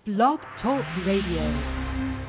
Blog Talk Radio.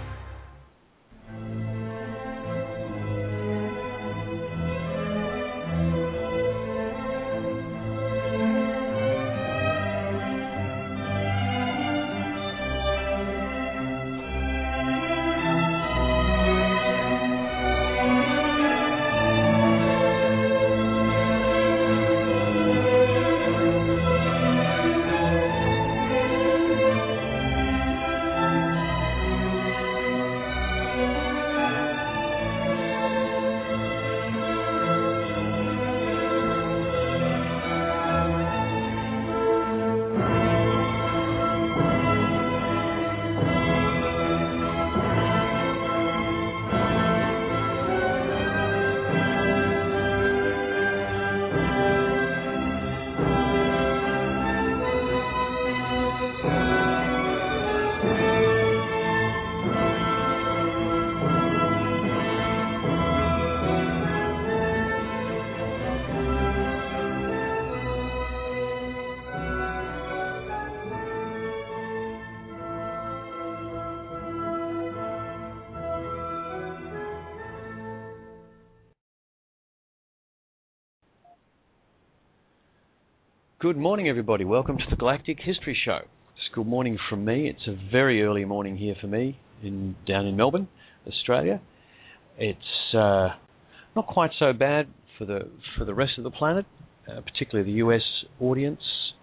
Good morning, everybody. Welcome to the Galactic History Show. It's good morning from me. It's a very early morning here for me down in Melbourne, Australia. It's not quite so bad for the rest of the planet, particularly the US audience.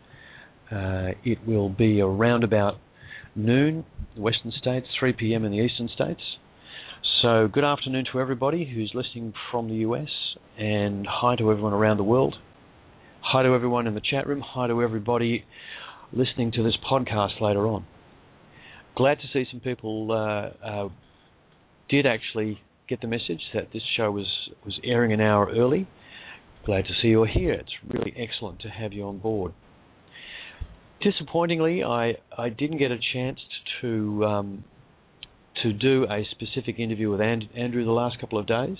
It will be around about noon, the Western States, 3 p.m. in the Eastern States. So good afternoon to everybody who's listening from the US, and hi to everyone around the world. Hi to everyone in the chat room. Hi to everybody listening to this podcast later on. Glad to see some people did actually get the message that this show was airing an hour early. Glad to see you're here. It's really excellent to have you on board. Disappointingly, I didn't get a chance to do a specific interview with Andrew the last couple of days.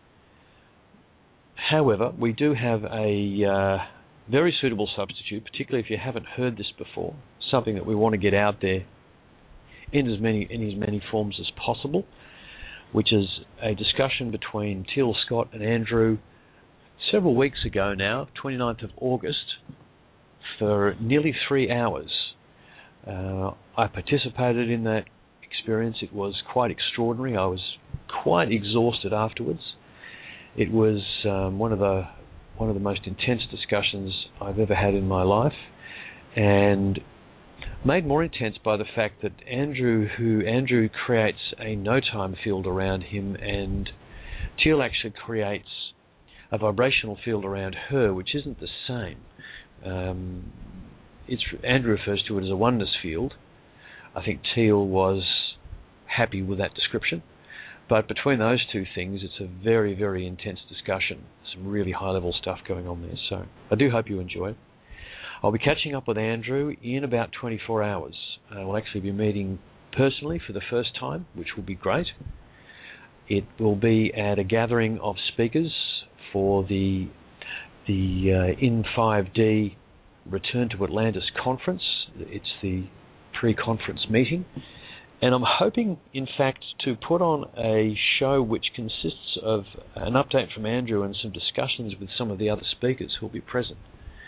However, we do have a very suitable substitute, particularly if you haven't heard this before, something that we want to get out there in as many forms as possible, which is a discussion between Teal Scott and Andrew several weeks ago now, 29th of August, for nearly 3 hours. I participated in that experience. It was quite extraordinary. I was quite exhausted afterwards. It was one of the most intense discussions I've ever had in my life, and made more intense by the fact that Andrew creates a no-time field around him, and Teal actually creates a vibrational field around her, which isn't the same. Andrew refers to it as a oneness field. I think Teal was happy with that description. But between those two things, it's a very, very intense discussion. Some really high-level stuff going on there. So I do hope you enjoy it. I'll be catching up with Andrew in about 24 hours. We'll actually be meeting personally for the first time, which will be great. It will be at a gathering of speakers for the In5D Return to Atlantis conference. It's the pre-conference meeting. And I'm hoping, in fact, to put on a show which consists of an update from Andrew and some discussions with some of the other speakers who will be present.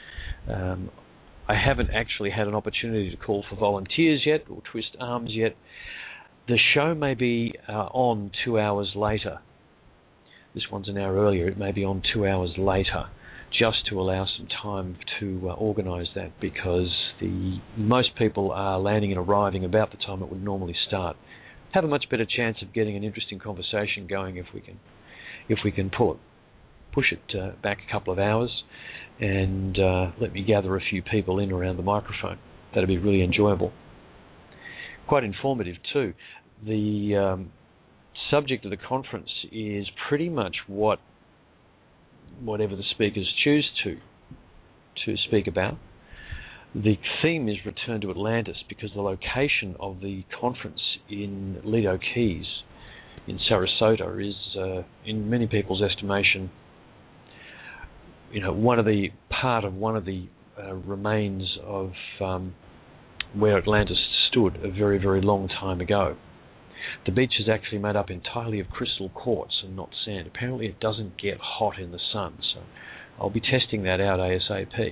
I haven't actually had an opportunity to call for volunteers yet or twist arms yet. The show may be on 2 hours later. This one's an hour earlier. It may be on 2 hours later, just to allow some time to organise that, because most people are landing and arriving about the time it would normally start. Have a much better chance of getting an interesting conversation going if we can push it back a couple of hours and let me gather a few people in around the microphone. That'd be really enjoyable. Quite informative too. The subject of the conference is pretty much whatever the speakers choose to speak about. The theme is Return to Atlantis, because the location of the conference in Lido Keys in Sarasota is, in many people's estimation, one of the remains of where Atlantis stood a very, very long time ago. The beach is actually made up entirely of crystal quartz and not sand. Apparently it doesn't get hot in the sun, so I'll be testing that out ASAP.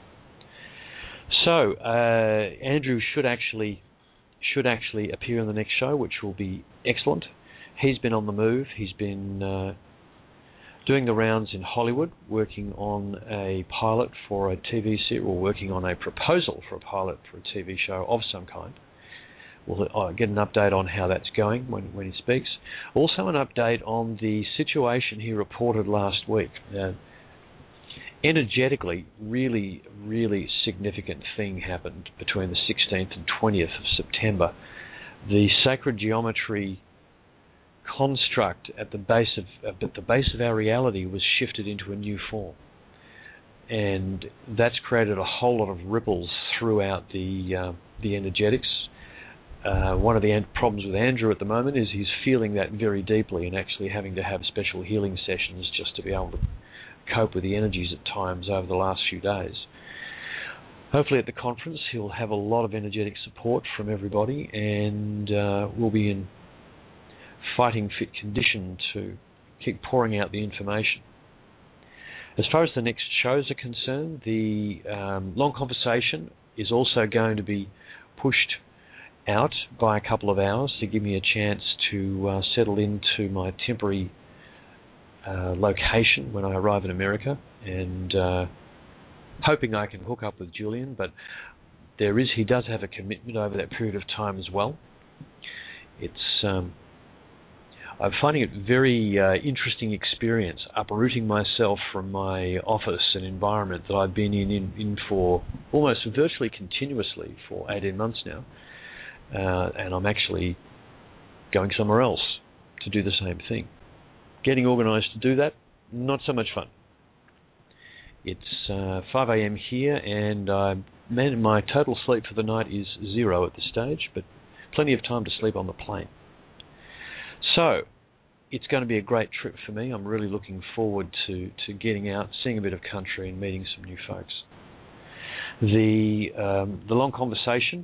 So Andrew should actually appear in the next show, which will be excellent. He's been on the move. He's been doing the rounds in Hollywood, working on a pilot for a TV series, or working on a proposal for a pilot for a TV show of some kind. We'll get an update on how that's going when he speaks. Also an update on the situation he reported last week. Energetically, really, really significant thing happened between the 16th and 20th of September. The sacred geometry construct at the base of our reality was shifted into a new form, and that's created a whole lot of ripples throughout the energetics. One of the problems with Andrew at the moment is he's feeling that very deeply and actually having to have special healing sessions just to be able to cope with the energies at times over the last few days. Hopefully at the conference he'll have a lot of energetic support from everybody, and we'll be in fighting fit condition to keep pouring out the information. As far as the next shows are concerned, the long conversation is also going to be pushed out by a couple of hours to give me a chance to settle into my temporary location when I arrive in America, and hoping I can hook up with Julian, but he does have a commitment over that period of time as well. I'm finding it very interesting experience, uprooting myself from my office and environment that I've been in for almost virtually continuously for 18 months now, and I'm actually going somewhere else to do the same thing. Getting organised to do that, not so much fun. It's 5 a.m. here, and my total sleep for the night is 0 at this stage, but plenty of time to sleep on the plane. So, it's going to be a great trip for me. I'm really looking forward to getting out, seeing a bit of country, and meeting some new folks. The long conversation,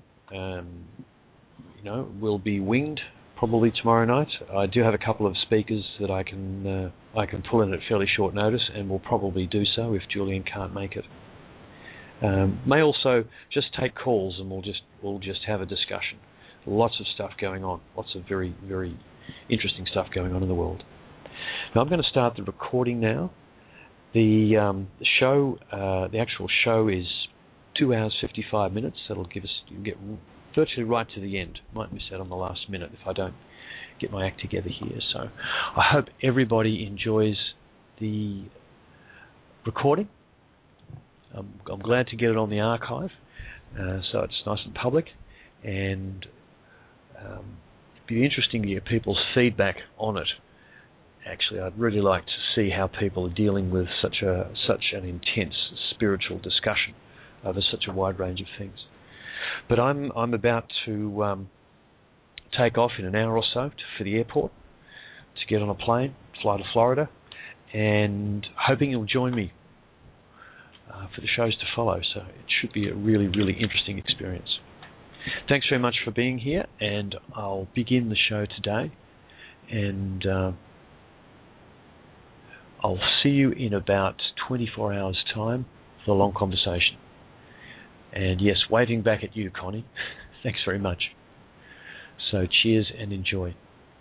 will be winged probably tomorrow night. I do have a couple of speakers that I can pull in at fairly short notice, and will probably do so if Julian can't make it. May also just take calls, and we'll just have a discussion. Lots of stuff going on. Lots of very, very interesting stuff going on in the world. Now I'm going to start the recording now. The actual show is 2 hours 55 minutes. That'll give us get virtually right to the end. Might miss out on the last minute if I don't get my act together here. So I hope everybody enjoys the recording. I'm glad to get it on the archive, so it's nice and public, and it'd be interesting to get people's feedback on it. Actually, I'd really like to see how people are dealing with such an intense spiritual discussion over such a wide range of things. But I'm about to take off in an hour or so for the airport to get on a plane, fly to Florida, and hoping you'll join me for the shows to follow. So it should be a really, really interesting experience. Thanks very much for being here, and I'll begin the show today, and I'll see you in about 24 hours' time for the long conversation. And yes, waving back at you, Connie. Thanks very much. So cheers and enjoy.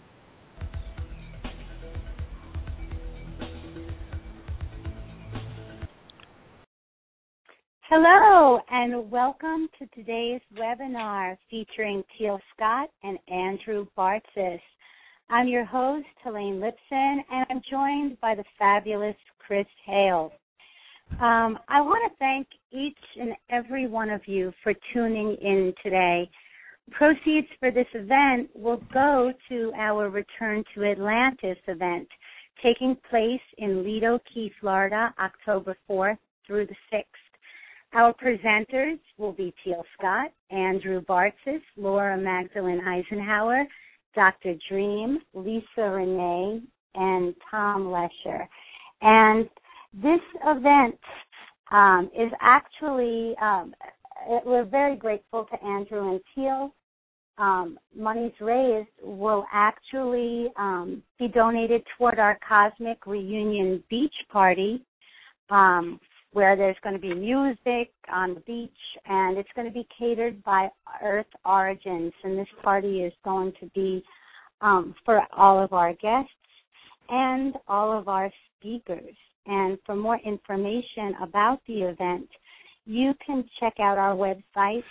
Hello, and welcome to today's webinar featuring Teal Scott and Andrew Bartzis. I'm your host, Helene Lipson, and I'm joined by the fabulous Chris Hale. I want to thank each and every one of you for tuning in today. Proceeds for this event will go to our Return to Atlantis event, taking place in Lido Key, Florida, October 4th through the 6th. Our presenters will be Teal Scott, Andrew Bartzis, Laura Magdalene Eisenhower, Dr. Dream, Lisa Renee, and Tom Lesher. And this event is actually, we're very grateful to Andrew and Teal monies raised will actually be donated toward our Cosmic Reunion Beach Party, where there's going to be music on the beach, and it's going to be catered by Earth Origins. And this party is going to be for all of our guests and all of our speakers. And for more information about the event, you can check out our website,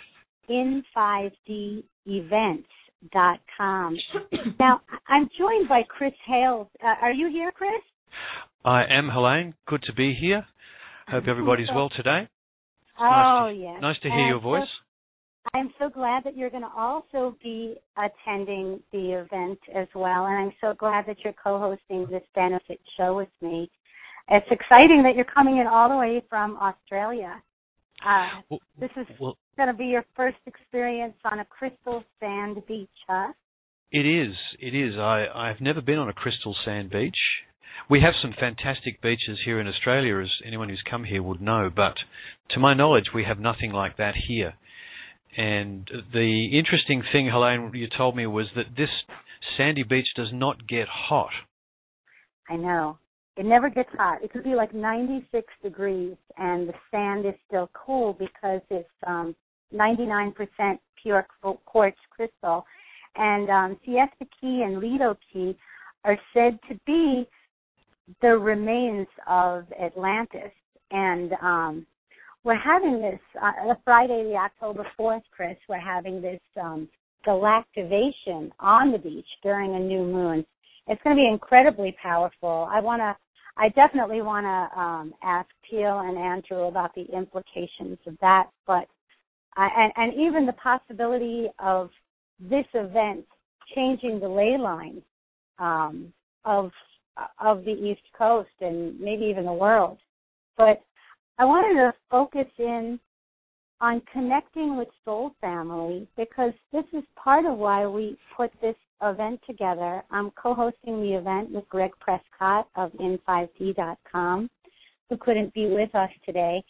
in5devents.com. Now, I'm joined by Chris Hales. Are you here, Chris? I am, Helene. Good to be here. Hope everybody's well today. Yes. Nice to hear your voice. I'm so glad that you're going to also be attending the event as well, and I'm so glad that you're co-hosting this benefit show with me. It's exciting that you're coming in all the way from Australia. This is going to be your first experience on a crystal sand beach, huh? It is. I've never been on a crystal sand beach. We have some fantastic beaches here in Australia, as anyone who's come here would know, but to my knowledge, we have nothing like that here. And the interesting thing, Helene, you told me was that this sandy beach does not get hot. I know. It never gets hot. It could be like 96 degrees, and the sand is still cool because it's 99% pure quartz crystal. And Siesta Key and Lido Key are said to be the remains of Atlantis. And we're having this, Friday, the October 4th, Chris, we're having this galactivation on the beach during a new moon. It's going to be incredibly powerful. I definitely want to ask Teal and Andrew about the implications of that, but and even the possibility of this event changing the ley line of the East Coast and maybe even the world. But I wanted to focus in on connecting with Soul Family, because this is part of why we put this event together. I'm co-hosting the event with Greg Prescott of in5d.com, who couldn't be with us today.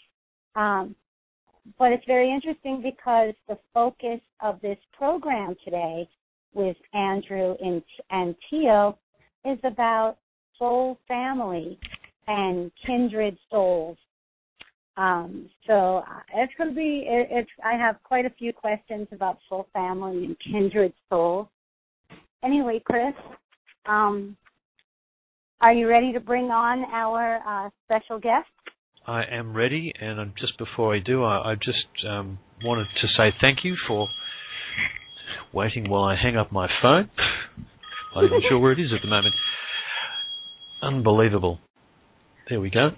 But it's very interesting because the focus of this program today with Andrew and Teal is about Soul Family and kindred souls. So it's going to be, I have quite a few questions about Soul Family and kindred souls. Anyway, Chris, are you ready to bring on our special guest? I am ready, and just before I do, I just wanted to say thank you for waiting while I hang up my phone. I'm not even sure where it is at the moment. Unbelievable. There we go.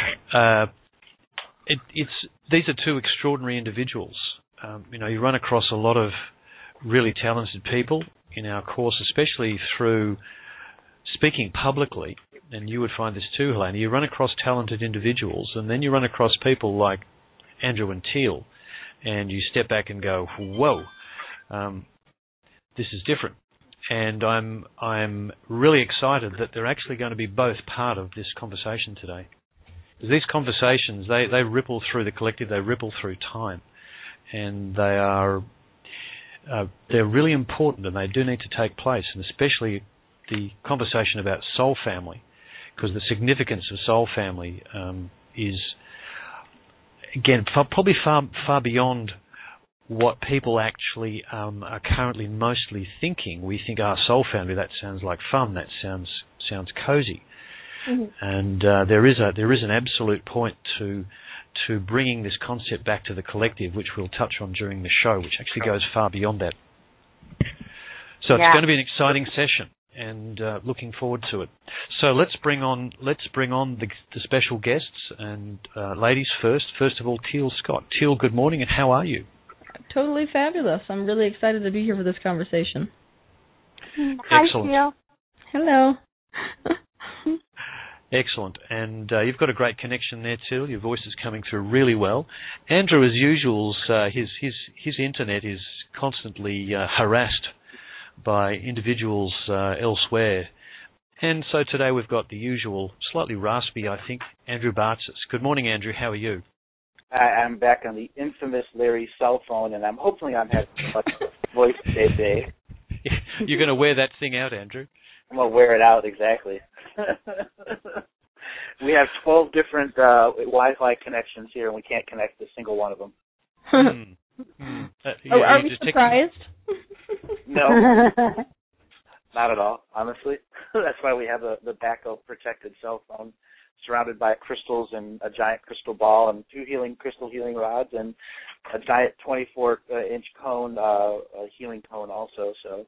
These are two extraordinary individuals. You run across a lot of really talented people in our course, especially through speaking publicly, and you would find this too, Helena. You run across talented individuals, and then you run across people like Andrew and Teal, and you step back and go, whoa, this is different. And I'm really excited that they're actually going to be both part of this conversation today. Because these conversations, they ripple through the collective, they ripple through time, and they're really important, and they do need to take place, and especially the conversation about Soul Family, because the significance of Soul Family is, again, probably far beyond what people actually are currently mostly thinking. We think, Soul Family, that sounds like fun, that sounds cozy. Mm-hmm. And there is an absolute point to bringing this concept back to the collective, which we'll touch on during the show, which actually goes far beyond that. So it's going to be an exciting session, and looking forward to it. So let's bring on the special guests, and ladies first. First of all, Teal Scott. Teal, good morning, and how are you? Totally fabulous. I'm really excited to be here for this conversation. Hi, Teal. Hello. Excellent. And you've got a great connection there, Teal. Your voice is coming through really well. Andrew, as usual, his internet is constantly harassed by individuals elsewhere. And so today we've got the usual, slightly raspy, I think, Andrew Bartzis. Good morning, Andrew. How are you? I'm back on the infamous Larry cell phone, and hopefully I'm having much voice day to day. You're going to wear that thing out, Andrew. I'm going to wear it out, exactly. We have 12 different Wi-Fi connections here, and we can't connect a single one of them. Are we surprised? No, not at all, honestly. That's why we have the backup protected cell phone surrounded by crystals and a giant crystal ball and 2 crystal healing rods and a giant 24-inch cone, healing cone also. So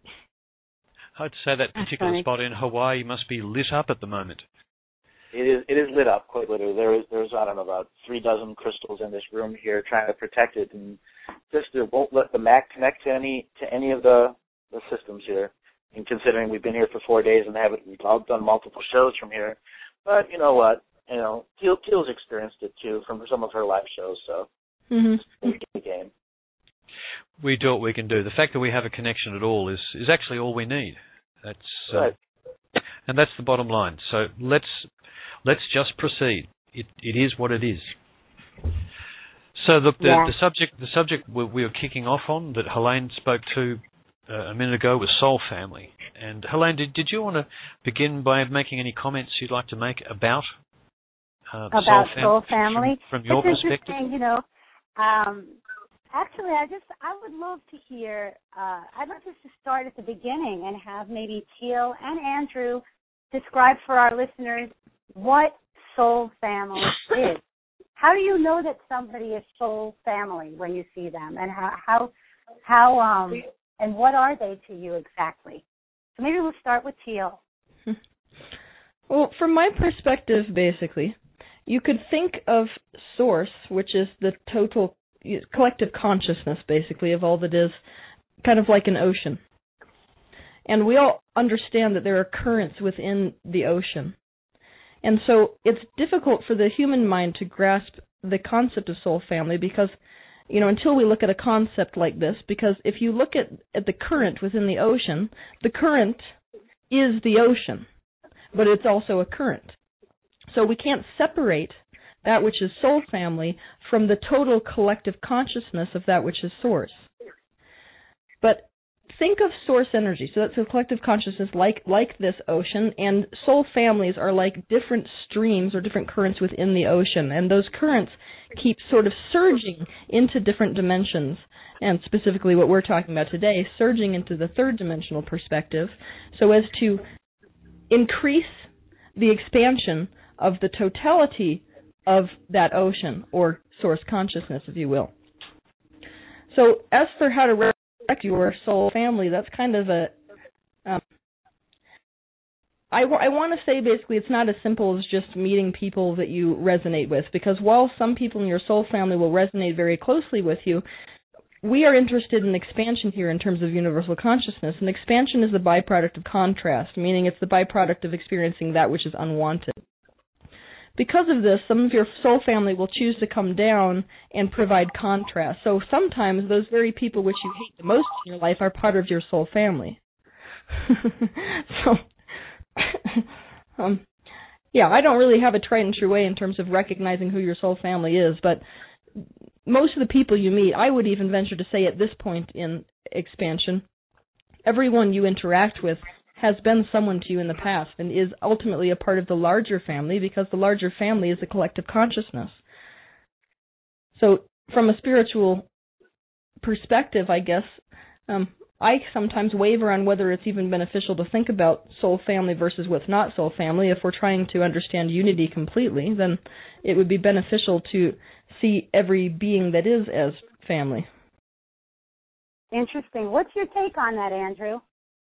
I'd say that particular spot in Hawaii must be lit up at the moment. It is lit up, quite literally. There's I don't know, about 3 dozen crystals in this room here trying to protect it, and just it won't let the Mac connect to any of the systems here. And considering we've been here for 4 days and we've all done multiple shows from here, but you know what? Teal's experienced it too from some of her live shows, so it's a game. We do what we can do. The fact that we have a connection at all is actually all we need. That's right. And that's the bottom line. So let's just proceed. It is what it is. So the subject we were kicking off on that Helene spoke to a minute ago was soul family. And Helene, did you want to begin by making any comments you'd like to make about soul family from your perspective? Interesting, actually, I would love to hear. I'd like us to start at the beginning and have maybe Teal and Andrew describe for our listeners what soul family is. How do you know that somebody is soul family when you see them, and how and what are they to you exactly? So maybe we'll start with Teal. Well, from my perspective, basically, you could think of Source, which is the total collective consciousness, basically, of all that is, kind of like an ocean. And we all understand that there are currents within the ocean. And so it's difficult for the human mind to grasp the concept of soul family because, until we look at a concept like this, because if you look at the current within the ocean, the current is the ocean, but it's also a current. So we can't separate that which is soul family from the total collective consciousness of that which is source. But think of source energy. So that's a collective consciousness like this ocean, and soul families are like different streams or different currents within the ocean, and those currents keep sort of surging into different dimensions, and specifically what we're talking about today, surging into the third dimensional perspective, so as to increase the expansion of the totality of that ocean, or source consciousness, if you will. So as for how to your soul family, that's kind of I want to say basically it's not as simple as just meeting people that you resonate with, because while some people in your soul family will resonate very closely with you, we are interested in expansion here in terms of universal consciousness, and expansion is the byproduct of contrast, meaning it's the byproduct of experiencing that which is unwanted. Because of this, some of your soul family will choose to come down and provide contrast. So sometimes those very people which you hate the most in your life are part of your soul family. I don't really have a tried and true way in terms of recognizing who your soul family is, but most of the people you meet, I would even venture to say at this point in expansion, everyone you interact with has been someone to you in the past and is ultimately a part of the larger family, because the larger family is a collective consciousness. So from a spiritual perspective, I guess, I sometimes waver on whether it's even beneficial to think about soul family versus what's not soul family. If we're trying to understand unity completely, then it would be beneficial to see every being that is as family. Interesting. What's your take on that, Andrew?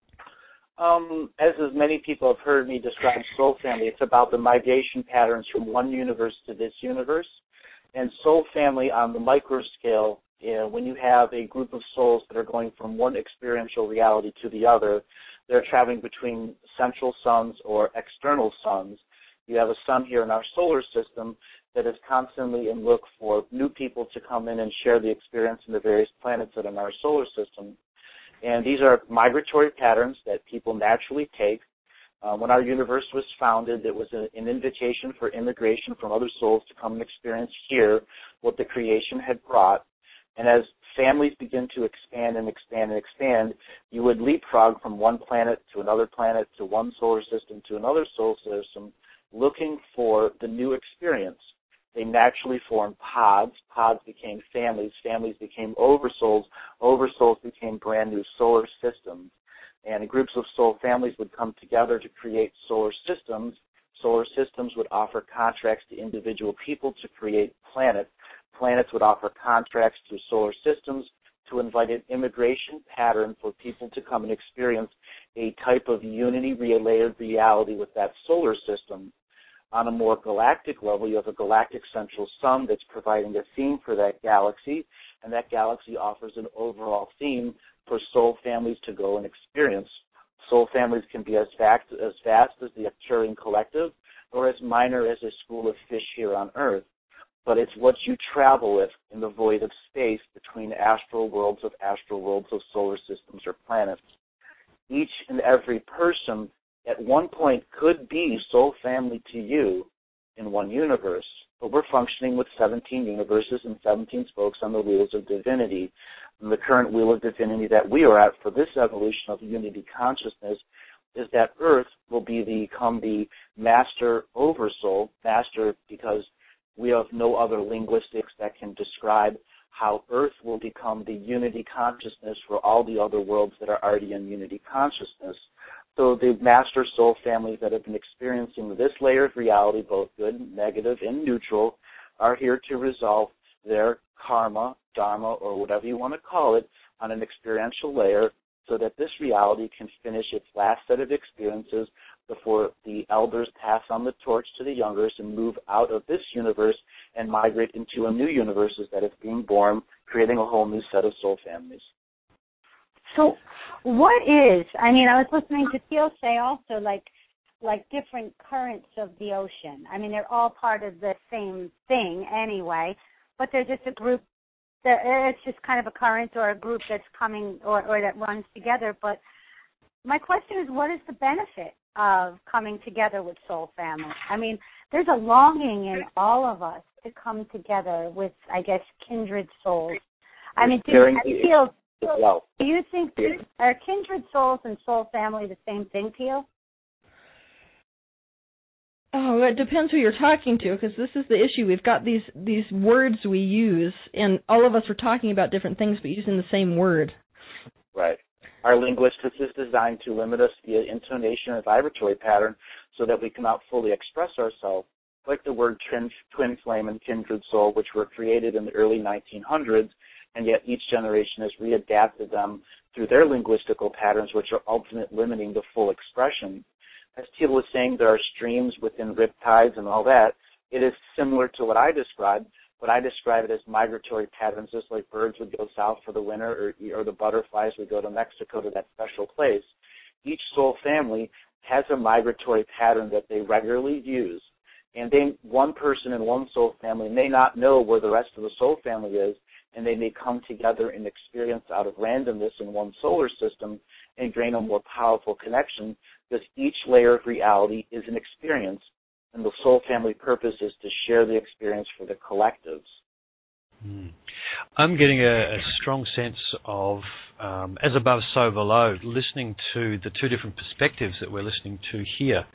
As many people have heard me describe soul family, it's about the migration patterns from one universe to this universe. And soul family on the micro scale, when you have a group of souls that are going from one experiential reality to the other, they're traveling between central suns or external suns. You have a sun here in our solar system that is constantly in look for new people to come in and share the experience in the various planets that are in our solar system. And these are migratory patterns that people naturally take. When our universe was founded, it was an invitation for immigration from other souls to come and experience here what the creation had brought. And as families begin to expand and expand and expand, you would leapfrog from one planet to another planet to one solar system to another solar system, looking for the new experience. They naturally formed pods. Pods became families. Families became oversouls. Oversouls became brand new solar systems. And groups of soul families would come together to create solar systems. Solar systems would offer contracts to individual people to create planets. Planets would offer contracts to solar systems to invite an immigration pattern for people to come and experience a type of unity layered reality with that solar system. On a more galactic level, you have a galactic central sun that's providing a theme for that galaxy, and that galaxy offers an overall theme for soul families to go and experience. Soul families can be as vast as the Arcturian Collective or as minor as a school of fish here on Earth. But it's what you travel with in the void of space between astral worlds of solar systems or planets. Each and every person at one point could be soul family to you in one universe, but we're functioning with 17 universes and 17 spokes on the wheels of divinity. And the current wheel of divinity that we are at for this evolution of unity consciousness is that Earth will become the master oversoul, master because we have no other linguistics that can describe how Earth will become the unity consciousness for all the other worlds that are already in unity consciousness. So the master soul families that have been experiencing this layer of reality, both good, negative, and neutral, are here to resolve their karma, dharma, or whatever you want to call it, on an experiential layer so that this reality can finish its last set of experiences before the elders pass on the torch to the youngers and move out of this universe and migrate into a new universe that is being born, creating a whole new set of soul families. So what is, I was listening to Teal say also like different currents of the ocean. They're all part of the same thing anyway, but they're just a group, it's just kind of a current or a group that's coming or that runs together. But my question is, what is the benefit of coming together with soul family? There's a longing in all of us to come together with, I guess, kindred souls. Do you think are kindred souls and soul family the same thing, Teal? Oh, it depends who you're talking to, because this is the issue. We've got these words we use, and all of us are talking about different things, but using the same word. Right. Our linguistics is designed to limit us via intonation and vibratory pattern so that we cannot fully express ourselves, like the word twin flame and kindred soul, which were created in the early 1900s, and yet each generation has readapted them through their linguistical patterns, which are ultimately limiting the full expression. As Teal was saying, there are streams within riptides and all that. It is similar to what I described, but I describe it as migratory patterns, just like birds would go south for the winter or the butterflies would go to Mexico to that special place. Each soul family has a migratory pattern that they regularly use. And one person in one soul family may not know where the rest of the soul family is, and they may come together and experience out of randomness in one solar system and gain a more powerful connection, because each layer of reality is an experience, and the soul family purpose is to share the experience for the collectives. I'm getting a strong sense of, as above, so below, listening to the two different perspectives that we're listening to here.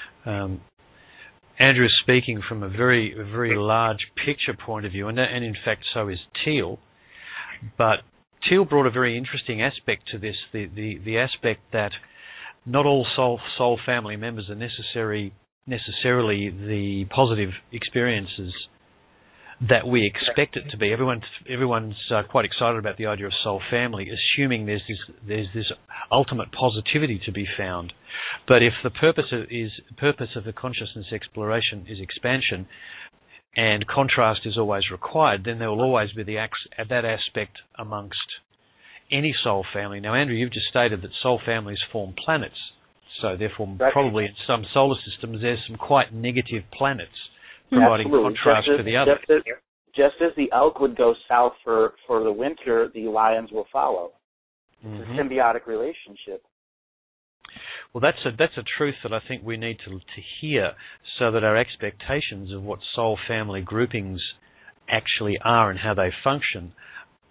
Andrew is speaking from a very, very large picture point of view, and in fact so is Teal. But Teal brought a very interesting aspect to this, the aspect that not all soul family members are necessarily the positive experiences that we expect it to be. Everyone's quite excited about the idea of soul family, assuming there's this ultimate positivity to be found. But if the purpose of the consciousness exploration is expansion, and contrast is always required, then there will always be that aspect amongst any soul family. Now, Andrew, you've just stated that soul families form planets, so therefore probably in some solar systems there's some quite negative planets providing contrast to the other. Just as the elk would go south for the winter, the lions will follow. It's a symbiotic relationship. Well, that's a truth that I think we need to hear, so that our expectations of what soul family groupings actually are and how they function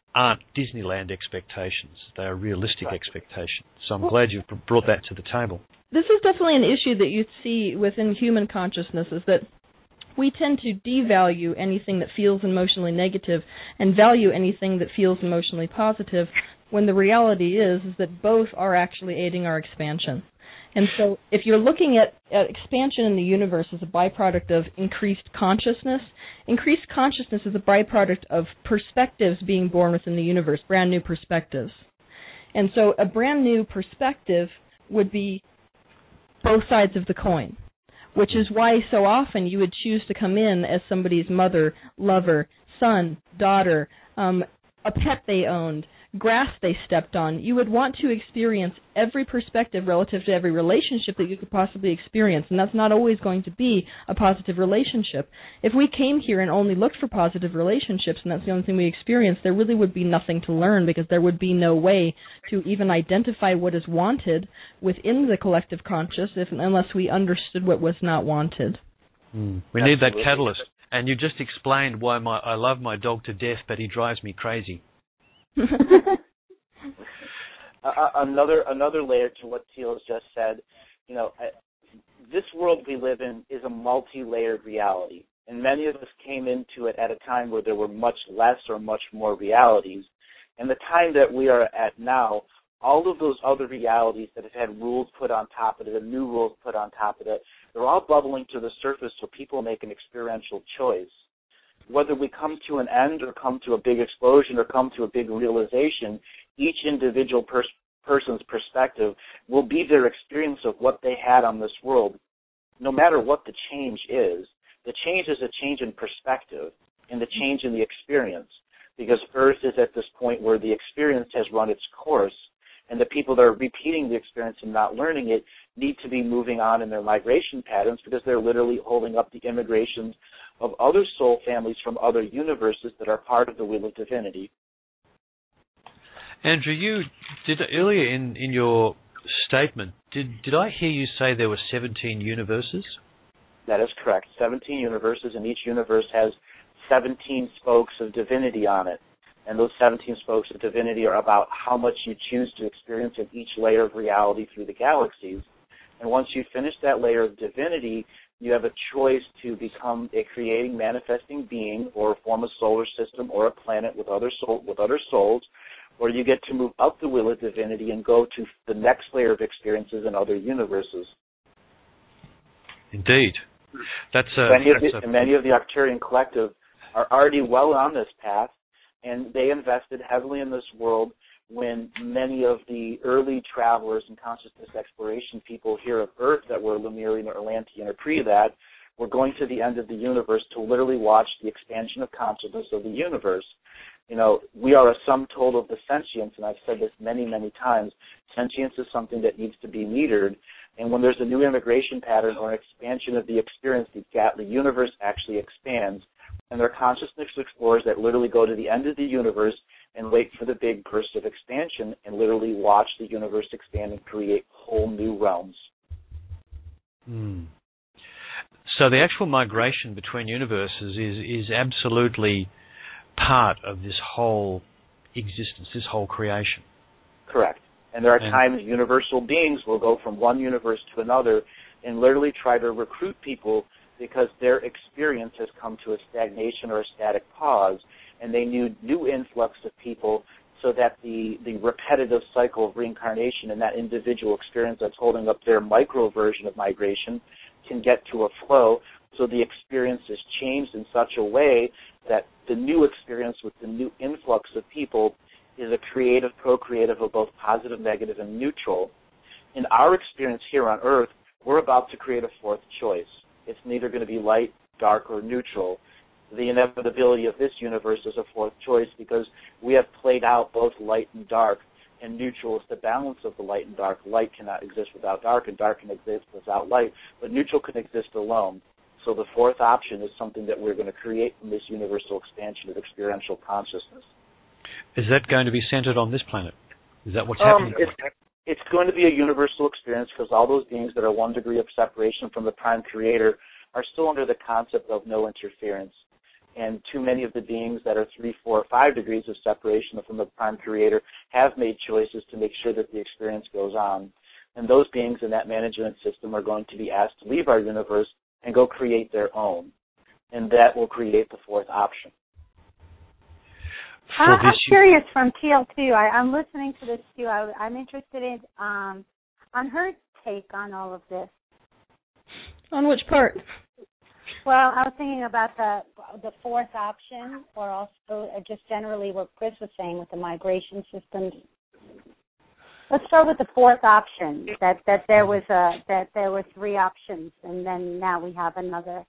aren't Disneyland expectations. They are realistic expectations. So I'm glad you've brought that to the table. This is definitely an issue that you see within human consciousness, is that we tend to devalue anything that feels emotionally negative and value anything that feels emotionally positive, when the reality is that both are actually aiding our expansion. And so if you're looking at expansion in the universe as a byproduct of increased consciousness is a byproduct of perspectives being born within the universe, brand new perspectives. And so a brand new perspective would be both sides of the coin, which is why so often you would choose to come in as somebody's mother, lover, son, daughter, a pet they owned, grass they stepped on. You would want to experience every perspective relative to every relationship that you could possibly experience, and that's not always going to be a positive relationship. If we came here and only looked for positive relationships and that's the only thing we experienced, there really would be nothing to learn, because there would be no way to even identify what is wanted within the collective conscious unless we understood what was not wanted. We need that catalyst. And you just explained why I love my dog to death, but he drives me crazy. Another layer to what Teal has just said, this world we live in is a multi-layered reality, and many of us came into it at a time where there were much less or much more realities. And the time that we are at now, all of those other realities that have had rules put on top of it and new rules put on top of it, they're all bubbling to the surface so people make an experiential choice. Whether we come to an end or come to a big explosion or come to a big realization, each individual person's perspective will be their experience of what they had on this world. No matter what the change is a change in perspective and the change in the experience, because Earth is at this point where the experience has run its course, and the people that are repeating the experience and not learning it need to be moving on in their migration patterns, because they're literally holding up the immigrations of other soul families from other universes that are part of the Wheel of Divinity. Andrew, you did earlier in your statement, did I hear you say there were 17 universes? That is correct. 17 universes, and each universe has 17 spokes of divinity on it. And those 17 spokes of divinity are about how much you choose to experience in each layer of reality through the galaxies. And once you finish that layer of divinity, you have a choice to become a creating, manifesting being, or form a solar system or a planet with other souls, or you get to move up the Wheel of Divinity and go to the next layer of experiences in other universes. Indeed. Many of the Arcturian Collective are already well on this path, and they invested heavily in this world when many of the early travelers and consciousness exploration people here of Earth that were Lemurian or Atlantean or pre that were going to the end of the universe to literally watch the expansion of consciousness of the universe. We are a sum total of the sentience, and I've said this many, many times. Sentience is something that needs to be metered, and when there's a new immigration pattern or an expansion of the experience, the universe actually expands. And there are consciousness explorers that literally go to the end of the universe and wait for the big burst of expansion and literally watch the universe expand and create whole new realms. So the actual migration between universes is absolutely part of this whole existence, this whole creation. Correct. And there are times universal beings will go from one universe to another and literally try to recruit people because their experience has come to a stagnation or a static pause, and they need new influx of people so that the repetitive cycle of reincarnation and that individual experience that's holding up their micro version of migration can get to a flow, so the experience is changed in such a way that the new experience with the new influx of people is a creative, procreative of both positive, negative, and neutral. In our experience here on Earth, we're about to create a fourth choice. It's neither going to be light, dark, or neutral. The inevitability of this universe is a fourth choice because we have played out both light and dark, and neutral is the balance of the light and dark. Light cannot exist without dark, and dark can exist without light, but neutral can exist alone. So the fourth option is something that we're going to create from this universal expansion of experiential consciousness. Is that going to be centered on this planet? Is that what's happening? It's going to be a universal experience because all those beings that are 1 degree of separation from the prime creator are still under the concept of no interference. And too many of the beings that are 3, 4, 5 degrees of separation from the Prime Creator have made choices to make sure that the experience goes on. And those beings in that management system are going to be asked to leave our universe and go create their own. And that will create the fourth option. I'm curious from Teal, too. I'm listening to this, too. I'm interested in on her take on all of this. On which part? Well, I was thinking about the fourth option, or also just generally what Chris was saying with the migration systems. Let's start with the fourth option. That there were 3 options, and then now we have another.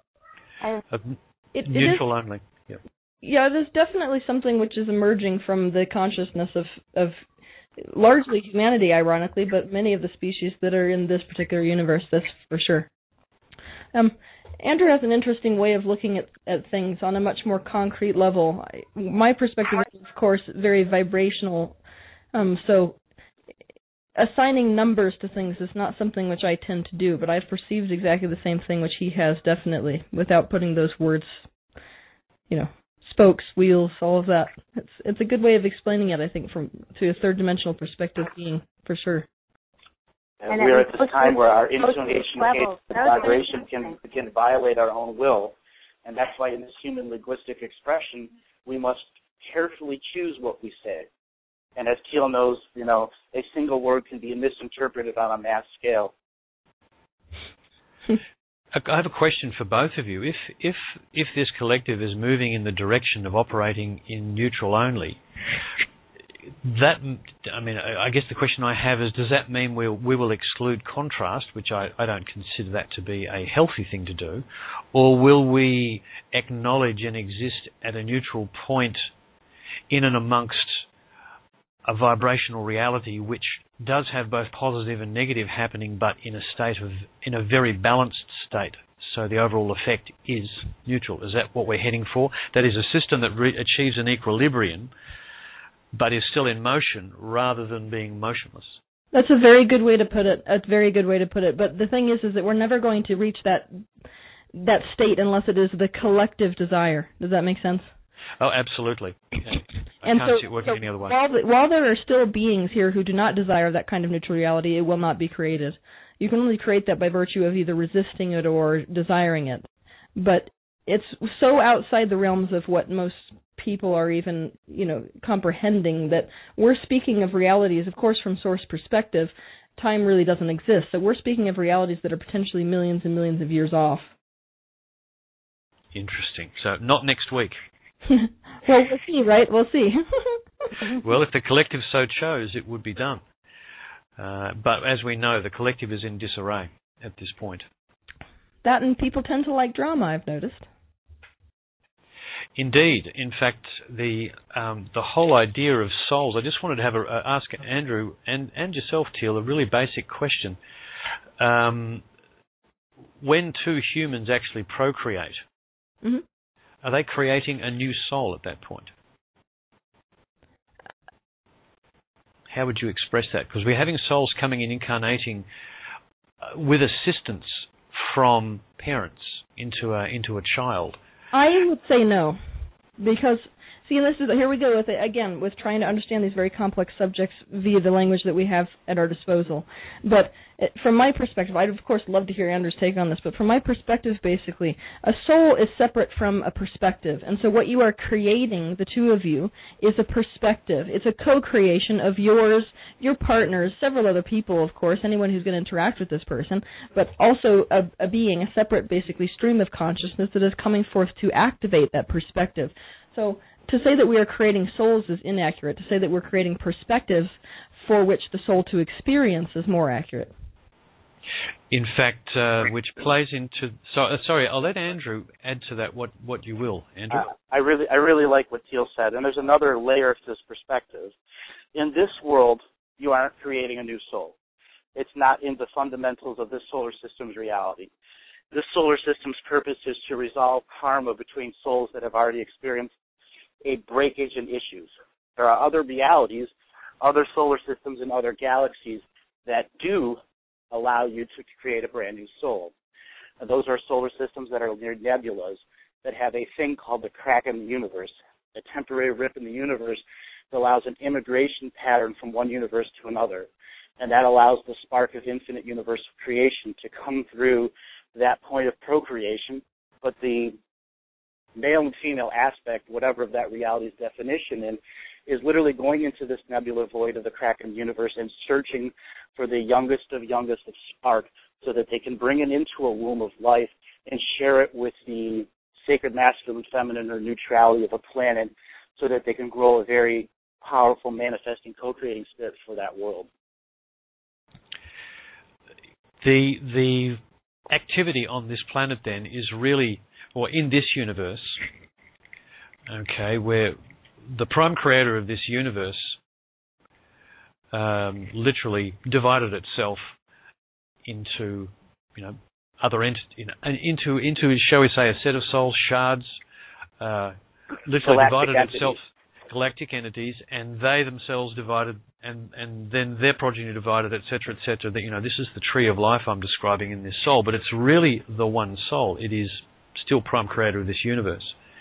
Neutral only. Yep. Yeah, there's definitely something which is emerging from the consciousness of largely humanity, ironically, but many of the species that are in this particular universe, that's for sure. Andrew has an interesting way of looking at things on a much more concrete level. My perspective is, of course, very vibrational, so assigning numbers to things is not something which I tend to do, but I've perceived exactly the same thing which he has, definitely, without putting those words, spokes, wheels, all of that. It's a good way of explaining it, I think, through a third-dimensional perspective being, for sure. And we're at this time where our intonation, vibration can violate our own will. And that's why in this human linguistic expression, we must carefully choose what we say. And as Teal knows, a single word can be misinterpreted on a mass scale. I have a question for both of you. If this collective is moving in the direction of operating in neutral only, I guess the question I have is, does that mean we will exclude contrast, which I don't consider that to be a healthy thing to do, or will we acknowledge and exist at a neutral point in and amongst a vibrational reality which does have both positive and negative happening, but in a very balanced state? So the overall effect is neutral. Is that what we're heading for? That is a system that achieves an equilibrium, but is still in motion rather than being motionless. That's a very good way to put it. But the thing is that we're never going to reach that state unless it is the collective desire. Does that make sense? Oh, absolutely. Yeah. I can't see it working any other way. While there are still beings here who do not desire that kind of neutral reality, it will not be created. You can only create that by virtue of either resisting it or desiring it. But it's so outside the realms of what most people are even, comprehending, that we're speaking of realities, of course, from source perspective. Time really doesn't exist. So we're speaking of realities that are potentially millions and millions of years off. Interesting. So not next week. Well, we'll see, right? We'll see. Well, if the collective so chose, it would be done. But as we know, the collective is in disarray at this point. That, and people tend to like drama, I've noticed. Indeed. In fact, the whole idea of souls, I just wanted to ask Andrew and yourself, Teal, a really basic question. When 2 humans actually procreate, mm-hmm. Are they creating a new soul at that point? How would you express that? Because we're having souls coming in, incarnating with assistance from parents into a child. I would say no, because here we go with it again, with trying to understand these very complex subjects via the language that we have at our disposal. But from my perspective, I'd of course love to hear Andrew's take on this, but from my perspective, basically, a soul is separate from a perspective. And so what you are creating, the two of you, is a perspective. It's a co-creation of yours, your partners, several other people, of course, anyone who's going to interact with this person, but also a being, a separate, basically, stream of consciousness that is coming forth to activate that perspective. So to say that we are creating souls is inaccurate. To say that we're creating perspectives for which the soul to experience is more accurate. In fact, which plays into... sorry, I'll let Andrew add to that what you will. Andrew? I really like what Teal said, and there's another layer to this perspective. In this world, you aren't creating a new soul. It's not in the fundamentals of this solar system's reality. This solar system's purpose is to resolve karma between souls that have already experienced a breakage in issues. There are other realities, other solar systems, and other galaxies that do allow you to create a brand new soul. And those are solar systems that are near nebulas, that have a thing called the crack in the universe, a temporary rip in the universe that allows an immigration pattern from one universe to another. And that allows the spark of infinite universal creation to come through that point of procreation. But the male and female aspect, whatever of that reality's definition is literally going into this nebular void of the crack in the universe and searching for the youngest of spark so that they can bring it into a womb of life and share it with the sacred masculine, feminine, or neutrality of a planet so that they can grow a very powerful manifesting, co-creating spirit for that world. The activity on this planet then is really, or in this universe, okay, where the prime creator of this universe literally divided itself into, other into shall we say, a set of soul shards, literally divided itself, galactic entities, and they themselves divided, and then their progeny divided, etc., etc. That this is the tree of life I'm describing in this soul, but it's really the one soul. It is still prime creator of this universe.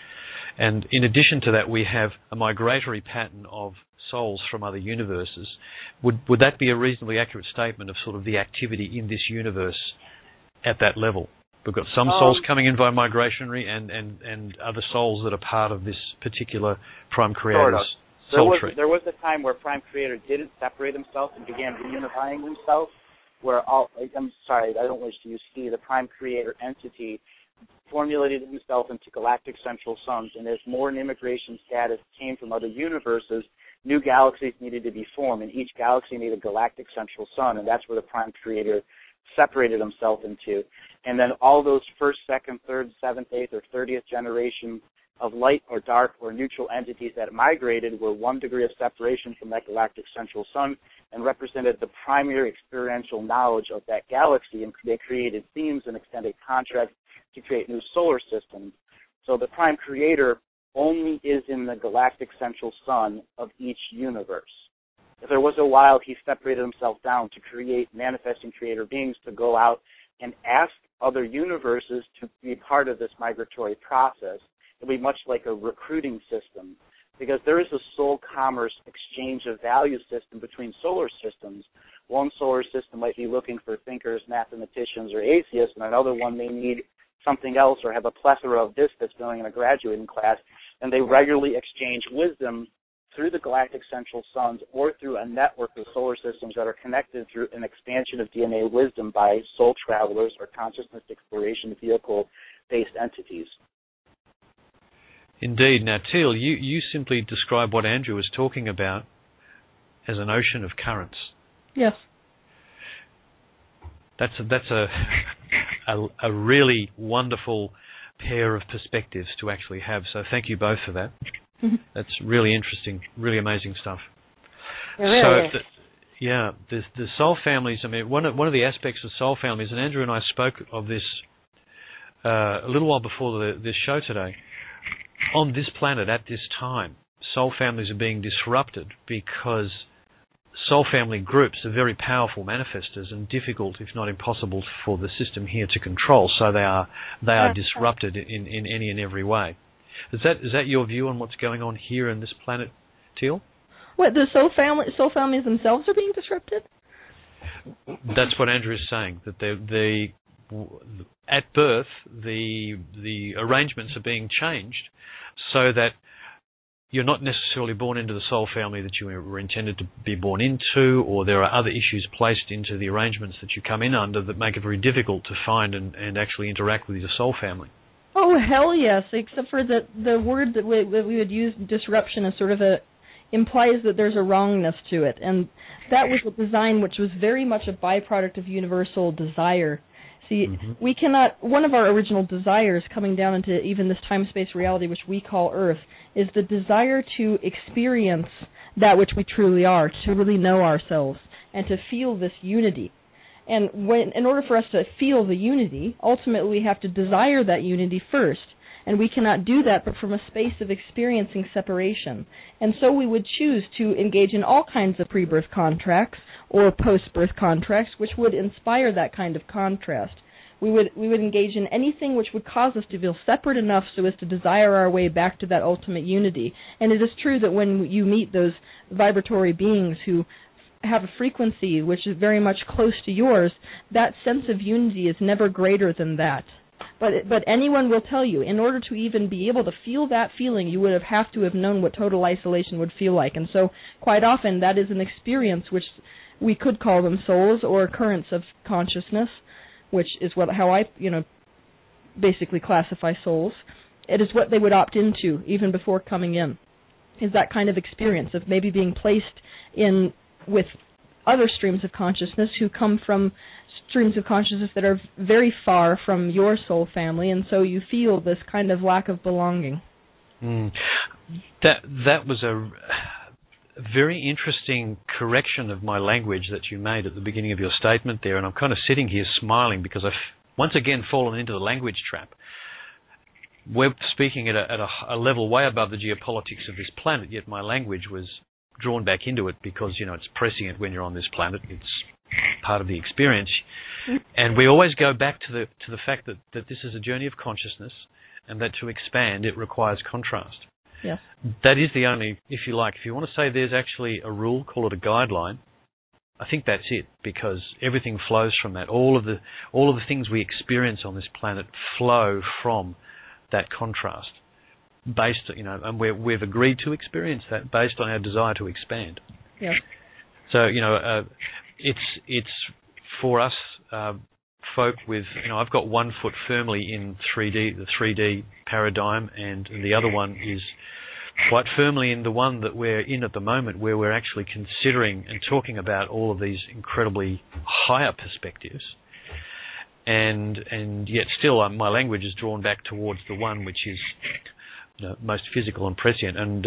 And in addition to that, we have a migratory pattern of souls from other universes. Would that be a reasonably accurate statement of sort of the activity in this universe at that level? We've got some souls coming in via migratory and other souls that are part of this particular prime creator's soul tree. There was a time where prime creator didn't separate himself and began reunifying himself, where I'm sorry, I don't wish to use he, the prime creator entity formulated himself into galactic central suns, and as more in immigration status came from other universes, new galaxies needed to be formed, and each galaxy needed a galactic central sun, and that's where the prime creator separated himself into. And then all those first, second, third, seventh, eighth, or 30th generation of light or dark or neutral entities that migrated were 1 degree of separation from that galactic central sun and represented the primary experiential knowledge of that galaxy, and they created themes and extended contracts to create new solar systems. So the prime creator only is in the galactic central sun of each universe. If there was a while he separated himself down to create manifesting creator beings to go out and ask other universes to be part of this migratory process, it would be much like a recruiting system, because there is a soul commerce exchange of value system between solar systems. One solar system might be looking for thinkers, mathematicians, or atheists, and another one may need something else or have a plethora of this that's going in a graduating class, and they regularly exchange wisdom through the galactic central suns or through a network of solar systems that are connected through an expansion of DNA wisdom by soul travelers or consciousness exploration vehicle-based entities. Indeed. Now, Teal, you simply describe what Andrew was talking about as an ocean of currents. Yes. That's a really wonderful pair of perspectives to actually have. So thank you both for that. That's really interesting, really amazing stuff. It really is. The soul families. I mean, one of the aspects of soul families, and Andrew and I spoke of this a little while before this show today. On this planet at this time, soul families are being disrupted because soul family groups are very powerful manifestors and difficult, if not impossible, for the system here to control. So they are disrupted in any and every way. Is that your view on what's going on here in this planet, Teal? What, the soul families themselves are being disrupted? That's what Andrew is saying. That at birth the arrangements are being changed so that you're not necessarily born into the soul family that you were intended to be born into, or there are other issues placed into the arrangements that you come in under that make it very difficult to find and actually interact with your soul family. Oh, hell yes, except for the word that we would use, disruption, is sort of implies that there's a wrongness to it. And that was a design which was very much a byproduct of universal desire. See, we cannot, one of our original desires coming down into even this time-space reality which we call Earth is the desire to experience that which we truly are, to really know ourselves, and to feel this unity. And in order for us to feel the unity, ultimately we have to desire that unity first. And we cannot do that but from a space of experiencing separation. And so we would choose to engage in all kinds of pre-birth contracts or post-birth contracts which would inspire that kind of contrast, We would engage in anything which would cause us to feel separate enough so as to desire our way back to that ultimate unity. And it is true that when you meet those vibratory beings who have a frequency which is very much close to yours, that sense of unity is never greater than that. But anyone will tell you, in order to even be able to feel that feeling, you would have to have known what total isolation would feel like. And so quite often that is an experience which we could call them souls or currents of consciousness, which is how I basically classify souls. It is what they would opt into even before coming in, is that kind of experience of maybe being placed in with other streams of consciousness who come from streams of consciousness that are very far from your soul family, and so you feel this kind of lack of belonging. That was a very interesting correction of my language that you made at the beginning of your statement there, and I'm kind of sitting here smiling because I've once again fallen into the language trap. We're speaking at a level way above the geopolitics of this planet, yet my language was drawn back into it because, it's prescient when you're on this planet. It's part of the experience. And we always go back to the fact that this is a journey of consciousness, and that to expand it requires contrast. Yes. That is the only, if you want to say there's actually a rule, call it a guideline, I think that's it, because everything flows from that. All of the things we experience on this planet flow from that contrast, based, and we've agreed to experience that based on our desire to expand. Yes. So, it's for us folk with, I've got one foot firmly in 3D, the 3D paradigm, and the other one is quite firmly in the one that we're in at the moment, where we're actually considering and talking about all of these incredibly higher perspectives. And yet still my language is drawn back towards the one which is most physical and prescient. And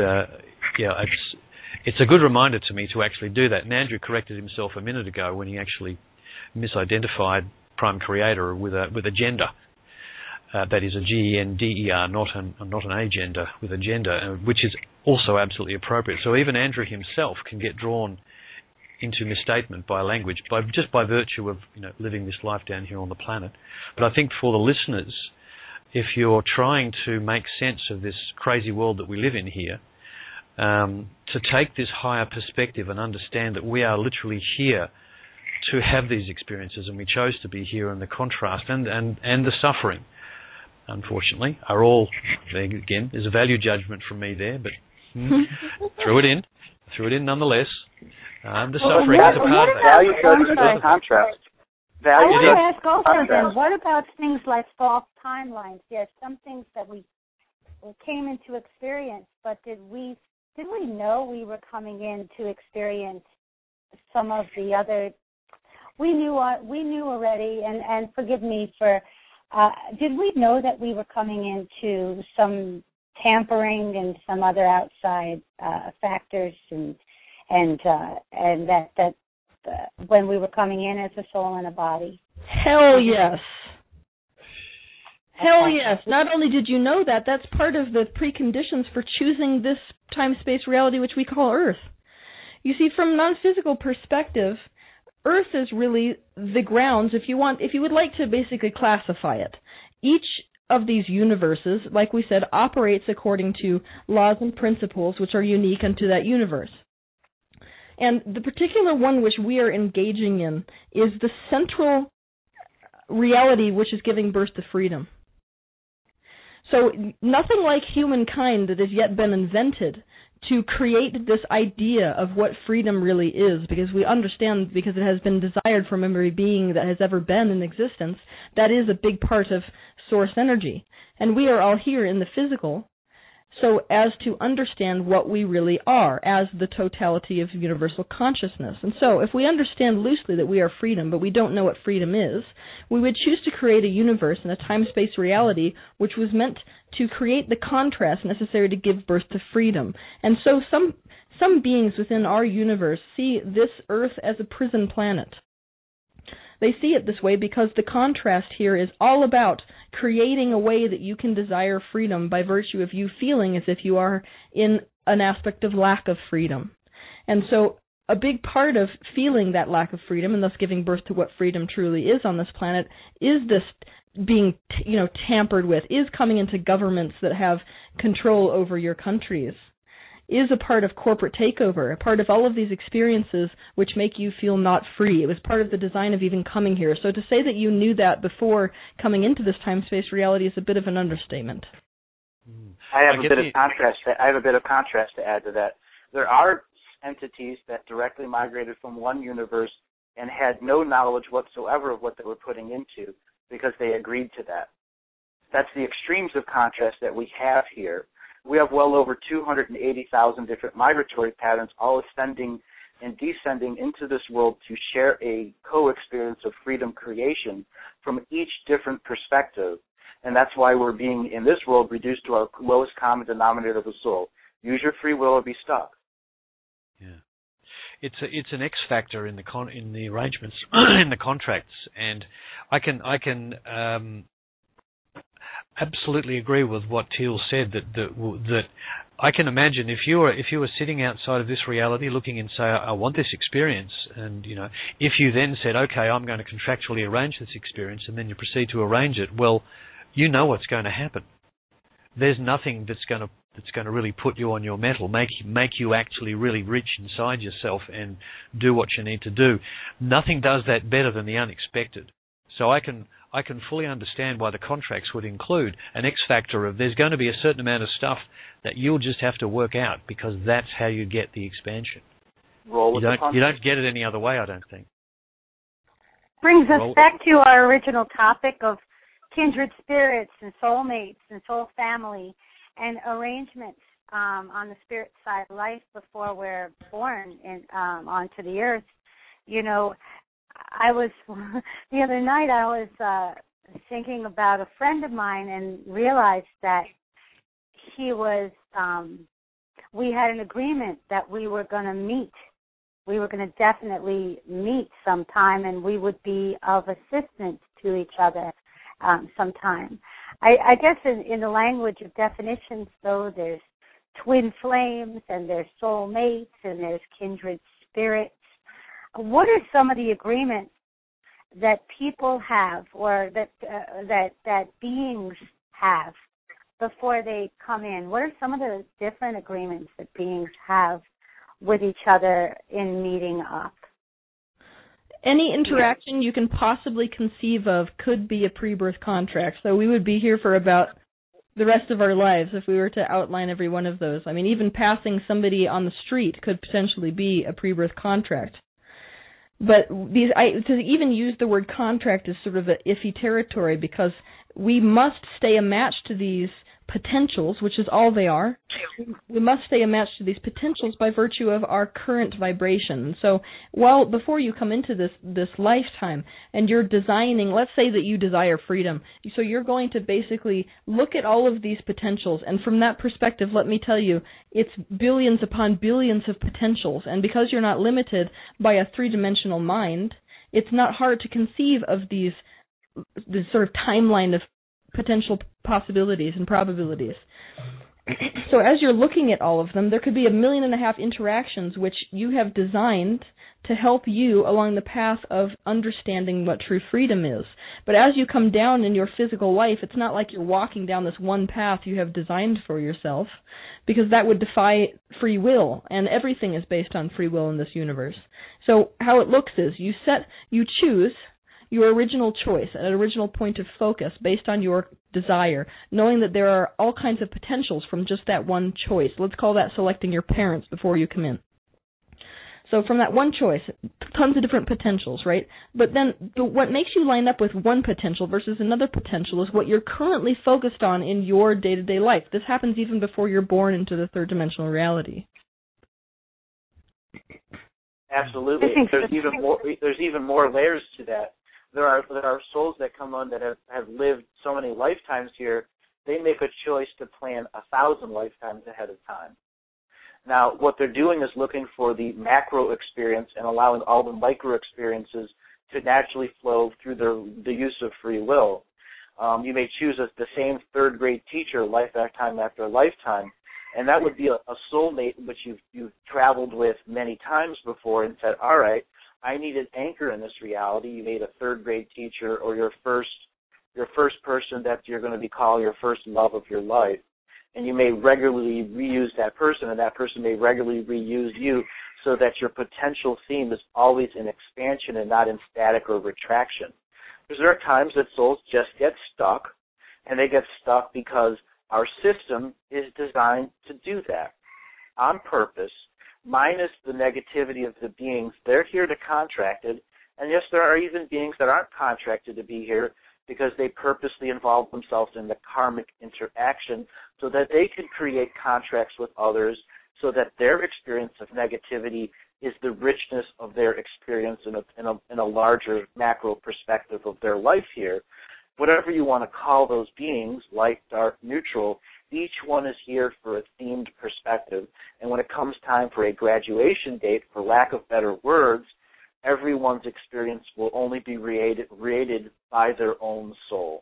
it's a good reminder to me to actually do that. And Andrew corrected himself a minute ago when he actually misidentified Prime Creator with a gender. That is a G-E-N-D-E-R, not an agender, with a gender, which is also absolutely appropriate. So even Andrew himself can get drawn into misstatement by language, just by virtue of living this life down here on the planet. But I think for the listeners, if you're trying to make sense of this crazy world that we live in here, to take this higher perspective and understand that we are literally here to have these experiences, and we chose to be here, and the contrast and the suffering, unfortunately, are all, there again, there's a value judgment from me there, but threw it in nonetheless. The suffering is a part of that. Value judgment and contrast. I want to ask also then, what about things like false timelines? Yes, some things that we came into experience, but did we know we were coming in to experience some of the other? We knew already, and forgive me for. Did we know that we were coming into some tampering and some other outside factors, and that when we were coming in as a soul and a body? Hell yes. Hell yes. Not only did you know that, that's part of the preconditions for choosing this time-space reality which we call Earth. You see, from non-physical perspective, Earth is really the grounds, if you would like to basically classify it. Each of these universes, like we said, operates according to laws and principles which are unique unto that universe. And the particular one which we are engaging in is the central reality which is giving birth to freedom. So nothing like humankind that has yet been invented to create this idea of what freedom really is, because we understand, because it has been desired from every being that has ever been in existence, that is a big part of source energy. And we are all here in the physical, so as to understand what we really are as the totality of universal consciousness. And so if we understand loosely that we are freedom, but we don't know what freedom is, we would choose to create a universe and a time-space reality which was meant to create the contrast necessary to give birth to freedom. And so some beings within our universe see this Earth as a prison planet. They see it this way because the contrast here is all about creating a way that you can desire freedom by virtue of you feeling as if you are in an aspect of lack of freedom. And so a big part of feeling that lack of freedom and thus giving birth to what freedom truly is on this planet is this being, tampered with, is coming into governments that have control over your countries, is a part of corporate takeover, a part of all of these experiences which make you feel not free. It was part of the design of even coming here. So to say that you knew that before coming into this time-space reality is a bit of an understatement. I have a bit of contrast to add to that. There are entities that directly migrated from one universe and had no knowledge whatsoever of what they were putting into because they agreed to that. That's the extremes of contrast that we have here. We have well over 280,000 different migratory patterns all ascending and descending into this world to share a co-experience of freedom creation from each different perspective. And that's why we're being, in this world, reduced to our lowest common denominator of the soul. Use your free will or be stuck. Yeah. It's an X factor in the arrangements in the contracts, and I can absolutely agree with what Teal said that I can imagine if you were sitting outside of this reality looking and say, I want this experience, and if you then said, okay, I'm going to contractually arrange this experience, and then you proceed to arrange it, well, you know what's going to happen. There's nothing that's going to really put you on your mettle, make you actually really rich inside yourself and do what you need to do. Nothing does that better than the unexpected. So I can fully understand why the contracts would include an X factor of there's going to be a certain amount of stuff that you'll just have to work out because that's how you get the expansion. You don't get it any other way, I don't think. Brings us back to our original topic of kindred spirits and soulmates and soul family and arrangements on the spirit side of life before we're born onto the earth. I was the other night I was thinking about a friend of mine and realized that he was we had an agreement that we were going to meet. We were going to definitely meet sometime, and we would be of assistance to each other sometime. I guess in the language of definitions, though, there's twin flames and there's soulmates and there's kindred spirits. What are some of the agreements that people have or that beings have before they come in? What are some of the different agreements that beings have with each other in meeting up? Any interaction you can possibly conceive of could be a pre-birth contract. So we would be here for about the rest of our lives if we were to outline every one of those. I mean, even passing somebody on the street could potentially be a pre-birth contract. But to even use the word contract is sort of an iffy territory because we must stay a match to these potentials, which is all they are. We must stay a match to these potentials by virtue of our current vibration. So before you come into this lifetime and you're designing, let's say that you desire freedom, so you're going to basically look at all of these potentials, and from that perspective, let me tell you, it's billions upon billions of potentials, and because you're not limited by a three-dimensional mind, it's not hard to conceive of this sort of timeline of potential possibilities and probabilities. So as you're looking at all of them, there could be 1.5 million interactions which you have designed to help you along the path of understanding what true freedom is. But as you come down in your physical life, it's not like you're walking down this one path you have designed for yourself, because that would defy free will, and everything is based on free will in this universe. So how it looks is you choose your original choice, an original point of focus based on your desire, knowing that there are all kinds of potentials from just that one choice. Let's call that selecting your parents before you come in. So from that one choice, tons of different potentials, right? But then what makes you line up with one potential versus another potential is what you're currently focused on in your day-to-day life. This happens even before you're born into the third-dimensional reality. Absolutely. There's even more layers to that. There are souls that come on that have lived so many lifetimes here, they make a choice to plan 1,000 lifetimes ahead of time. Now, what they're doing is looking for the macro experience and allowing all the micro experiences to naturally flow through the use of free will. You may choose the same third-grade teacher lifetime after lifetime, And that would be a soulmate which you've traveled with many times before and said, all right, I need an anchor in this reality. You made a third-grade teacher or your first person that you're going to be called your first love of your life. And you may regularly reuse that person, and that person may regularly reuse you, so that your potential theme is always in expansion and not in static or retraction. Because there are times that souls just get stuck, and they get stuck because our system is designed to do that on purpose, minus the negativity of the beings. They're here to contract it, and yes, there are even beings that aren't contracted to be here because they purposely involve themselves in the karmic interaction so that they can create contracts with others so that their experience of negativity is the richness of their experience in a larger macro perspective of their life here. Whatever you want to call those beings, light, dark, neutral, each one is here for a themed perspective. And when it comes time for a graduation date, for lack of better words, everyone's experience will only be rated by their own soul.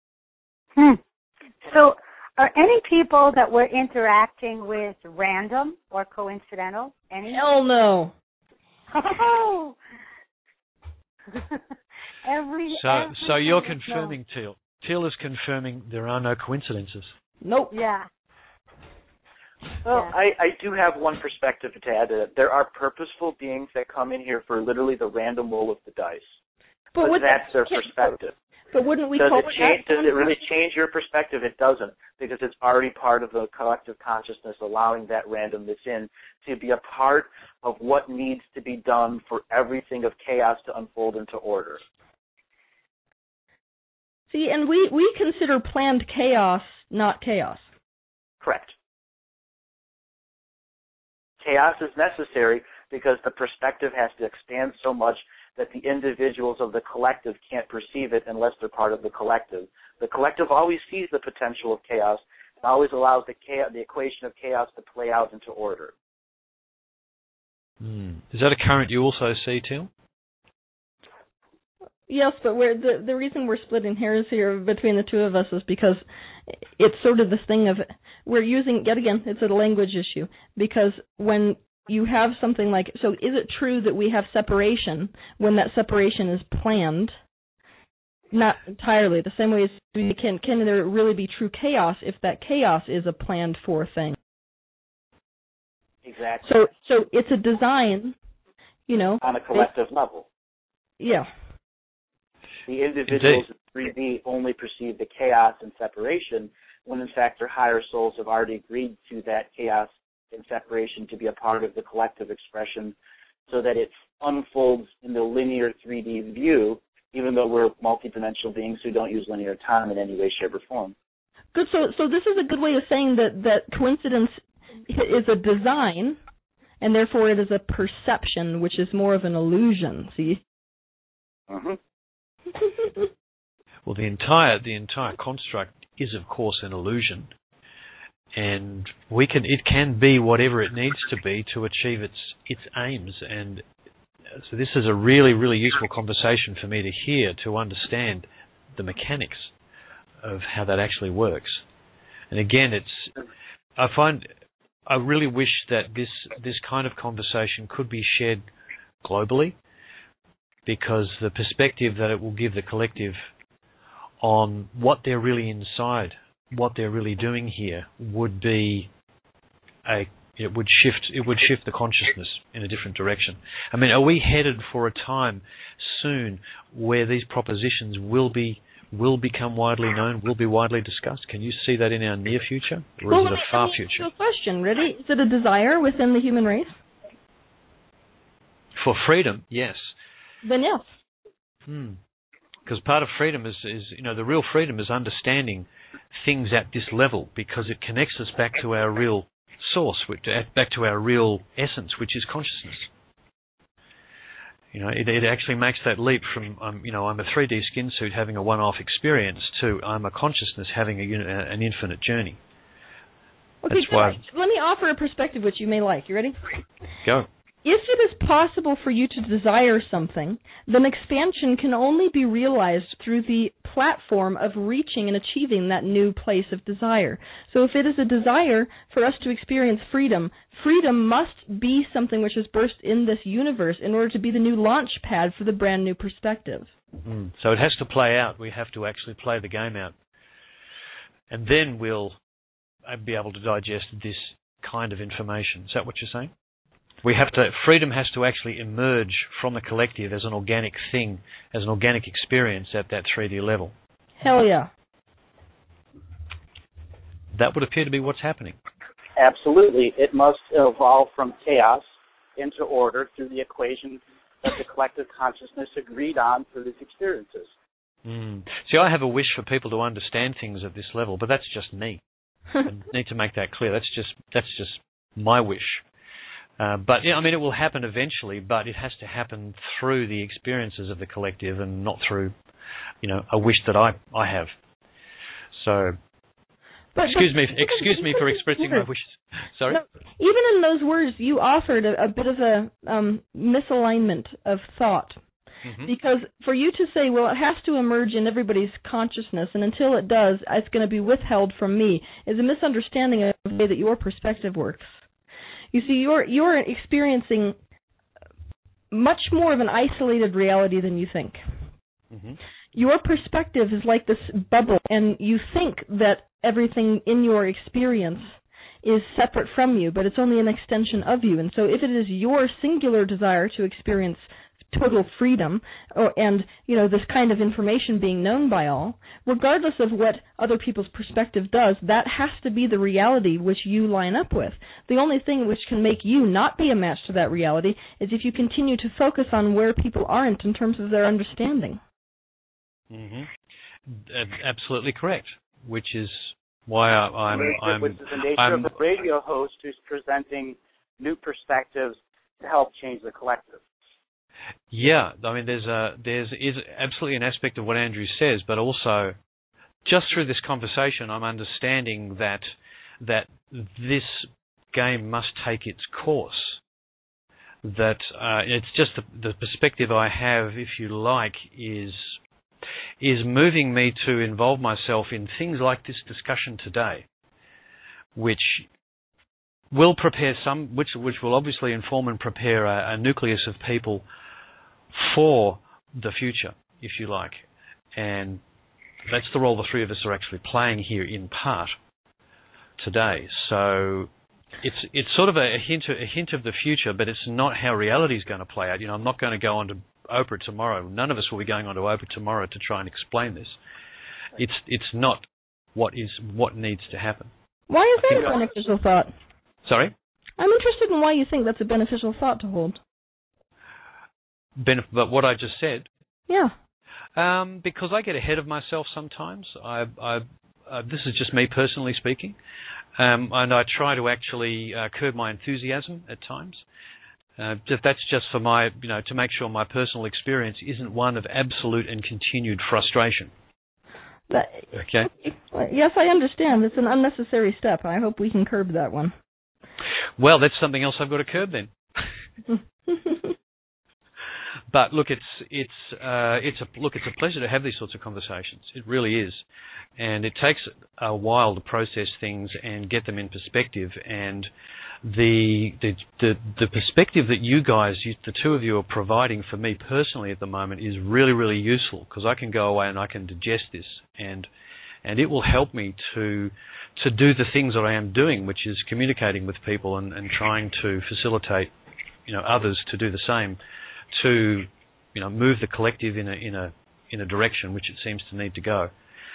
So are any people that we're interacting with random or coincidental? Any? Hell no. Oh. So you're confirming, Teal. Teal is confirming there are no coincidences. Nope. Yeah. Well, I do have one perspective to add to that. There are purposeful beings that come in here for literally the random roll of the dice. But that's their perspective. But wouldn't we Does call it really change your perspective? It doesn't, because it's already part of the collective consciousness, allowing that randomness in to be a part of what needs to be done for everything of chaos to unfold into order. See, and we consider planned chaos not chaos. Correct. Chaos is necessary because the perspective has to expand so much that the individuals of the collective can't perceive it unless they're part of the collective. The collective always sees the potential of chaos and always allows the equation of chaos to play out into order. Is that a current you also see, Teal? Yes, but the reason we're splitting hairs here between the two of us is because it's sort of this thing of we're using, yet again, it's a language issue, because when you have something like, so is it true that we have separation when that separation is planned? Not entirely. The same way as can there really be true chaos if that chaos is a planned for thing? Exactly. So it's a design, on a collective level. Yeah. The individuals in 3D only perceive the chaos and separation when, in fact, their higher souls have already agreed to that chaos and separation to be a part of the collective expression so that it unfolds in the linear 3D view, even though we're multidimensional beings who don't use linear time in any way, shape, or form. Good. So this is a good way of saying that coincidence is a design, and therefore it is a perception, which is more of an illusion, see? Mm-hmm. Well, the entire construct is, of course, an illusion, and it can be whatever it needs to be to achieve its aims. And so this is a really, really useful conversation for me to hear, to understand the mechanics of how that actually works. And again, I really wish that this kind of conversation could be shared globally, because the perspective that it will give the collective on what they're really inside, what they're really doing here, would be it would shift the consciousness in a different direction. I mean, are we headed for a time soon where these propositions will become widely known, will be widely discussed? Can you see that in our near future, or is it a far future? So question, ready? Is it a desire within the human race? For freedom, yes. Then yes. Because part of freedom is the real freedom is understanding things at this level, because it connects us back to our real source, back to our real essence, which is consciousness. It actually makes that leap from I'm a 3D skin suit having a one-off experience to I'm a consciousness having an infinite journey. Okay, let me offer a perspective which you may like. You ready? Go. if it is possible for you to desire something, then expansion can only be realized through the platform of reaching and achieving that new place of desire. So if it is a desire for us to experience freedom, freedom must be something which is burst in this universe in order to be the new launch pad for the brand new perspective. Mm. So it has to play out. We have to actually play the game out. And then we'll be able to digest this kind of information. Is that what you're saying? Freedom has to actually emerge from the collective as an organic thing, as an organic experience at that 3D level. Hell yeah. That would appear to be what's happening. Absolutely. It must evolve from chaos into order through the equation that the collective consciousness agreed on for these experiences. Mm. See, I have a wish for people to understand things at this level, but that's just me. I need to make that clear. That's just my wish. But yeah, I mean, it will happen eventually, but it has to happen through the experiences of the collective and not through, a wish that I have. So, excuse me for expressing my wishes. Sorry? No, even in those words, you offered a bit of a misalignment of thought. Mm-hmm. Because for you to say, well, it has to emerge in everybody's consciousness, and until it does, it's going to be withheld from me, is a misunderstanding of the way that your perspective works. You see, you're experiencing much more of an isolated reality than you think. Mm-hmm. Your perspective is like this bubble, and you think that everything in your experience is separate from you, but it's only an extension of you. And so if it is your singular desire to experience total freedom, and this kind of information being known by all, regardless of what other people's perspective does, that has to be the reality which you line up with. The only thing which can make you not be a match to that reality is if you continue to focus on where people aren't in terms of their understanding. Mm-hmm. Absolutely correct. Which is why I'm. Which is the nature of the radio host who's presenting new perspectives to help change the collective. Yeah, I mean, there's absolutely an aspect of what Andrew says, but also just through this conversation, I'm understanding that this game must take its course. That it's just the perspective I have, if you like, is moving me to involve myself in things like this discussion today, which will prepare which will obviously inform and prepare a nucleus of people for the future, if you like. And that's the role the three of us are actually playing here in part today. So it's sort of a hint of the future, but it's not how reality is going to play out. I'm not going to go on to Oprah tomorrow. None of us will be going on to Oprah tomorrow to try and explain this. It's not what needs to happen. Why is that a beneficial thought? Sorry? I'm interested in why you think that's a beneficial thought to hold. But what I just said? Yeah. Because I get ahead of myself sometimes. This is just me personally speaking. And I try to actually curb my enthusiasm at times. That's just for my, to make sure my personal experience isn't one of absolute and continued frustration. Okay? Yes, I understand. It's an unnecessary step. I hope we can curb that one. Well, that's something else I've got to curb then. But look, it's a pleasure to have these sorts of conversations. It really is, and it takes a while to process things and get them in perspective. And the perspective that you guys, the two of you, are providing for me personally at the moment is really, really useful, because I can go away and I can digest this, and it will help me to do the things that I am doing, which is communicating with people and trying to facilitate, others to do the same, to, move the collective in a direction which it seems to need to go.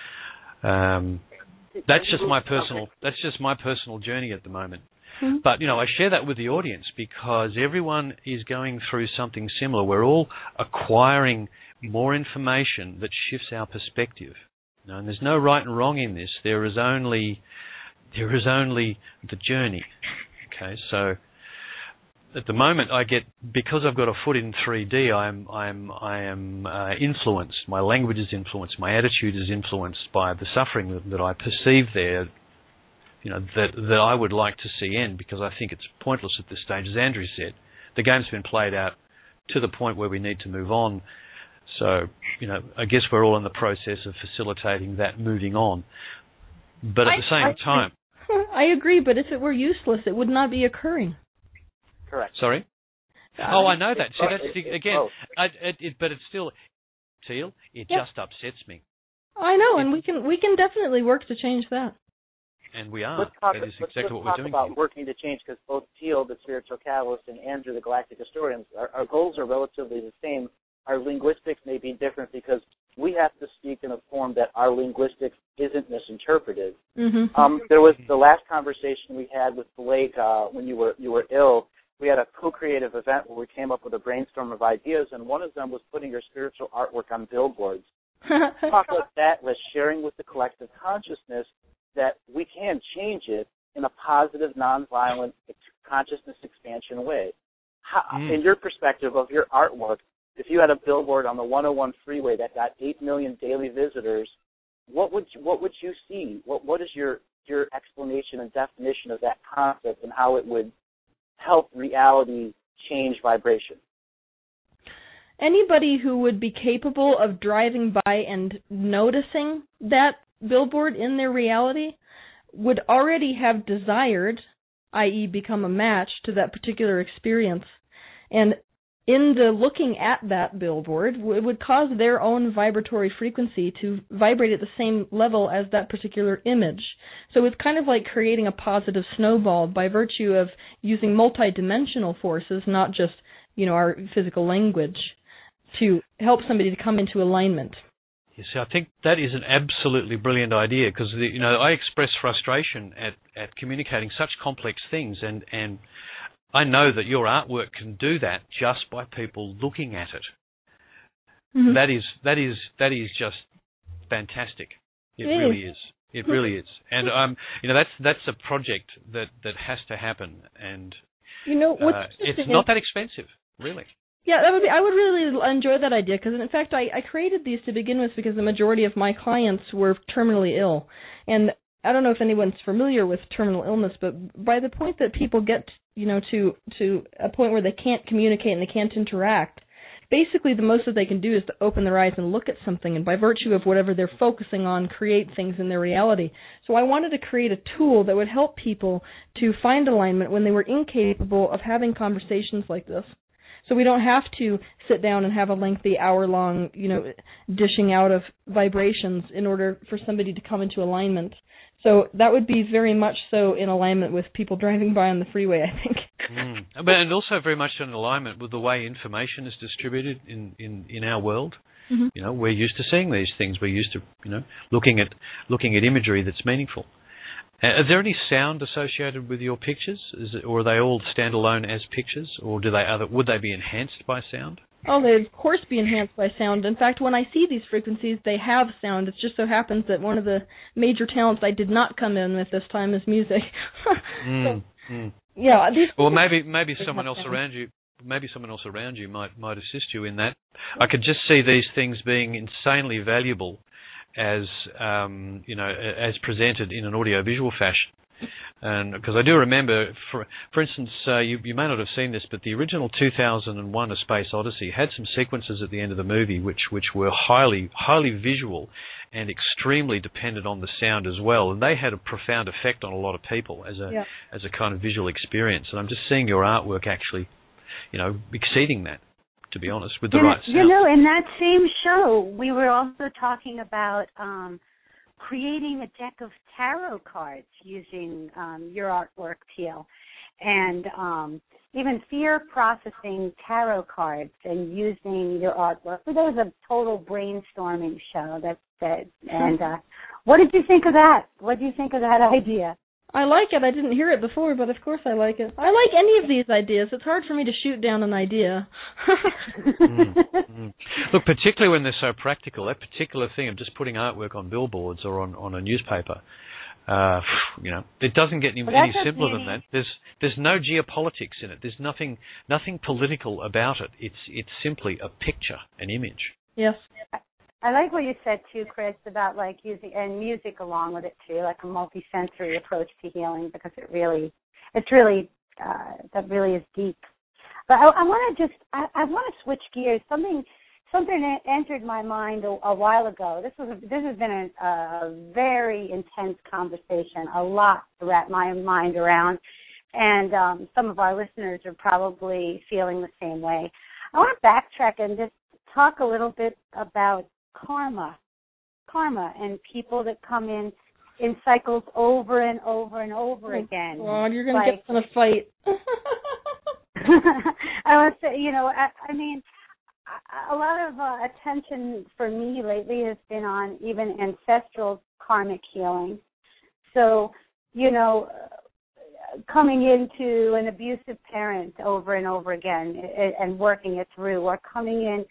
That's just my personal journey at the moment. Mm-hmm. But I share that with the audience because everyone is going through something similar. We're all acquiring more information that shifts our perspective. And there's no right and wrong in this. There is only the journey. Okay, so at the moment, because I've got a foot in 3D, I am influenced. My language is influenced. My attitude is influenced by the suffering that I perceive there. That I would like to see end, because I think it's pointless at this stage, as Andrew said. the game's been played out to the point where we need to move on. So, I guess we're all in the process of facilitating that moving on. But at the same time... I agree, but if it were useless, it would not be occurring. Correct. Sorry? I know that. See, that's again, but it's still, Teal, it just upsets me. I know, and we can definitely work to change that. And we are. That is exactly what we're doing. Let's talk about working to change, because both Teal, the spiritual catalyst, and Andrew, the galactic historian, our goals are relatively the same. Our linguistics may be different because we have to speak in a form that our linguistics isn't misinterpreted. Mm-hmm. There was the last conversation we had with Blake when you were ill. We had a co-creative event where we came up with a brainstorm of ideas, and one of them was putting your spiritual artwork on billboards. Talk about that was sharing with the collective consciousness that we can change it in a positive, nonviolent consciousness expansion way. In your perspective of your artwork, if you had a billboard on the 101 freeway that got 8 million daily visitors, what would you see? What is your explanation and definition of that concept and how it would help reality change vibration? Anybody who would be capable of driving by and noticing that billboard in their reality would already have desired, i.e. become a match to that particular experience. And in the looking at that billboard, it would cause their own vibratory frequency to vibrate at the same level as that particular image. So it's kind of like creating a positive snowball by virtue of using multidimensional forces, not just, our physical language, to help somebody to come into alignment. Yes, I think that is an absolutely brilliant idea, because I express frustration at communicating such complex things, and I know that your artwork can do that just by people looking at it. Mm-hmm. That is just fantastic. It really is. It really is. And that's a project that has to happen, and it's not that expensive, really. Yeah, I would really enjoy that idea, because in fact I created these to begin with because the majority of my clients were terminally ill. And I don't know if anyone's familiar with terminal illness, but by the point that people get, to a point where they can't communicate and they can't interact, basically the most that they can do is to open their eyes and look at something, and by virtue of whatever they're focusing on, create things in their reality. So I wanted to create a tool that would help people to find alignment when they were incapable of having conversations like this. So we don't have to sit down and have a lengthy hour-long, dishing out of vibrations in order for somebody to come into alignment. So that would be very much so in alignment with people driving by on the freeway, I think. And also very much in alignment with the way information is distributed in our world. Mm-hmm. We're used to seeing these things. We're used to, looking at imagery that's meaningful. Is there any sound associated with your pictures, or are they all standalone as pictures, or would they be enhanced by sound? Oh, they of course be enhanced by sound. In fact, when I see these frequencies, they have sound. It just so happens that one of the major talents I did not come in with this time is music. Yeah. Well, maybe someone else around you. Maybe someone else around you might assist you in that. I could just see these things being insanely valuable as as presented in an audiovisual fashion, and because I do remember, for instance, you may not have seen this, but the original 2001: A Space Odyssey had some sequences at the end of the movie which were highly visual and extremely dependent on the sound as well, and they had a profound effect on a lot of people as a kind of visual experience. And I'm just seeing your artwork actually, exceeding that, to be honest, with the right sound. In that same show, we were also talking about creating a deck of tarot cards using your artwork, Teal, and even fear processing tarot cards and using your artwork. So there was a total brainstorming show and what did you think of that? What do you think of that idea? I like it. I didn't hear it before, but of course I like it. I like any of these ideas. It's hard for me to shoot down an idea. Look, particularly when they're so practical, that particular thing of just putting artwork on billboards or on a newspaper, it doesn't get any simpler than that. There's no geopolitics in it. There's nothing political about it. It's simply a picture, an image. Yes. I like what you said too, Chris, about like using and music along with it too, like a multi-sensory approach to healing, because that really is deep. But I want to I want to switch gears. Something that entered my mind a while ago. This has been a very intense conversation, a lot to wrap my mind around, and some of our listeners are probably feeling the same way. I want to backtrack and just talk a little bit about karma and people that come in cycles over and over and over again. God, you're going to get in a fight. I would say, I mean, a lot of attention for me lately has been on even ancestral karmic healing. So, coming into an abusive parent over and over again and working it through, or coming in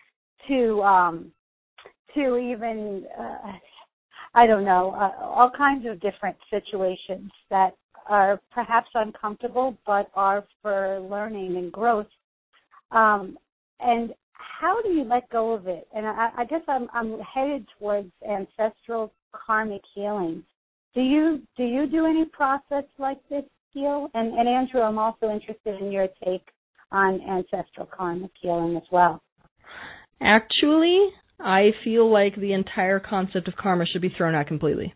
to even, I don't know, all kinds of different situations that are perhaps uncomfortable but are for learning and growth. And how do you let go of it? And I guess I'm headed towards ancestral karmic healing. Do you do any process like this, Gil? And Andrew, I'm also interested in your take on ancestral karmic healing as well. Actually, I feel like the entire concept of karma should be thrown out completely.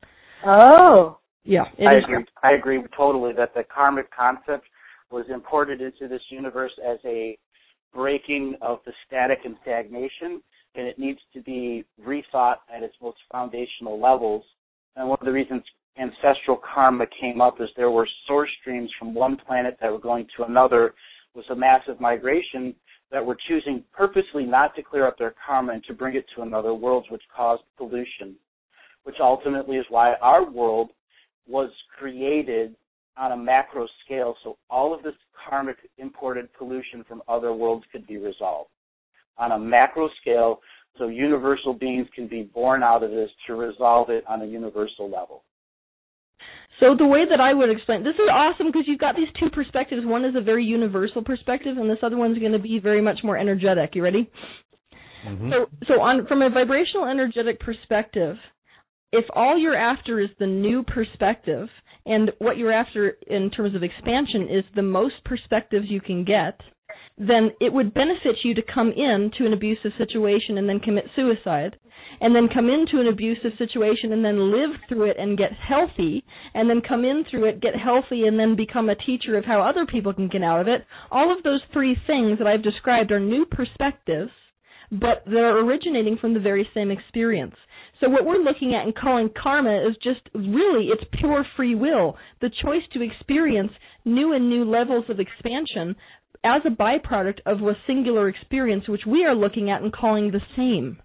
Oh. Yeah. I agree totally that the karmic concept was imported into this universe as a breaking of the static and stagnation, and it needs to be rethought at its most foundational levels. And one of the reasons ancestral karma came up is there were source streams from one planet that were going to another. It was a massive migration that were choosing purposely not to clear up their karma and to bring it to another world, which caused pollution, which ultimately is why our world was created on a macro scale, so all of this karmic imported pollution from other worlds could be resolved on a macro scale, so universal beings can be born out of this to resolve it on a universal level. So the way that I would explain, this is awesome because you've got these two perspectives. One is a very universal perspective, and this other one's going to be very much more energetic. You ready? Mm-hmm. From a vibrational energetic perspective, if all you're after is the new perspective, and what you're after in terms of expansion is the most perspectives you can get, then it would benefit you to come into an abusive situation and then commit suicide, and then come into an abusive situation and then live through it and get healthy, and then come in through it, get healthy, and then become a teacher of how other people can get out of it. All of those three things that I've described are new perspectives, but they're originating from the very same experience. So what we're looking at and calling karma is just really, it's pure free will, the choice to experience new and new levels of expansion as a byproduct of a singular experience, which we are looking at and calling the same.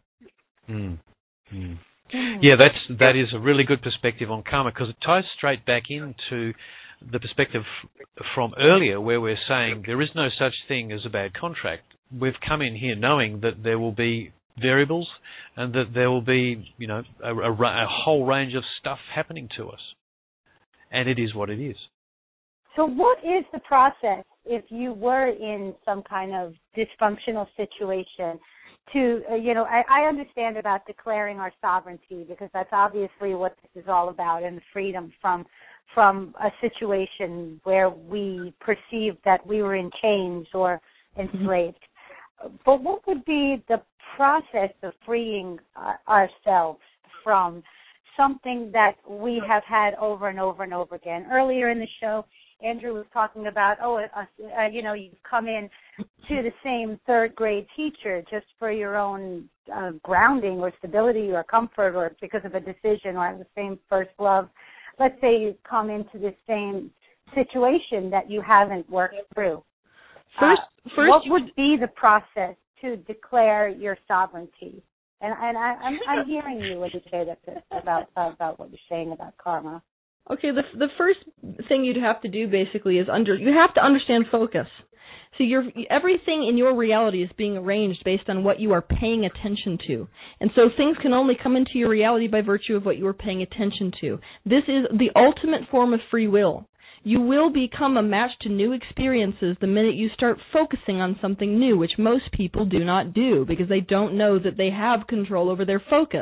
Yeah, that is a really good perspective on karma, because it ties straight back into the perspective from earlier where we're saying there is no such thing as a bad contract. We've come in here knowing that there will be variables and that there will be, a whole range of stuff happening to us. And it is what it is. So what is the process if you were in some kind of dysfunctional situation to, I understand about declaring our sovereignty, because that's obviously what this is all about, and the freedom from a situation where we perceived that we were in chains or enslaved. But what would be the process of freeing ourselves from something that we have had over and over and over again? Earlier in the show, Andrew was talking about, you come in to the same third grade teacher just for your own grounding or stability or comfort, or because of a decision, or the same first love. Let's say you come into the same situation that you haven't worked through. First, what would be the process to declare your sovereignty? And I'm hearing you when you say that about what you're saying about karma. Okay, the first thing you'd have to do basically is you have to understand focus. So everything in your reality is being arranged based on what you are paying attention to. And so things can only come into your reality by virtue of what you are paying attention to. This is the ultimate form of free will. You will become a match to new experiences the minute you start focusing on something new, which most people do not do because they don't know that they have control over their focus.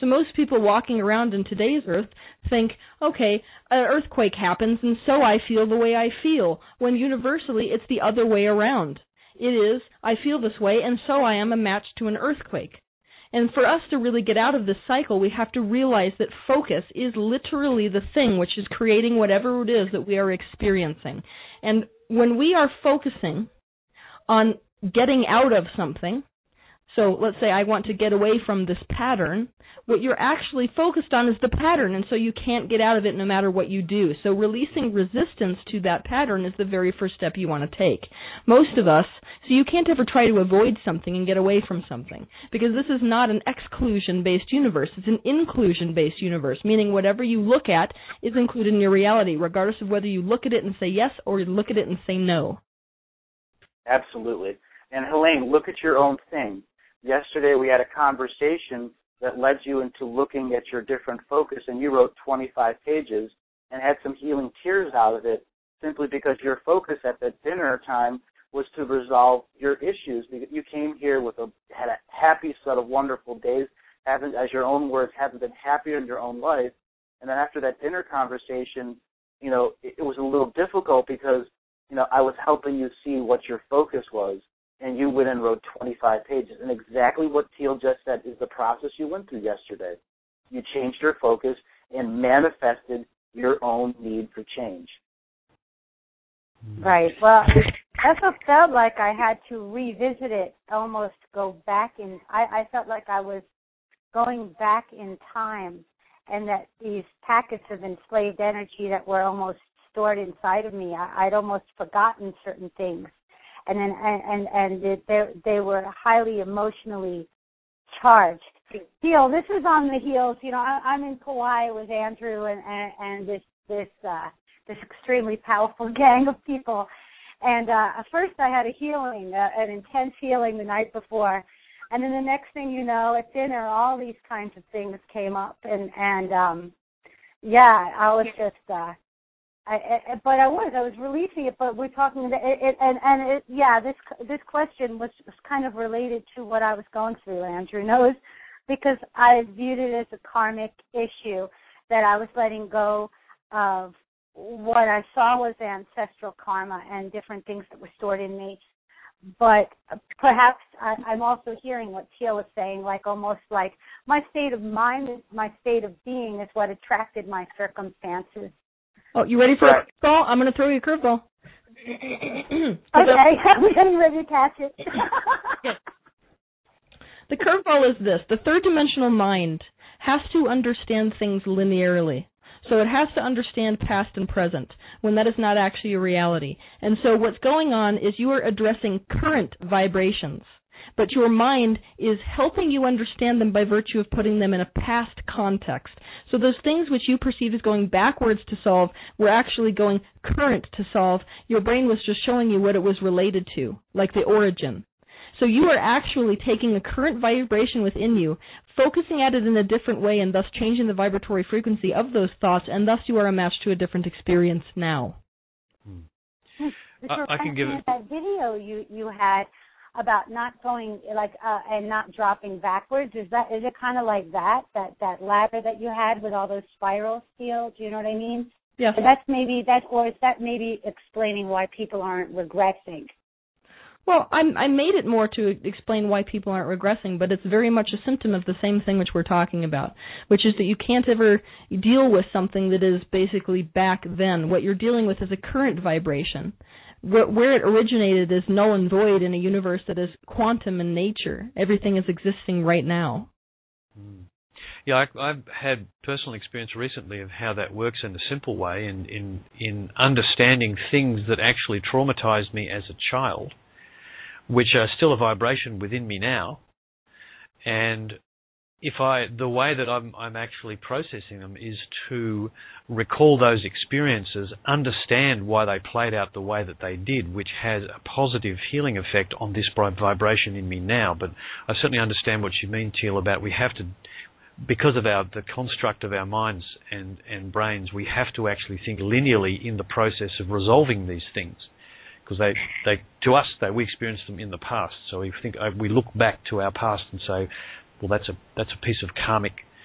So most people walking around in today's Earth think, okay, an earthquake happens and so I feel the way I feel, when universally it's the other way around. It is, I feel this way and so I am a match to an earthquake. And for us to really get out of this cycle, we have to realize that focus is literally the thing which is creating whatever it is that we are experiencing. And when we are focusing on getting out of something, so let's say I want to get away from this pattern, what you're actually focused on is the pattern, and so you can't get out of it no matter what you do. So releasing resistance to that pattern is the very first step you want to take. Most of us, so you can't ever try to avoid something and get away from something, because this is not an exclusion-based universe. It's an inclusion-based universe, meaning whatever you look at is included in your reality, regardless of whether you look at it and say yes or you look at it and say no. Absolutely. And Helene, look at your own thing. Yesterday we had a conversation that led you into looking at your different focus, and you wrote 25 pages and had some healing tears out of it simply because your focus at that dinner time was to resolve your issues. You came here had a happy set of wonderful days, haven't, as your own words, haven't been happier in your own life. And then after that dinner conversation, it was a little difficult because, I was helping you see what your focus was. And you went and wrote 25 pages. And exactly what Teal just said is the process you went through yesterday. You changed your focus and manifested your own need for change. Right. Well, that's what felt like I had to revisit it, almost go back in. I felt like I was going back in time, and that these packets of enslaved energy that were almost stored inside of me, I'd almost forgotten certain things. And then they were highly emotionally charged. Teal, this is on the heels. I'm in Kauai with Andrew and this extremely powerful gang of people. And at first I had a healing, an intense healing the night before, and then the next thing you know, at dinner, all these kinds of things came up, and I was just. I was releasing it, but we're talking, this question was kind of related to what I was going through, Andrew knows, because I viewed it as a karmic issue, that I was letting go of what I saw was ancestral karma and different things that were stored in me. But perhaps I'm also hearing what Teal is saying, almost like my state of mind, my state of being is what attracted my circumstances. Oh, you ready for a curveball? I'm going to throw you a curveball. Okay, I'm getting ready to catch it. The curveball is this. The third-dimensional mind has to understand things linearly. So it has to understand past and present, when that is not actually a reality. And so what's going on is you are addressing current vibrations, but your mind is helping you understand them by virtue of putting them in a past context. So those things which you perceive as going backwards to solve were actually going current to solve. Your brain was just showing you what it was related to, like the origin. So you are actually taking a current vibration within you, focusing at it in a different way, and thus changing the vibratory frequency of those thoughts, and thus you are a match to a different experience now. I can give it. That video you had about not going and not dropping backwards, is it kind of like that ladder that you had with all those spirals, Teal? Do you know what I mean? Yes. Is that maybe explaining why people aren't regressing? Well, I made it more to explain why people aren't regressing, but it's very much a symptom of the same thing which we're talking about, which is that you can't ever deal with something that is basically back then. What you're dealing with is a current vibration. Where it originated is null and void in a universe that is quantum in nature. Everything is existing right now. Yeah, I've had personal experience recently of how that works in a simple way, in understanding things that actually traumatized me as a child, which are still a vibration within me now. And the way that I'm actually processing them is to recall those experiences, understand why they played out the way that they did, which has a positive healing effect on this vibration in me now. But I certainly understand what you mean, Teal, about we have to, because of the construct of our minds and brains, we have to actually think linearly in the process of resolving these things. Because we experienced them in the past. So we look back to our past and say, well, that's a piece of karmic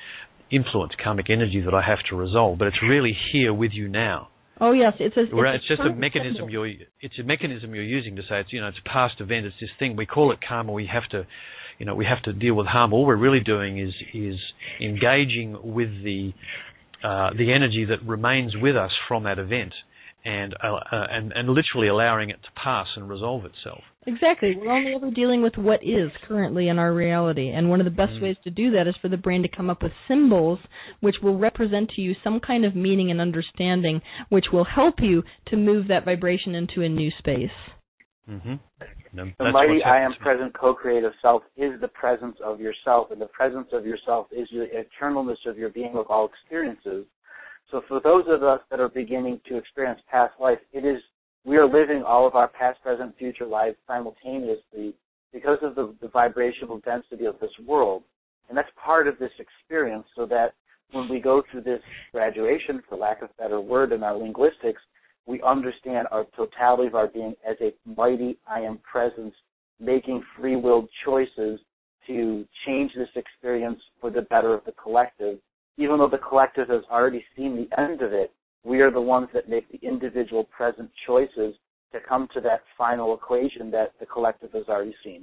influence, karmic energy that I have to resolve, but it's really here with you now. Oh yes, it's just a mechanism you're using to say it's a past event. It's this thing we call it karma. We have to deal with harm. All we're really doing is engaging with the energy that remains with us from that event, and literally allowing it to pass and resolve itself. Exactly. We're only ever dealing with what is currently in our reality, and one of the best ways to do that is for the brain to come up with symbols which will represent to you some kind of meaning and understanding which will help you to move that vibration into a new space. Mm-hmm. The mighty I am present co-creative self is the presence of yourself, and the presence of yourself is the eternalness of your being of all experiences. So for those of us that are beginning to experience past life, we are living all of our past, present, future lives simultaneously because of the vibrational density of this world. And that's part of this experience, so that when we go through this graduation, for lack of a better word, in our linguistics, we understand our totality of our being as a mighty I am presence, making free-willed choices to change this experience for the better of the collective. Even though the collective has already seen the end of it, we are the ones that make the individual present choices to come to that final equation that the collective has already seen.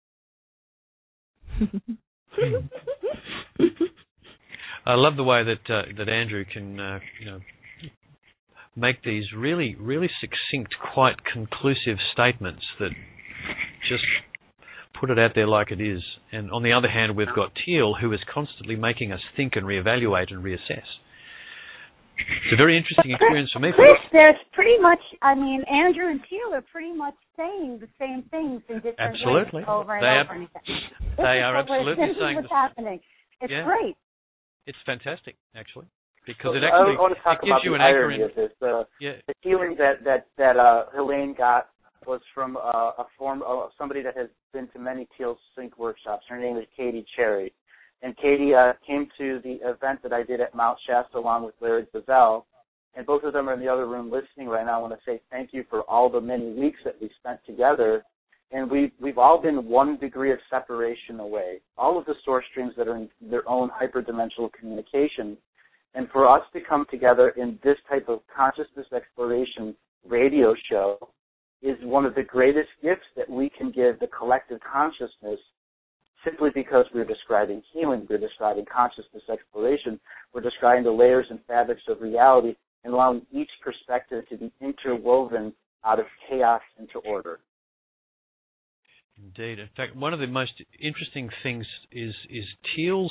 I love the way that Andrew can make these really, really succinct, quite conclusive statements that just put it out there like it is. And on the other hand, we've got Teal, who is constantly making us think and reevaluate and reassess. It's a very interesting experience for me. Chris, there's pretty much, Andrew and Teal are pretty much saying the same things in different ways over and over again. They are absolutely saying what's happening. It's great. It's fantastic, actually, because it actually gives you an anchor in. The healing that Helene got was from somebody that has been to many Teal Sync workshops. Her name is Katie Cherry. And Katie came to the event that I did at Mount Shasta along with Larry Bazell, and both of them are in the other room listening right now. I want to say thank you for all the many weeks that we spent together, and we've all been 1 degree of separation away, all of the source streams that are in their own hyperdimensional communication. And for us to come together in this type of consciousness exploration radio show is one of the greatest gifts that we can give the collective consciousness, simply because we're describing healing, we're describing consciousness exploration, we're describing the layers and fabrics of reality and allowing each perspective to be interwoven out of chaos into order. Indeed. In fact, one of the most interesting things is Teal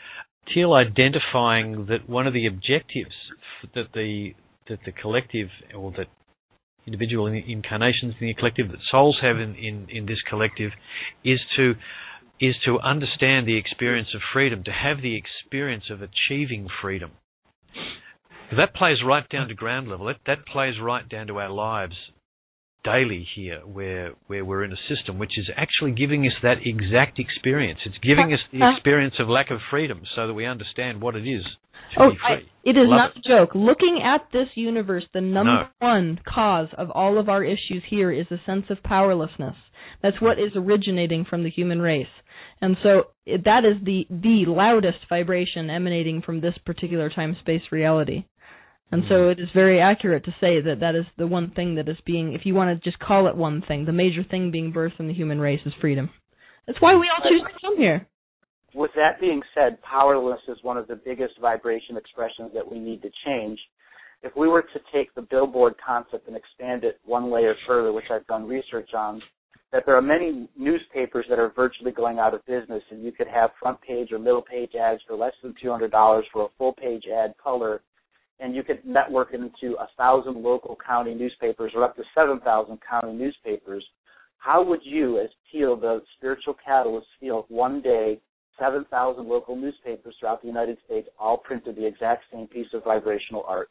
identifying that one of the objectives that the collective, or that individual incarnations in the collective, that souls have in this collective, is to understand the experience of freedom, to have the experience of achieving freedom. That plays right down to ground level. That plays right down to our lives daily here, where we're in a system which is actually giving us that exact experience. It's giving us the experience of lack of freedom so that we understand what it is to be free. It is not a joke. Looking at this universe, the number one cause of all of our issues here is a sense of powerlessness. That's what is originating from the human race. And so that is the loudest vibration emanating from this particular time-space reality. And so it is very accurate to say that is the one thing that is being, if you want to just call it one thing, the major thing being birthed in the human race is freedom. That's why we all choose to come here. With that being said, powerless is one of the biggest vibration expressions that we need to change. If we were to take the billboard concept and expand it one layer further, which I've done research on, that there are many newspapers that are virtually going out of business, and you could have front page or middle page ads for less than $200 for a full page ad color, and you could network it into 1,000 local county newspapers or up to 7,000 county newspapers. How would you, as Teal, the spiritual catalyst, feel if one day 7,000 local newspapers throughout the United States all printed the exact same piece of vibrational art?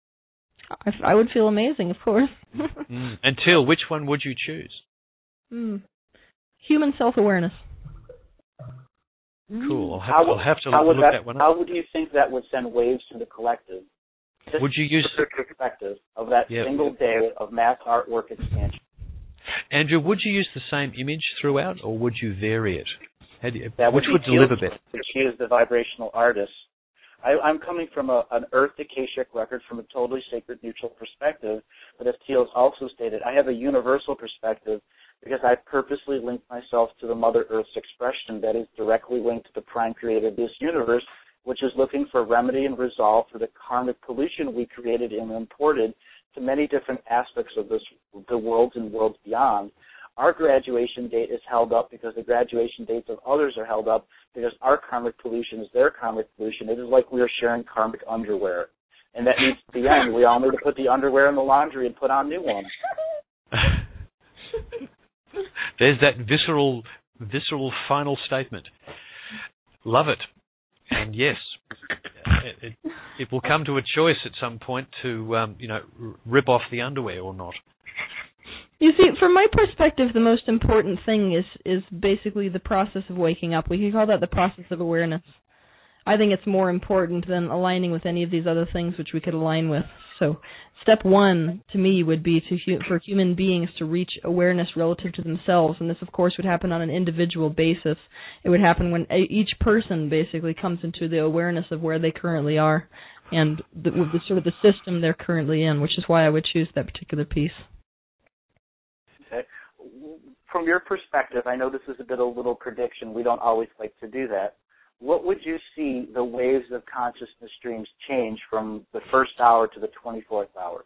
I would feel amazing, of course. And Teal, which one would you choose? Human self-awareness. Cool. I'll have to look that one up. How would you think that would send waves to the collective? Just would you use the perspective of that single day of mass artwork expansion? Andrew, would you use the same image throughout, or would you vary it? Which would deliver better? She is the vibrational artist. I'm coming from an Earth Akashic record from a totally sacred, neutral perspective, but as Teal's also stated, I have a universal perspective because I purposely linked myself to the Mother Earth's expression that is directly linked to the prime creator of this universe, which is looking for remedy and resolve for the karmic pollution we created and imported to many different aspects of the worlds and worlds beyond. Our graduation date is held up because the graduation dates of others are held up because our karmic pollution is their karmic pollution. It is like we are sharing karmic underwear. And that needs to be end. We all need to put the underwear in the laundry and put on new ones. There's that visceral final statement. Love it. And yes, it will come to a choice at some point to, rip off the underwear or not. You see, from my perspective, the most important thing is basically the process of waking up. We can call that the process of awareness. I think it's more important than aligning with any of these other things which we could align with. So step one, to me, would be for human beings to reach awareness relative to themselves. And this, of course, would happen on an individual basis. It would happen when each person basically comes into the awareness of where they currently are and the sort of the system they're currently in, which is why I would choose that particular piece. Okay. From your perspective, I know this is a little prediction. We don't always like to do that. What would you see the waves of consciousness streams change from the first hour to the 24th hour?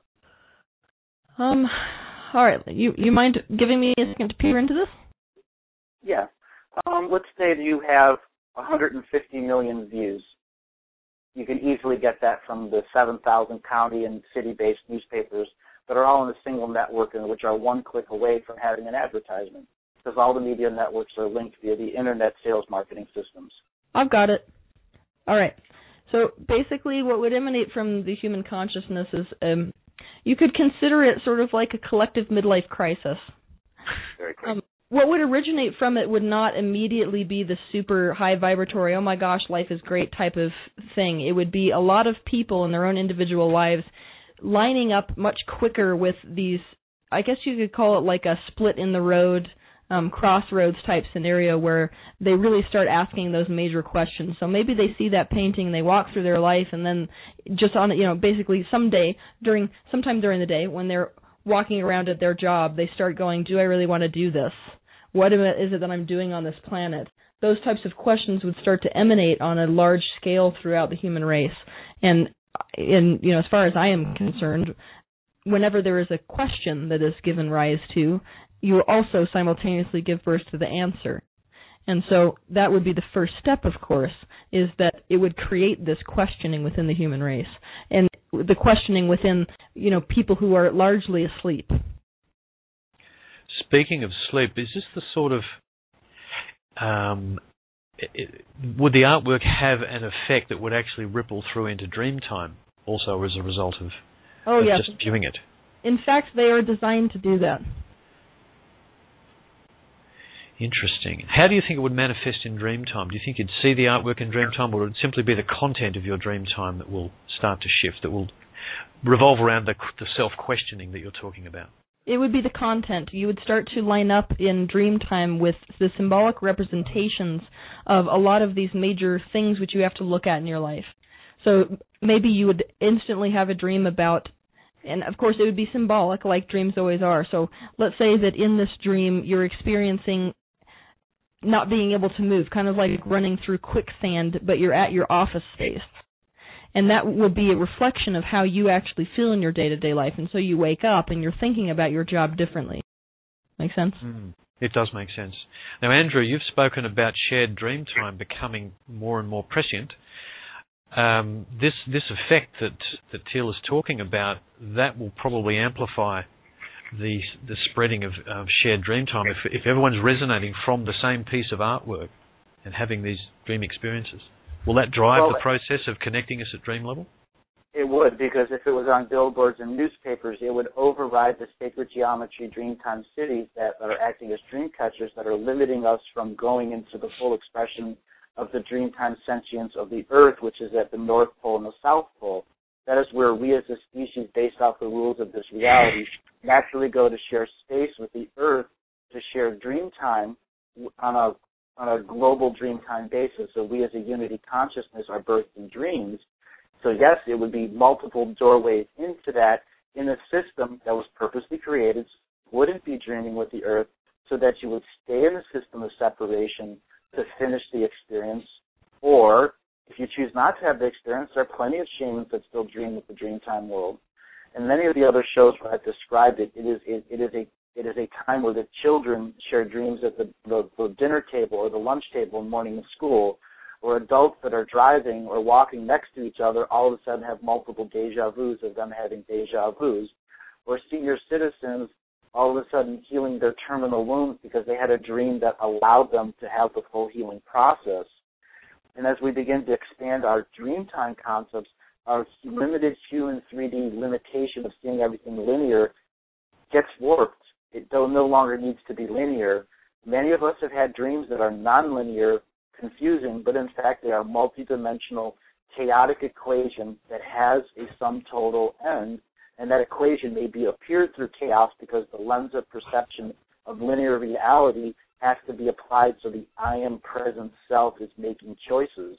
All right. You mind giving me a second to peer into this? Yeah. Let's say that you have 150 million views. You can easily get that from the 7,000 county and city-based newspapers that are all in a single network and which are one click away from having an advertisement because all the media networks are linked via the internet sales marketing systems. I've got it. All right. So basically what would emanate from the human consciousness is you could consider it sort of like a collective midlife crisis. Very cool. What would originate from it would not immediately be the super high vibratory, oh my gosh, life is great type of thing. It would be a lot of people in their own individual lives lining up much quicker with these, I guess you could call it like a split in the road, crossroads type scenario where they really start asking those major questions. So maybe they see that painting and they walk through their life and then just on, basically sometime during the day when they're walking around at their job, they start going, do I really want to do this? What is it that I'm doing on this planet? Those types of questions would start to emanate on a large scale throughout the human race. And as far as I am concerned, whenever there is a question that is given rise to, you also simultaneously give birth to the answer. And so that would be the first step, of course, is that it would create this questioning within the human race. And the questioning within, people who are largely asleep. Speaking of sleep, is this the sort of... would the artwork have an effect that would actually ripple through into dream time also as a result of just viewing it? In fact, they are designed to do that. Interesting. How do you think it would manifest in dream time? Do you think you'd see the artwork in dream time, or would it simply be the content of your dream time that will start to shift, that will revolve around the self-questioning that you're talking about? It would be the content. You would start to line up in dream time with the symbolic representations of a lot of these major things which you have to look at in your life. So maybe you would instantly have a dream about, and of course it would be symbolic like dreams always are. So let's say that in this dream you're experiencing not being able to move, kind of like running through quicksand, but you're at your office space. And that would be a reflection of how you actually feel in your day-to-day life. And so you wake up and you're thinking about your job differently. Make sense? It does make sense. Now, Andrew, you've spoken about shared dream time becoming more and more prescient. This effect that Teal is talking about, that will probably amplify the spreading of shared dream time if everyone's resonating from the same piece of artwork and having these dream experiences. Will that drive the process of connecting us at dream level? It would, because if it was on billboards and newspapers, it would override the sacred geometry Dreamtime cities that are acting as dream catchers that are limiting us from going into the full expression of the Dreamtime sentience of the Earth, which is at the North Pole and the South Pole. That is where we as a species, based off the rules of this reality, naturally go to share space with the Earth, to share dream time on on a global dreamtime basis. So we as a unity consciousness are birthed in dreams. So yes, it would be multiple doorways into that in a system that was purposely created, wouldn't be dreaming with the earth, so that you would stay in the system of separation to finish the experience. Or if you choose not to have the experience, there are plenty of shamans that still dream with the dreamtime world. And many of the other shows where I've described it, it is a time where the children share dreams at the dinner table or the lunch table in morning of school, or adults that are driving or walking next to each other all of a sudden have multiple deja vus of them having deja vus, or senior citizens all of a sudden healing their terminal wounds because they had a dream that allowed them to have the full healing process. And as we begin to expand our dreamtime concepts, our limited human 3D limitation of seeing everything linear gets warped. It no longer needs to be linear. Many of us have had dreams that are nonlinear, confusing, but in fact they are multidimensional, chaotic equation that has a sum total end, and that equation may be appeared through chaos because the lens of perception of linear reality has to be applied so the I am present self is making choices.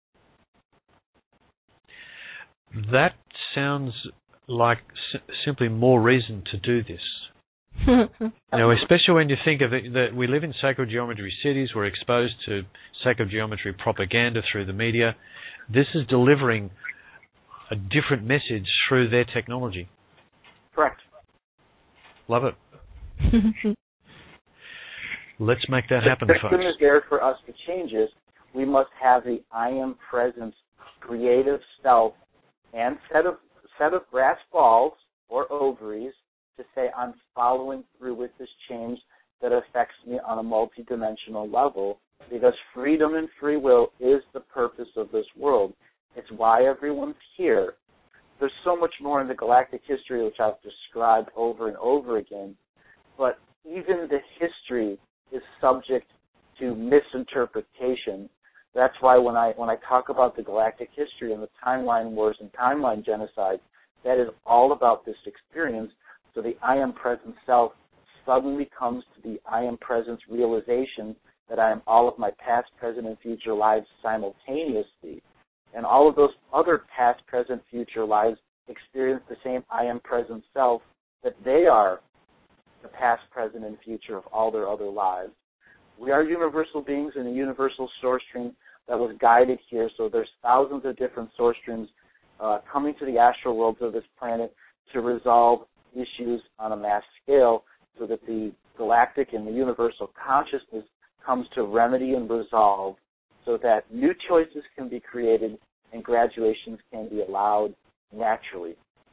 That sounds like simply more reason to do this. Especially when you think of it, that we live in sacred geometry cities, we're exposed to sacred geometry propaganda through the media. This is delivering a different message through their technology. Correct. Love it. Let's make that happen, folks. The system is there for us to change it. We must have the I am presence, creative self, and set of brass balls or ovaries to say I'm following through with this change that affects me on a multidimensional level, because freedom and free will is the purpose of this world. It's why everyone's here. There's so much more in the galactic history which I've described over and over again, but even the history is subject to misinterpretation. That's why when I talk about the galactic history and the timeline wars and timeline genocides, that is all about this experience. So the I am present self suddenly comes to the I am presence realization that I am all of my past, present, and future lives simultaneously. And all of those other past, present, future lives experience the same I am present self, that they are the past, present, and future of all their other lives. We are universal beings in a universal source stream that was guided here. So there's thousands of different source streams coming to the astral worlds of this planet to resolve issues on a mass scale, so that the galactic and the universal consciousness comes to remedy and resolve, so that new choices can be created and graduations can be allowed naturally.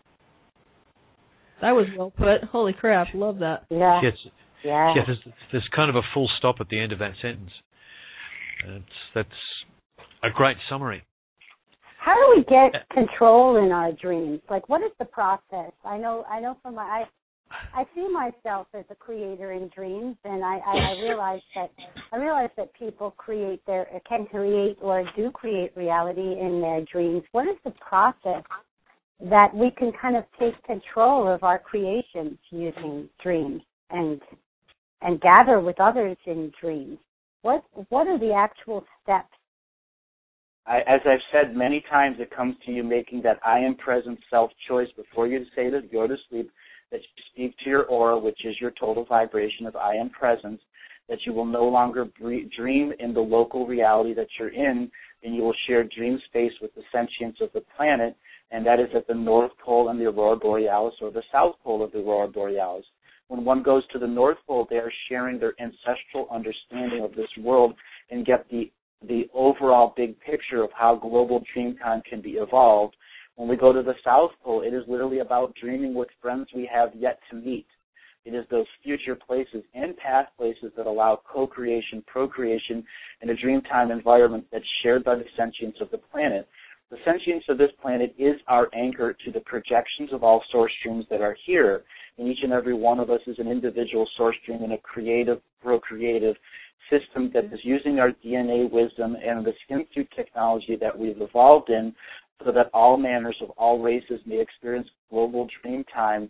That was well put. Holy crap, love that. Yeah. Yeah, there's kind of a full stop at the end of that sentence. That's a great summary. How do we get control in our dreams? Like, what is the process? I know from I see myself as a creator in dreams, and I realize that people can create or do create reality in their dreams. What is the process that we can kind of take control of our creations using dreams and gather with others in dreams? What are the actual steps? As I've said many times, it comes to you making that I am present self-choice before you say to go to sleep, that you speak to your aura, which is your total vibration of I am presence, that you will no longer dream in the local reality that you're in, and you will share dream space with the sentience of the planet, and that is at the North Pole and the Aurora Borealis, or the South Pole of the Aurora Borealis. When one goes to the North Pole, they are sharing their ancestral understanding of this world and get the overall big picture of how global dreamtime can be evolved. When we go to the South Pole, it is literally about dreaming with friends we have yet to meet. It is those future places and past places that allow co-creation, procreation, in a dreamtime environment that's shared by the sentience of the planet. The sentience of this planet is our anchor to the projections of all source streams that are here. And each and every one of us is an individual source stream in a creative, procreative system that is using our DNA wisdom and the skin suit technology that we've evolved in, so that all manners of all races may experience global dream time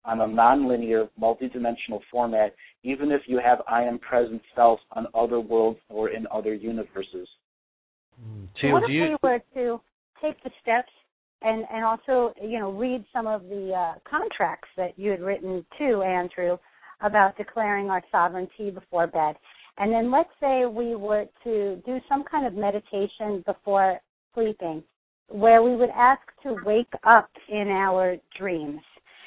on a nonlinear, multidimensional format, even if you have I am present self on other worlds or in other universes. So what if we were to take the steps and also, read some of the contracts that you had written to Andrew about declaring our sovereignty before bed? And then let's say we were to do some kind of meditation before sleeping, where we would ask to wake up in our dreams.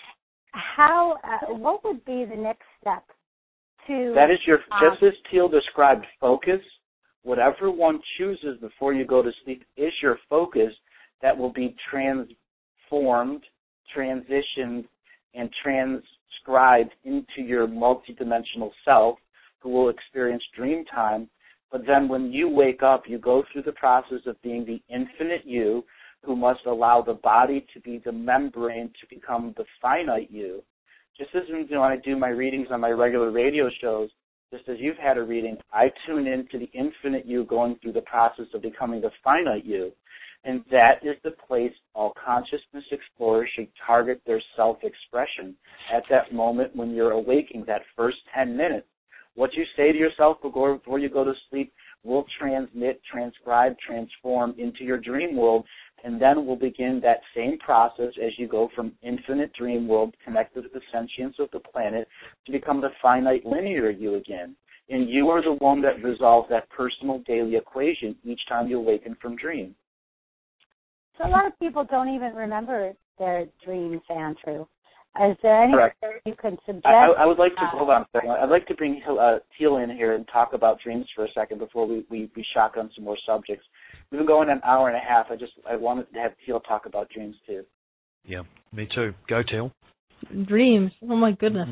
What would be the next step to... That is just as Teal described, focus. Whatever one chooses before you go to sleep is your focus that will be transformed, transitioned, and transcribed into your multidimensional self, who will experience dream time. But then when you wake up, you go through the process of being the infinite you, who must allow the body to be the membrane to become the finite you. Just as when I do my readings on my regular radio shows, just as you've had a reading, I tune into the infinite you going through the process of becoming the finite you. And that is the place all consciousness explorers should target their self-expression at that moment when you're awaking, that first 10 minutes. What you say to yourself before you go to sleep will transmit, transcribe, transform into your dream world, and then we'll begin that same process as you go from infinite dream world connected to the sentience of the planet to become the finite linear you again. And you are the one that resolves that personal daily equation each time you awaken from dream. So a lot of people don't even remember their dreams, Andrew. Is there anything you can suggest? I would like to hold on a second. I'd like to bring Teal in here and talk about dreams for a second before we shotgun some more subjects. We've been going an hour and a half. I wanted to have Teal talk about dreams too. Yeah, me too. Go, Teal. Dreams. Oh my goodness.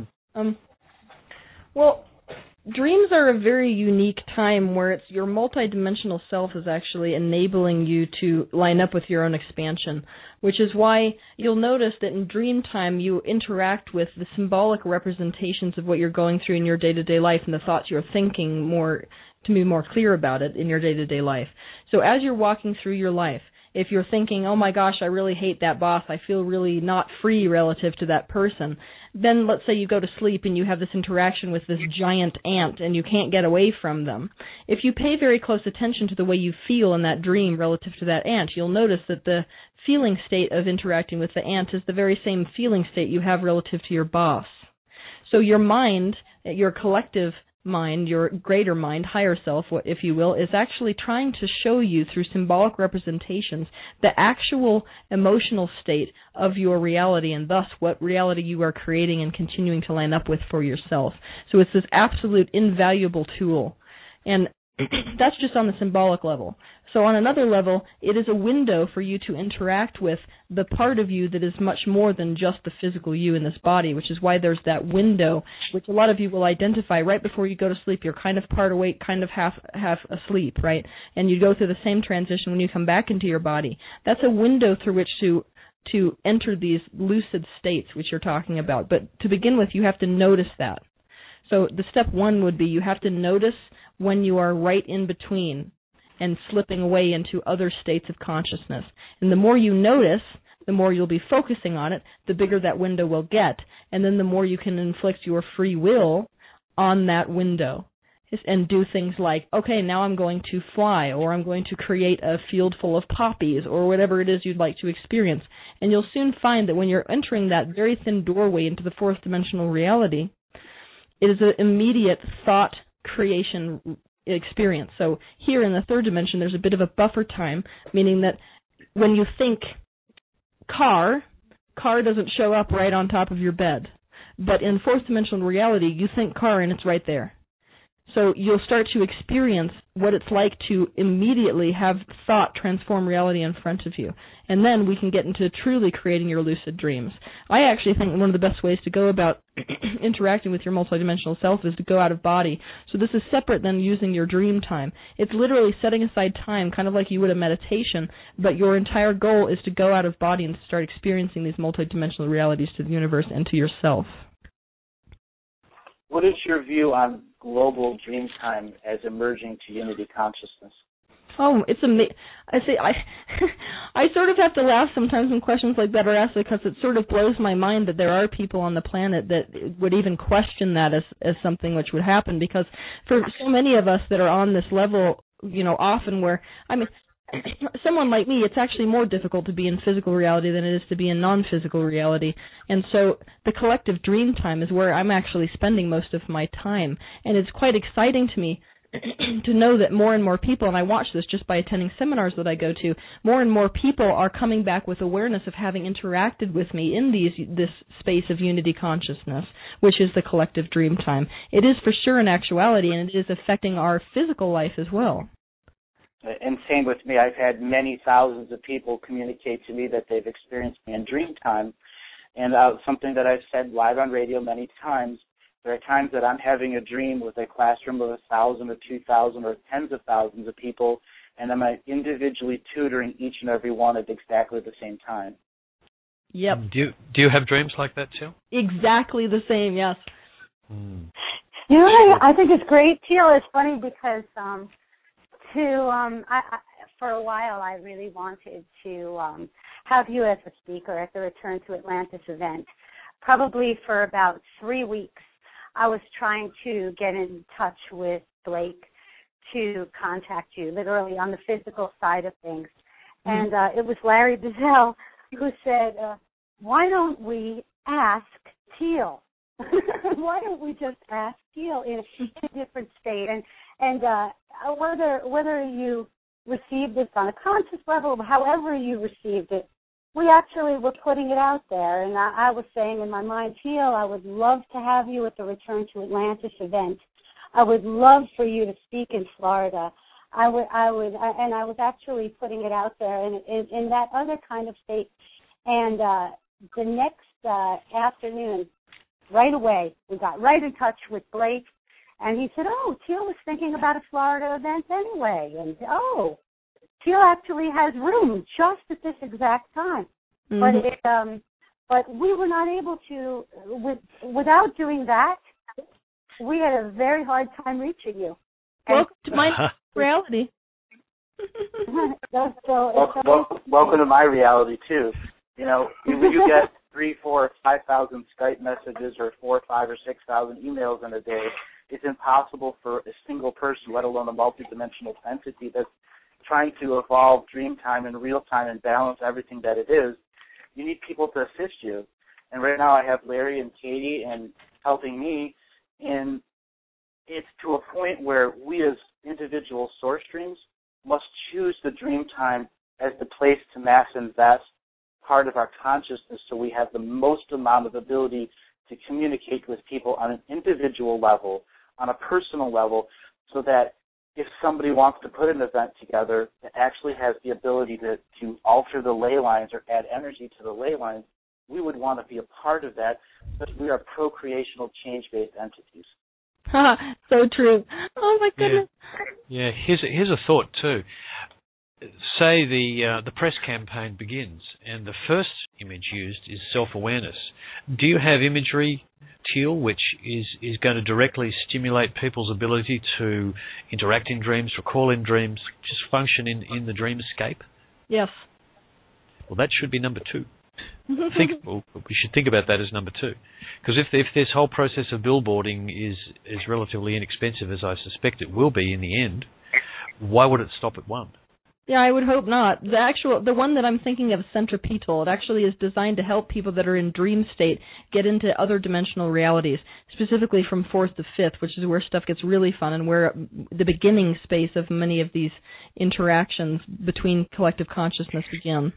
Well, dreams are a very unique time where it's your multidimensional self is actually enabling you to line up with your own expansion, which is why you'll notice that in dream time you interact with the symbolic representations of what you're going through in your day-to-day life and the thoughts you're thinking more to be more clear about it in your day-to-day life. So as you're walking through your life, if you're thinking, oh my gosh, I really hate that boss, I feel really not free relative to that person, then let's say you go to sleep and you have this interaction with this giant ant and you can't get away from them. If you pay very close attention to the way you feel in that dream relative to that ant, you'll notice that the feeling state of interacting with the ant is the very same feeling state you have relative to your boss. So your mind, your collective mind, your greater mind, higher self, if you will, is actually trying to show you through symbolic representations the actual emotional state of your reality and thus what reality you are creating and continuing to line up with for yourself. So it's this absolute invaluable tool. And that's just on the symbolic level. So on another level, it is a window for you to interact with the part of you that is much more than just the physical you in this body, which is why there's that window, which a lot of you will identify right before you go to sleep. You're kind of part awake, kind of half asleep, right? And you go through the same transition when you come back into your body. That's a window through which to enter these lucid states, which you're talking about. But to begin with, you have to notice that. So the step one would be you have to notice when you are right in between and slipping away into other states of consciousness. And the more you notice, the more you'll be focusing on it, the bigger that window will get. And then the more you can inflict your free will on that window and do things like, okay, now I'm going to fly, or I'm going to create a field full of poppies, or whatever it is you'd like to experience. And you'll soon find that when you're entering that very thin doorway into the fourth dimensional reality, it is an immediate thought creation experience. So here in the third dimension, there's a bit of a buffer time, meaning that when you think car doesn't show up right on top of your bed. But in fourth dimensional reality, you think car and it's right there. So you'll start to experience what it's like to immediately have thought transform reality in front of you. And then we can get into truly creating your lucid dreams. I actually think one of the best ways to go about interacting with your multidimensional self is to go out of body. So this is separate than using your dream time. It's literally setting aside time, kind of like you would a meditation, but your entire goal is to go out of body and start experiencing these multidimensional realities to the universe and to yourself. What is your view on global dream time as emerging to unity consciousness? Oh, it's amazing. I sort of have to laugh sometimes when questions like that are asked, because it sort of blows my mind that there are people on the planet that would even question that as something which would happen, because for so many of us that are on this level, often where, someone like me, it's actually more difficult to be in physical reality than it is to be in non-physical reality. And so the collective dream time is where I'm actually spending most of my time. And it's quite exciting to me to know that more and more people, and I watch this just by attending seminars that I go to, more and more people are coming back with awareness of having interacted with me in this space of unity consciousness, which is the collective dream time. It is for sure an actuality, and it is affecting our physical life as well. And same with me. I've had many thousands of people communicate to me that they've experienced me in dream time. And something that I've said live on radio many times, there are times that I'm having a dream with a classroom of 1,000 or 2,000 or tens of thousands of people, and I'm individually tutoring each and every one at exactly the same time. Yep. Do you have dreams like that too? Exactly the same, yes. I think it's great, Teal. It's funny because for a while I really wanted to have you as a speaker at the Return to Atlantis event. Probably for about 3 weeks, I was trying to get in touch with Blake to contact you, literally on the physical side of things. And it was Larry Bezell who said, why don't we ask Teal? Why don't we just ask Teal in a different state? And whether you received this on a conscious level, however you received it, we actually were putting it out there. And I was saying in my mind, Teal, I would love to have you at the Return to Atlantis event. I would love for you to speak in Florida. I would, and I was actually putting it out there in that other kind of state. And the next afternoon, right away, we got right in touch with Blake. And he said, Teal was thinking about a Florida event anyway. And, Teal actually has room just at this exact time. Mm-hmm. But we were not able to, without doing that, we had a very hard time reaching you. Welcome to my reality. Welcome to my reality, too. When you get 3,000, 4,000, 5,000 Skype messages or 4,000, 5,000, or 6,000 emails in a day, it's impossible for a single person, let alone a multidimensional entity that's trying to evolve dream time in real time and balance everything that it is. You need people to assist you. And right now I have Larry and Katie and helping me, and it's to a point where we as individual source streams must choose the dream time as the place to mass invest part of our consciousness so we have the most amount of ability to communicate with people on an individual level, on a personal level, so that if somebody wants to put an event together that actually has the ability to alter the ley lines or add energy to the ley lines, we would want to be a part of that, because we are procreational change-based entities. So true. Oh, my goodness. Yeah. Here's a thought, too. Say the press campaign begins, and the first image used is self-awareness. Do you have imagery, Teal, which is going to directly stimulate people's ability to interact in dreams, recall in dreams, just function in the dreamscape? Yes. Well, that should be number 2. We should think about that as number 2. Because if this whole process of billboarding is relatively inexpensive, as I suspect it will be in the end, why would it stop at 1? Yeah, I would hope not. The one that I'm thinking of, Centripetal, it actually is designed to help people that are in dream state get into other dimensional realities, specifically from 4th to 5th, which is where stuff gets really fun and where the beginning space of many of these interactions between collective consciousness begin.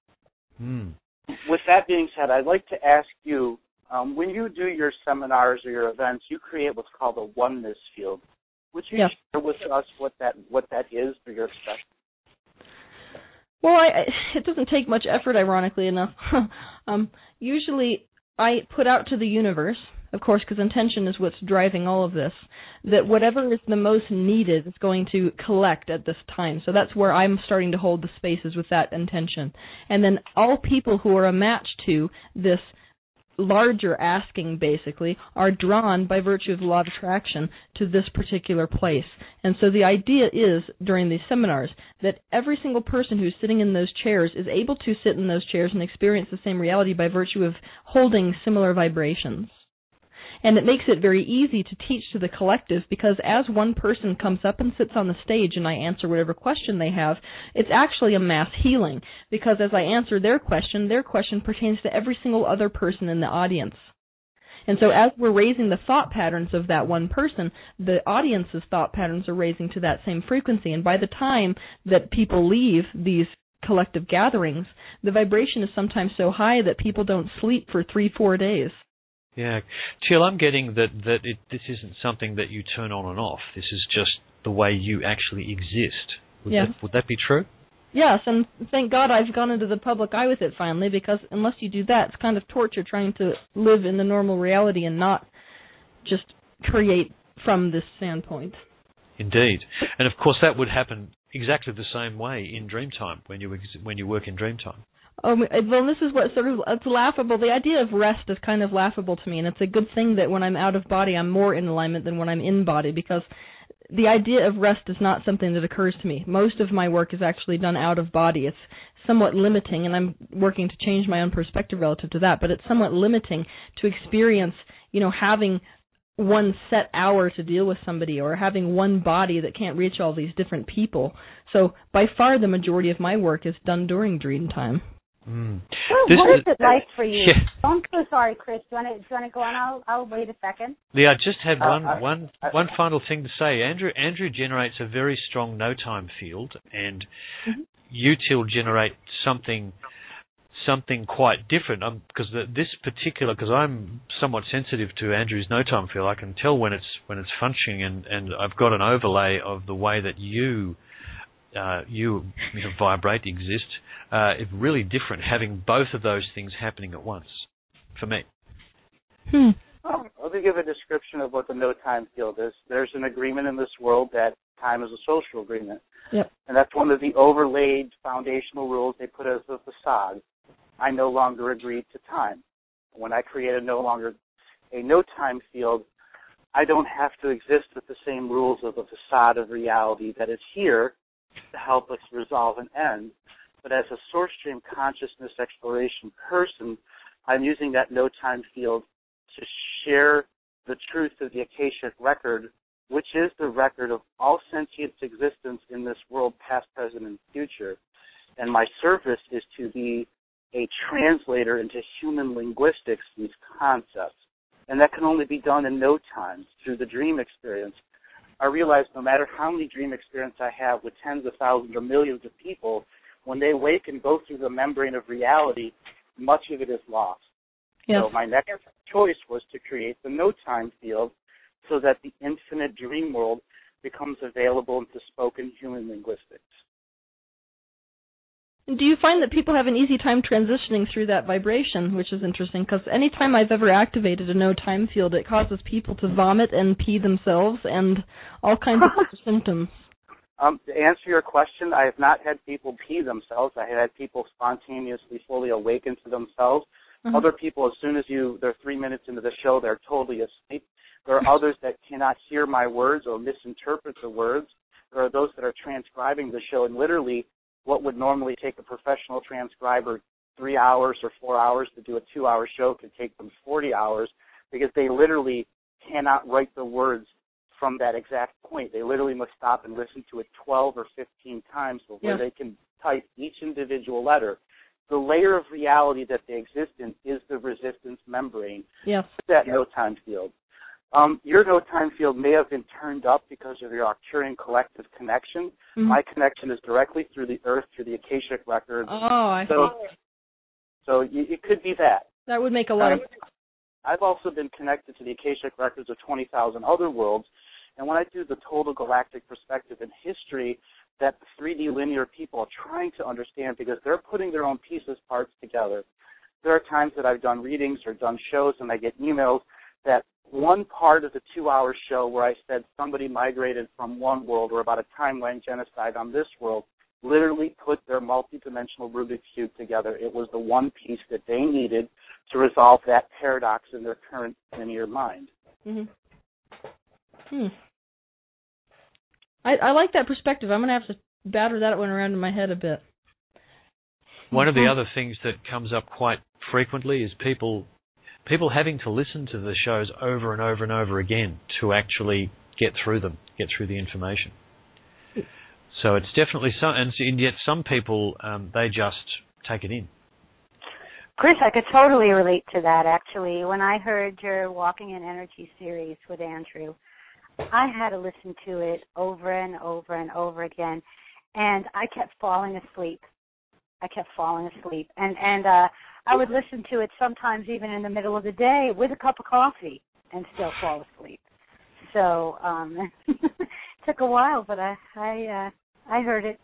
With that being said, I'd like to ask you, when you do your seminars or your events, you create what's called a oneness field. Would you share with us what that is for your expression? Well, it doesn't take much effort, ironically enough. Usually I put out to the universe, of course, because intention is what's driving all of this, that whatever is the most needed is going to collect at this time. So that's where I'm starting to hold the spaces with that intention. And then all people who are a match to this larger asking, basically, are drawn by virtue of the law of attraction to this particular place. And so the idea is, during these seminars, that every single person who's sitting in those chairs is able to sit in those chairs and experience the same reality by virtue of holding similar vibrations. And it makes it very easy to teach to the collective, because as one person comes up and sits on the stage and I answer whatever question they have, it's actually a mass healing, because as I answer their question pertains to every single other person in the audience. And so as we're raising the thought patterns of that one person, the audience's thought patterns are raising to that same frequency. And by the time that people leave these collective gatherings, the vibration is sometimes so high that people don't sleep for 3-4 days. Yeah, Teal, I'm getting that this isn't something that you turn on and off. This is just the way you actually exist. Would that be true? Yes, and thank God I've gone into the public eye with it finally, because unless you do that, it's kind of torture trying to live in the normal reality and not just create from this standpoint. Indeed. And of course that would happen exactly the same way in Dreamtime, when you work in Dreamtime. Well, this is what it's laughable. The idea of rest is kind of laughable to me, and it's a good thing that when I'm out of body, I'm more in alignment than when I'm in body, because the idea of rest is not something that occurs to me. Most of my work is actually done out of body. It's somewhat limiting, and I'm working to change my own perspective relative to that, but it's somewhat limiting to experience, having one set hour to deal with somebody, or having one body that can't reach all these different people. So by far the majority of my work is done during dream time. Well, what is it like for you? Yeah. I'm so sorry, Chris. Do you want to go on? I'll wait a second. Yeah, I just had one final thing to say. Andrew generates a very strong no-time field, and you, Teal, generate something quite different. Because I'm somewhat sensitive to Andrew's no-time field. I can tell when it's functioning, and I've got an overlay of the way that you vibrate, exist. It's really different having both of those things happening at once, for me. Let me give a description of what the no-time field is. There's an agreement in this world that time is a social agreement. Yep. And that's one of the overlaid foundational rules they put as a facade. I no longer agree to time. When I create a no-time field, I don't have to exist with the same rules of the facade of reality that is here to help us resolve an end. But as a source stream consciousness exploration person, I'm using that no-time field to share the truth of the Akashic record, which is the record of all sentient existence in this world, past, present, and future. And my service is to be a translator into human linguistics, these concepts. And that can only be done in no time, through the dream experience. I realize no matter how many dream experience I have with tens of thousands or millions of people, when they wake and go through the membrane of reality, much of it is lost. Yes. So my next choice was to create the no-time field so that the infinite dream world becomes available into spoken human linguistics. Do you find that people have an easy time transitioning through that vibration, which is interesting? Because any time I've ever activated a no-time field, it causes people to vomit and pee themselves and all kinds of symptoms. To answer your question, I have not had people pee themselves. I have had people spontaneously fully awaken to themselves. Other people, as soon as they're 3 minutes into the show, they're totally asleep. There are others that cannot hear my words or misinterpret the words. There are those that are transcribing the show, and literally what would normally take a professional transcriber 3 hours or 4 hours to do a 2-hour show could take them 40 hours because they literally cannot write the words from that exact point. They literally must stop and listen to it 12 or 15 times before they can type each individual letter. The layer of reality that they exist in is the resistance membrane. Yes. That no-time field. Your no-time field may have been turned up because of your Arcturian collective connection. My connection is directly through the earth, through the Akashic records. Oh, I see. So it could be that. That would make a lot of sense. I've also been connected to the Akashic records of 20,000 other worlds, and when I do the total galactic perspective in history that the 3D linear people are trying to understand because they're putting their own pieces, parts together. There are times that I've done readings or done shows and I get emails that one part of the 2-hour show where I said somebody migrated from one world or about a timeline genocide on this world literally put their multidimensional Rubik's Cube together. It was the one piece that they needed to resolve that paradox in their current linear mind. I like that perspective. I'm going to have to batter that one around in my head a bit. One of the other things that comes up quite frequently is people having to listen to the shows over and over and over again to actually get through them, get through the information. So it's definitely and yet some people, they just take it in. Chris, I could totally relate to that, actually. When I heard your Walking in Energy series with Andrew, I had to listen to it over and over and over again, and I kept falling asleep. And I would listen to it sometimes even in the middle of the day with a cup of coffee and still fall asleep. So it took a while, but I heard it.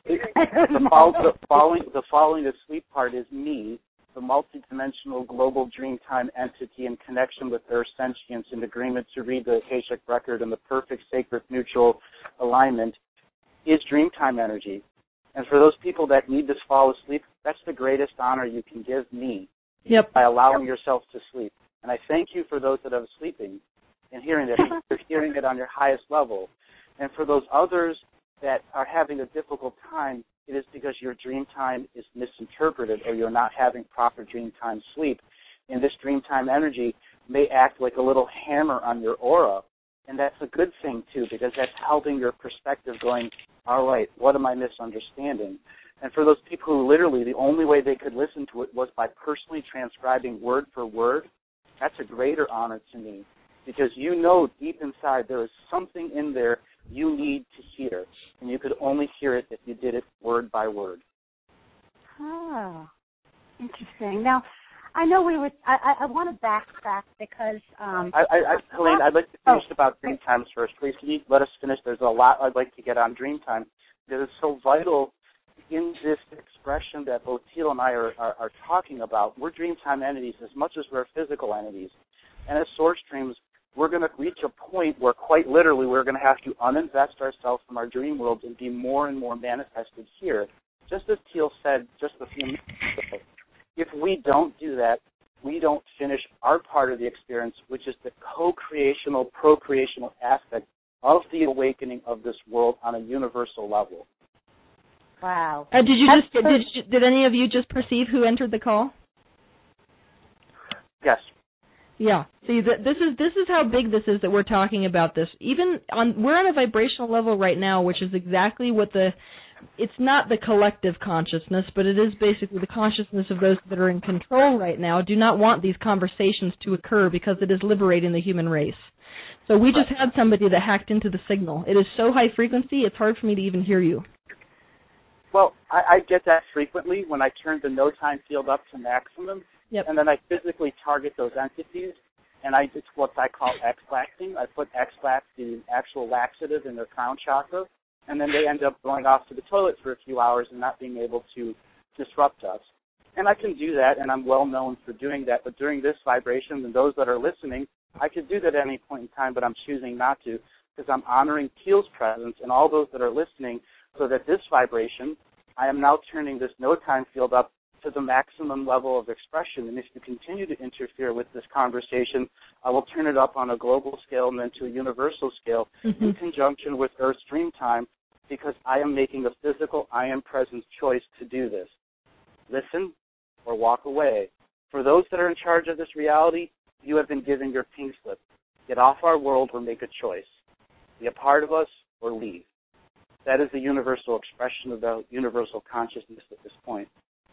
The falling asleep part is me, the multidimensional global dreamtime entity in connection with their sentience in agreement to read the Akashic record in the perfect sacred mutual alignment is dreamtime energy. And for those people that need to fall asleep, that's the greatest honor you can give me by allowing yourself to sleep. And I thank you for those that are sleeping and hearing it. You're hearing it on your highest level. And for those others that are having a difficult time, it is because your dream time is misinterpreted or you're not having proper dream time sleep. And this dream time energy may act like a little hammer on your aura. And that's a good thing, too, because that's helping your perspective going, all right, what am I misunderstanding? And for those people who literally the only way they could listen to it was by personally transcribing word for word, that's a greater honor to me because you know deep inside there is something in there you need to hear, and you could only hear it if you did it word by word. Oh, interesting. Now, I know I want to backtrack because... Helene, I'd like to finish about dream times first. Please, can you let us finish? There's a lot I'd like to get on dream time because it's so vital in this expression that both Teal and I are talking about. We're dream time entities as much as we're physical entities. And as source streams, we're going to reach a point where quite literally we're going to have to uninvest ourselves from our dream worlds and be more and more manifested here. Just as Teal said just a few minutes ago, if we don't do that, we don't finish our part of the experience, which is the co-creational, procreational aspect of the awakening of this world on a universal level. Wow. Did any of you just perceive who entered the call? Yes. Yeah. See, this is how big this is that we're talking about this. We're on a vibrational level right now, which is exactly what it's not the collective consciousness, but it is basically the consciousness of those that are in control right now do not want these conversations to occur because it is liberating the human race. So we just had somebody that hacked into the signal. It is so high frequency, it's hard for me to even hear you. Well, I get that frequently when I turn the no-time field up to maximum, and then I physically target those entities, and it's what I call X-laxing. I put X-lax, the actual laxative, in their crown chakra, and then they end up going off to the toilet for a few hours and not being able to disrupt us. And I can do that, and I'm well known for doing that, but during this vibration, and those that are listening, I could do that at any point in time, but I'm choosing not to because I'm honoring Teal's presence and all those that are listening so that this vibration, I am now turning this no-time field up to the maximum level of expression. And if you continue to interfere with this conversation, I will turn it up on a global scale and then to a universal scale in conjunction with Earth's dream time because I am making a physical I am presence choice to do this. Listen or walk away. For those that are in charge of this reality, you have been given your pink slip. Get off our world or make a choice. Be a part of us or leave. That is the universal expression of the universal consciousness at this point.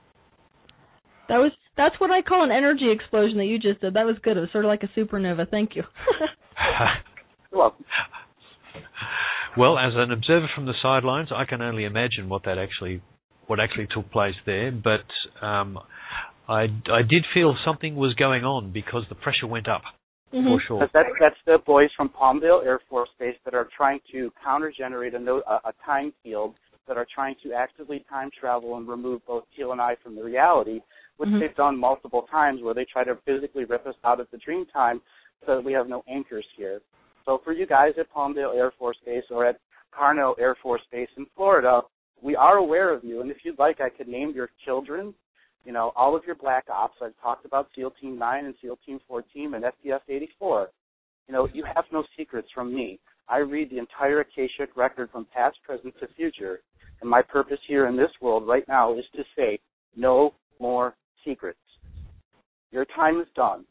That's what I call an energy explosion that you just did. That was good. It was sort of like a supernova. Thank you. You're welcome. Well, as an observer from the sidelines, I can only imagine what actually took place there. But I did feel something was going on because the pressure went up. For sure. That's the boys from Palmdale Air Force Base that are trying to counter-generate a time field, that are trying to actively time travel and remove both Teal and I from the reality, which they've done multiple times where they try to physically rip us out of the dream time so that we have no anchors here. So for you guys at Palmdale Air Force Base or at Carnell Air Force Base in Florida, we are aware of you, and if you'd like, I could name your children, all of your black ops. I've talked about SEAL Team 9 and SEAL Team 14 and FDS 84. You have no secrets from me. I read the entire Akashic record from past, present to future, and my purpose here in this world right now is to say no more secrets. Your time is done.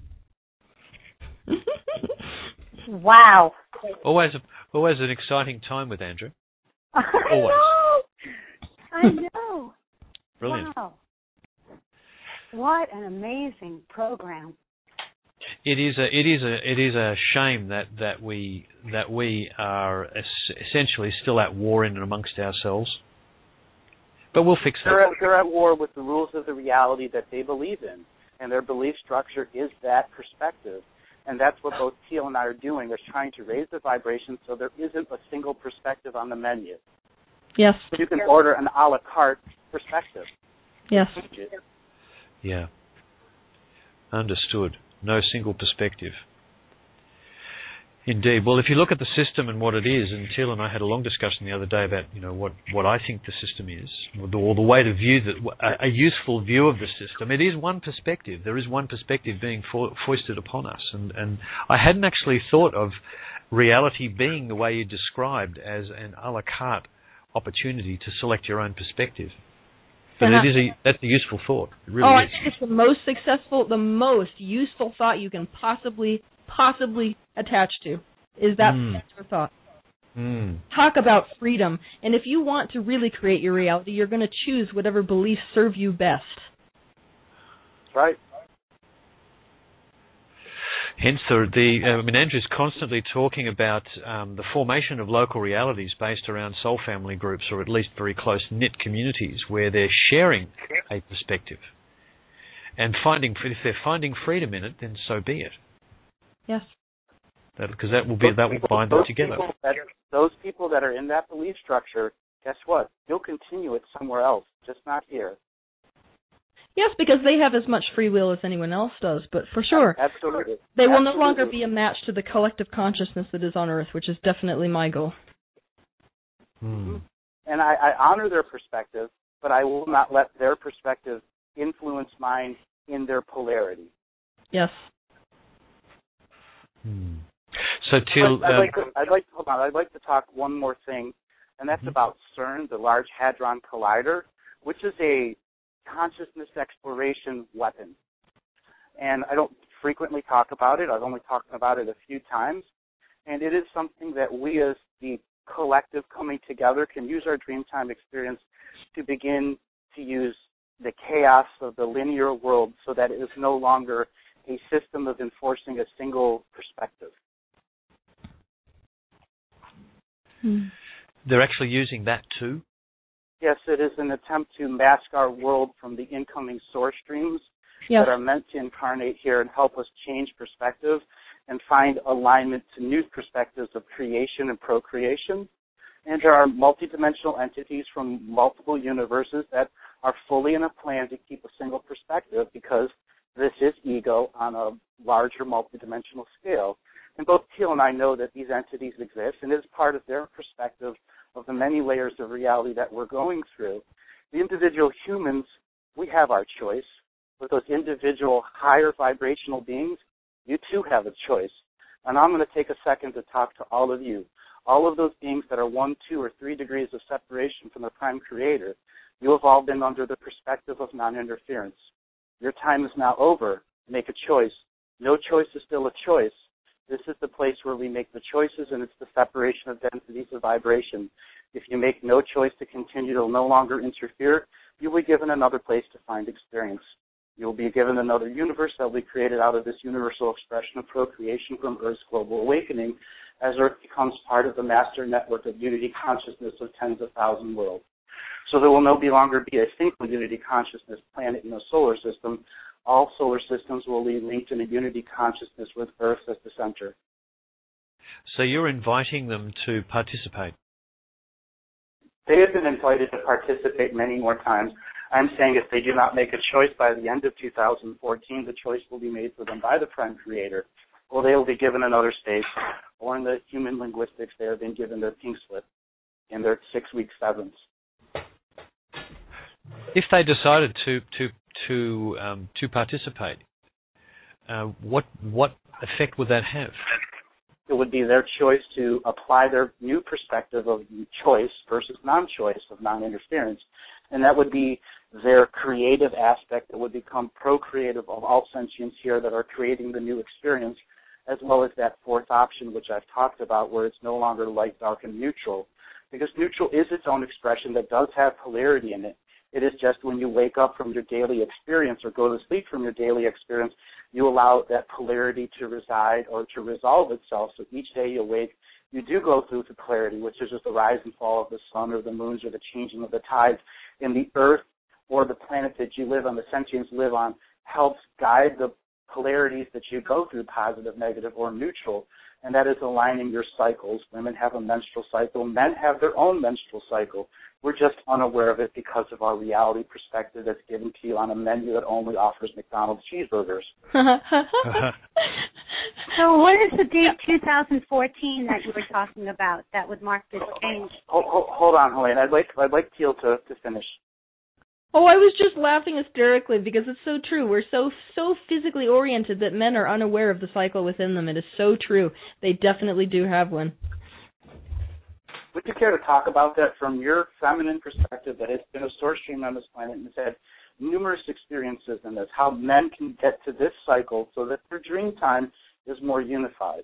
Wow. Always an exciting time with Andrew. Always. I know. Brilliant. Wow. What an amazing program. It is a shame that we are essentially still at war in and amongst ourselves. But we'll fix that. They're at war with the rules of the reality that they believe in, and their belief structure is that perspective. And that's what both Teal and I are doing. They're trying to raise the vibration so there isn't a single perspective on the menu. Yes. So you can order an a la carte perspective. Yes. Yeah. Understood. No single perspective. Indeed. Well, if you look at the system and what it is, and Teal and I had a long discussion the other day about what I think the system is, or the way to view a useful view of the system. It is one perspective. There is one perspective being foisted upon us, and I hadn't actually thought of reality being the way you described, as an a la carte opportunity to select your own perspective. But that's a useful thought. It really is. I think it's the most successful, the most useful thought you can possibly attach to is that particular thought. Talk about freedom. And if you want to really create your reality, you're going to choose whatever beliefs serve you best. That's right. Hence, Andrew's constantly talking about the formation of local realities based around soul family groups, or at least very close-knit communities where they're sharing a perspective. And if they're finding freedom in it, then so be it. Yes. Because that will bind them together. Those people that are in that belief structure, guess what? You'll continue it somewhere else, just not here. Yes, because they have as much free will as anyone else does, but for sure. Absolutely. They will no longer be a match to the collective consciousness that is on Earth, which is definitely my goal. And I honor their perspective, but I will not let their perspective influence mine in their polarity. Yes. So, Teal, I'd like to talk one more thing, and that's about CERN, the Large Hadron Collider, which is a consciousness exploration weapon. And I don't frequently talk about it. I've only talked about it a few times. And it is something that we as the collective coming together can use our Dreamtime experience to begin to use the chaos of the linear world so that it is no longer a system of enforcing a single perspective. They're actually using that too? Yes, it is an attempt to mask our world from the incoming source streams that are meant to incarnate here and help us change perspective and find alignment to new perspectives of creation and procreation. And there are multidimensional entities from multiple universes that are fully in a plan to keep a single perspective, because this is ego on a larger multidimensional scale. And both Teal and I know that these entities exist, and it is part of their perspective of the many layers of reality that we're going through. The individual humans, we have our choice. With those individual higher vibrational beings, you too have a choice. And I'm going to take a second to talk to all of you. All of those beings that are 1, 2, or 3 degrees of separation from the Prime Creator, you have all been under the perspective of non-interference. Your time is now over. Make a choice. No choice is still a choice. This is the place where we make the choices, and it's the separation of densities of vibration. If you make no choice to continue to no longer interfere, you will be given another place to find experience. You will be given another universe that will be created out of this universal expression of procreation from Earth's global awakening, as Earth becomes part of the master network of unity consciousness of tens of thousands worlds. So there will no longer be a single unity consciousness planet in the solar system. All solar systems will be linked in a unity consciousness with Earth as the center. So you're inviting them to participate? They have been invited to participate many more times. I'm saying if they do not make a choice by the end of 2014, the choice will be made for them by the Prime Creator, or they will be given another stage, or in the human linguistics, they have been given their pink slip in their 6-week severance. If they decided to participate, what effect would that have? It would be their choice to apply their new perspective of choice versus non-choice, of non-interference. And that would be their creative aspect that would become procreative of all sentients here that are creating the new experience, as well as that fourth option, which I've talked about, where it's no longer light, dark, and neutral. Because neutral is its own expression that does have polarity in it. It is just when you wake up from your daily experience or go to sleep from your daily experience, you allow that polarity to reside or to resolve itself. So each day you wake, you do go through the polarity, which is just the rise and fall of the sun or the moons or the changing of the tides. And the earth or the planet that you live on, the sentients live on, helps guide the polarities that you go through, positive, negative, or neutral. And that is aligning your cycles. Women have a menstrual cycle. Men have their own menstrual cycle. We're just unaware of it because of our reality perspective that's given to you on a menu that only offers McDonald's cheeseburgers. So what is the date 2014 that you were talking about that would mark this change? Hold on, Helene. I'd like Teal to finish. Oh, I was just laughing hysterically because it's so true. We're so physically oriented that men are unaware of the cycle within them. It is so true. They definitely do have one. Would you care to talk about that from your feminine perspective that has been a source stream on this planet and has had numerous experiences in this, how men can get to this cycle so that their dream time is more unified?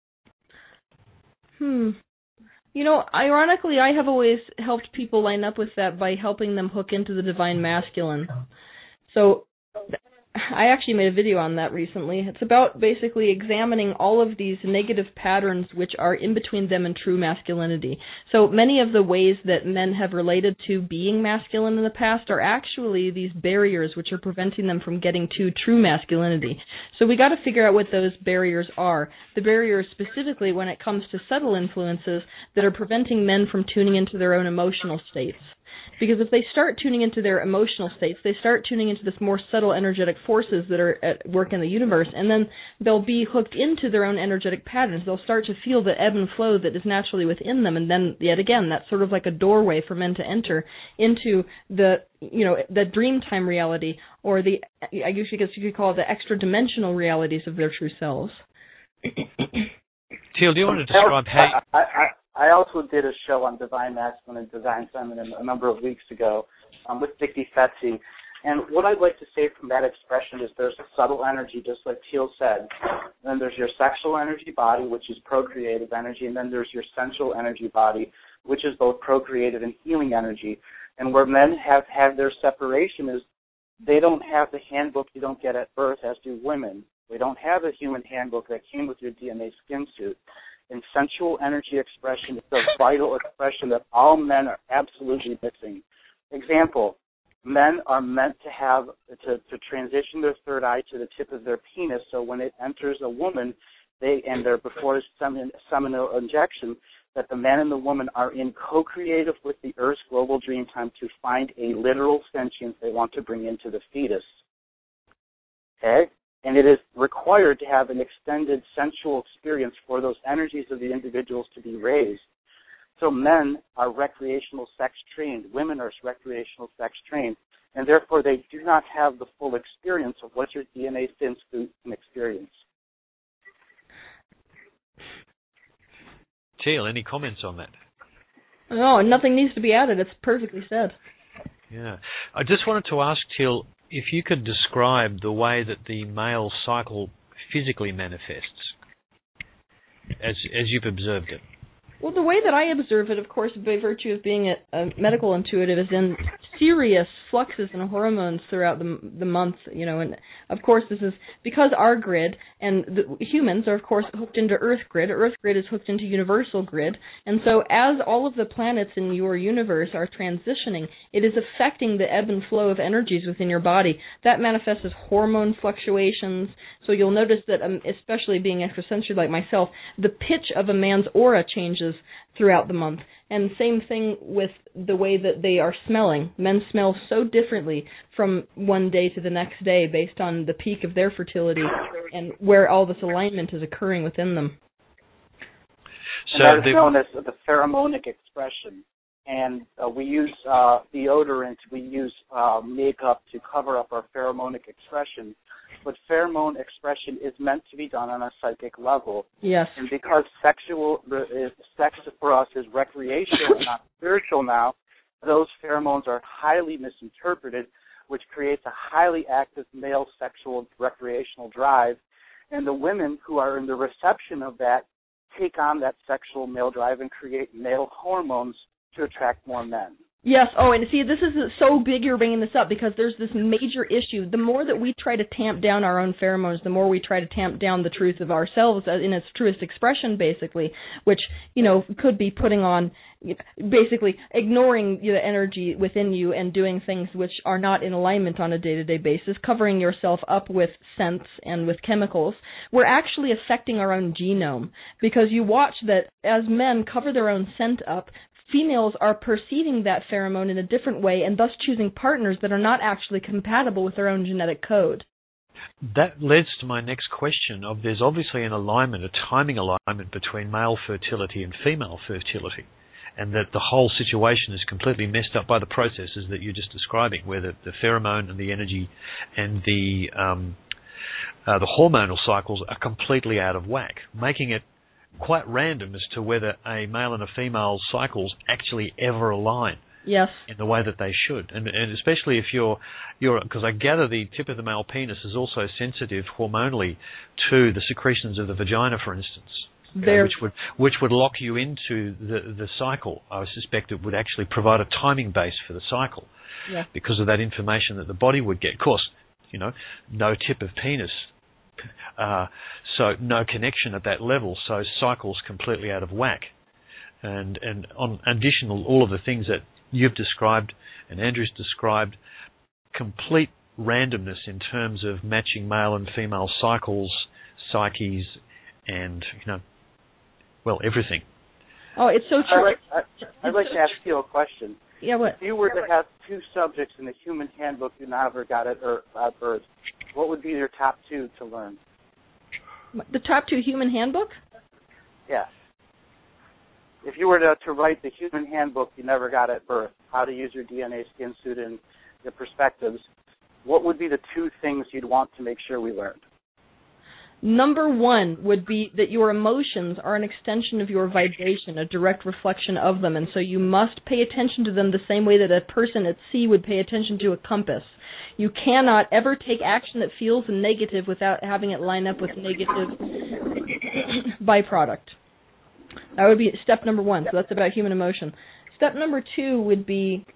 You know, ironically, I have always helped people line up with that by helping them hook into the divine masculine. So I actually made a video on that recently. It's about basically examining all of these negative patterns which are in between them and true masculinity. So many of the ways that men have related to being masculine in the past are actually these barriers which are preventing them from getting to true masculinity. So we got to figure out what those barriers are. The barriers specifically when it comes to subtle influences that are preventing men from tuning into their own emotional states. Because if they start tuning into their emotional states, they start tuning into this more subtle energetic forces that are at work in the universe, and then they'll be hooked into their own energetic patterns. They'll start to feel the ebb and flow that is naturally within them, and then, yet again, that's sort of like a doorway for men to enter into the dream time reality, or I guess you could call it the extra-dimensional realities of their true selves. Teal, do you want to describe how... I also did a show on Divine Masculine and Divine Feminine a number of weeks ago with Dickie Fetsy. And what I'd like to say from that expression is there's a subtle energy, just like Teal said. And then there's your sexual energy body, which is procreative energy. And then there's your sensual energy body, which is both procreative and healing energy. And where men have had their separation is they don't have the handbook you don't get at birth, as do women. We don't have a human handbook that came with your DNA skin suit. And sensual energy expression is a vital expression that all men are absolutely missing. Example, men are meant to have to transition their third eye to the tip of their penis, so when it enters a woman, before seminal injection, that the man and the woman are in co-creative with the Earth's global dream time to find a literal sentience they want to bring into the fetus. Okay? And it is required to have an extended sensual experience for those energies of the individuals to be raised. So men are recreational sex trained. Women are recreational sex trained. And therefore they do not have the full experience of what your DNA skin suit can experience. Teal, any comments on that? No, nothing needs to be added. It's perfectly said. Yeah. I just wanted to ask Teal, if you could describe the way that the male cycle physically manifests, as you've observed it. Well, the way that I observe it, of course, by virtue of being a medical intuitive, is in serious fluxes and hormones throughout the month, and of course this is because our grid and the humans are of course hooked into Earth grid is hooked into universal grid, and so as all of the planets in your universe are transitioning, it is affecting the ebb and flow of energies within your body. That manifests as hormone fluctuations, so you'll notice that, especially being extrasensory like myself, the pitch of a man's aura changes throughout the month. And same thing with the way that they are smelling. Men smell so differently from one day to the next day based on the peak of their fertility and where all this alignment is occurring within them. So that is known as the pheromonic expression. and we use deodorant, we use makeup to cover up our pheromonic expression. But pheromone expression is meant to be done on a psychic level. Yes. And because sex for us is recreational, not spiritual now, those pheromones are highly misinterpreted, which creates a highly active male sexual recreational drive. And the women who are in the reception of that take on that sexual male drive and create male hormones to attract more men. Yes. Oh, and see, this is so big you're bringing this up because there's this major issue. The more that we try to tamp down our own pheromones, the more we try to tamp down the truth of ourselves in its truest expression, basically, which, could be putting on, basically ignoring the energy within you and doing things which are not in alignment on a day-to-day basis, covering yourself up with scents and with chemicals. We're actually affecting our own genome because you watch that as men cover their own scent up, females are perceiving that pheromone in a different way and thus choosing partners that are not actually compatible with their own genetic code. That leads to my next question of there's obviously an alignment, a timing alignment between male fertility and female fertility, and that the whole situation is completely messed up by the processes that you're just describing, where the pheromone and the energy and the hormonal cycles are completely out of whack, making it quite random as to whether a male and a female's cycles actually ever align. Yes. In the way that they should, and especially if you're because I gather the tip of the male penis is also sensitive hormonally to the secretions of the vagina, for instance, which would lock you into the cycle. I suspect it would actually provide a timing base for the cycle, because of that information that the body would get. Of course, no tip of penis. So no connection at that level, so cycles completely out of whack. And on additional, all of the things that you've described and Andrew's described, complete randomness in terms of matching male and female cycles, psyches, and, everything. Oh, it's so true. I'd like to ask you a question. Yeah, what? If you were to have two subjects in the human handbook you never got at birth, what would be your top two to learn? The top two human handbook? Yes. If you were to write the human handbook you never got at birth, how to use your DNA, skin suit, and the perspectives, what would be the two things you'd want to make sure we learned? Number one would be that your emotions are an extension of your vibration, a direct reflection of them, and so you must pay attention to them the same way that a person at sea would pay attention to a compass. You cannot ever take action that feels negative without having it line up with negative byproduct. That would be step number one, so that's about human emotion. Step number two would be,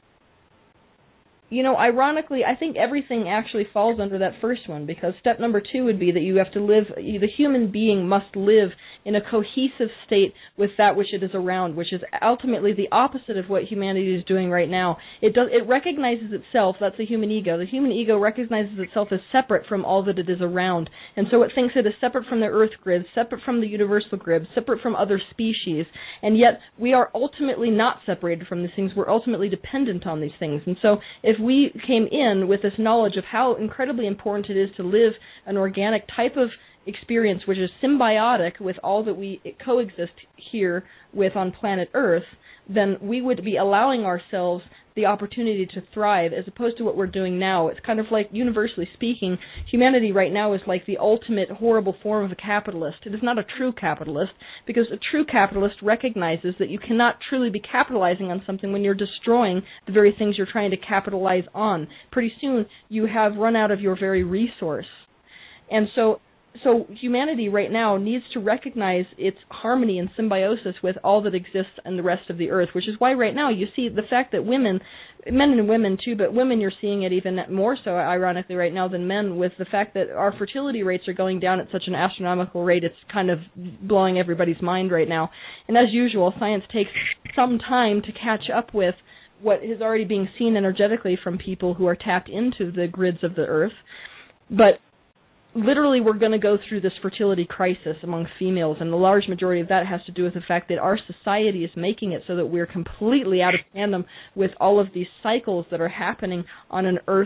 ironically, I think everything actually falls under that first one, because step number two would be that you have to live, the human being must live in a cohesive state with that which it is around, which is ultimately the opposite of what humanity is doing right now. It recognizes itself, that's the human ego. The human ego recognizes itself as separate from all that it is around, and so it thinks it is separate from the earth grid, separate from the universal grid, separate from other species, and yet we are ultimately not separated from these things. We're ultimately dependent on these things, and so if we came in with this knowledge of how incredibly important it is to live an organic type of experience which is symbiotic with all that we coexist here with on planet Earth, then we would be allowing ourselves the opportunity to thrive as opposed to what we're doing now. It's kind of like, universally speaking, humanity right now is like the ultimate horrible form of a capitalist. It is not a true capitalist, because a true capitalist recognizes that you cannot truly be capitalizing on something when you're destroying the very things you're trying to capitalize on. Pretty soon you have run out of your very resource. And so humanity right now needs to recognize its harmony and symbiosis with all that exists in the rest of the earth, which is why right now you see the fact that men and women too, but women you're seeing it even more so ironically right now than men, with the fact that our fertility rates are going down at such an astronomical rate. It's kind of blowing everybody's mind right now. And as usual, science takes some time to catch up with what is already being seen energetically from people who are tapped into the grids of the earth. But literally, we're going to go through this fertility crisis among females, and the large majority of that has to do with the fact that our society is making it so that we're completely out of tandem with all of these cycles that are happening on an earth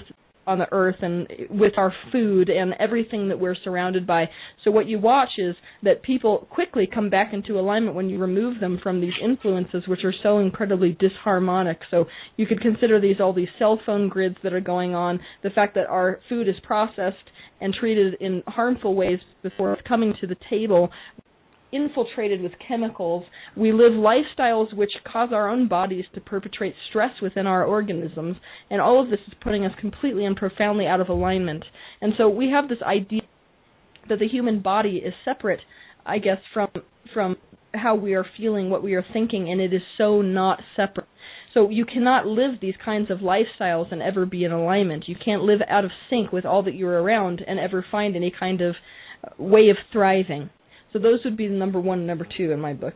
on the earth and with our food and everything that we're surrounded by. So what you watch is that people quickly come back into alignment when you remove them from these influences, which are so incredibly disharmonic. So you could consider all these cell phone grids that are going on, the fact that our food is processed and treated in harmful ways before it's coming to the table, infiltrated with chemicals. We live lifestyles which cause our own bodies to perpetrate stress within our organisms, and all of this is putting us completely and profoundly out of alignment. And so we have this idea that the human body is separate, I guess, from how we are feeling, what we are thinking, and it is so not separate. So you cannot live these kinds of lifestyles and ever be in alignment. You can't live out of sync with all that you're around and ever find any kind of way of thriving. So those would be the number 1 and number 2 in my book.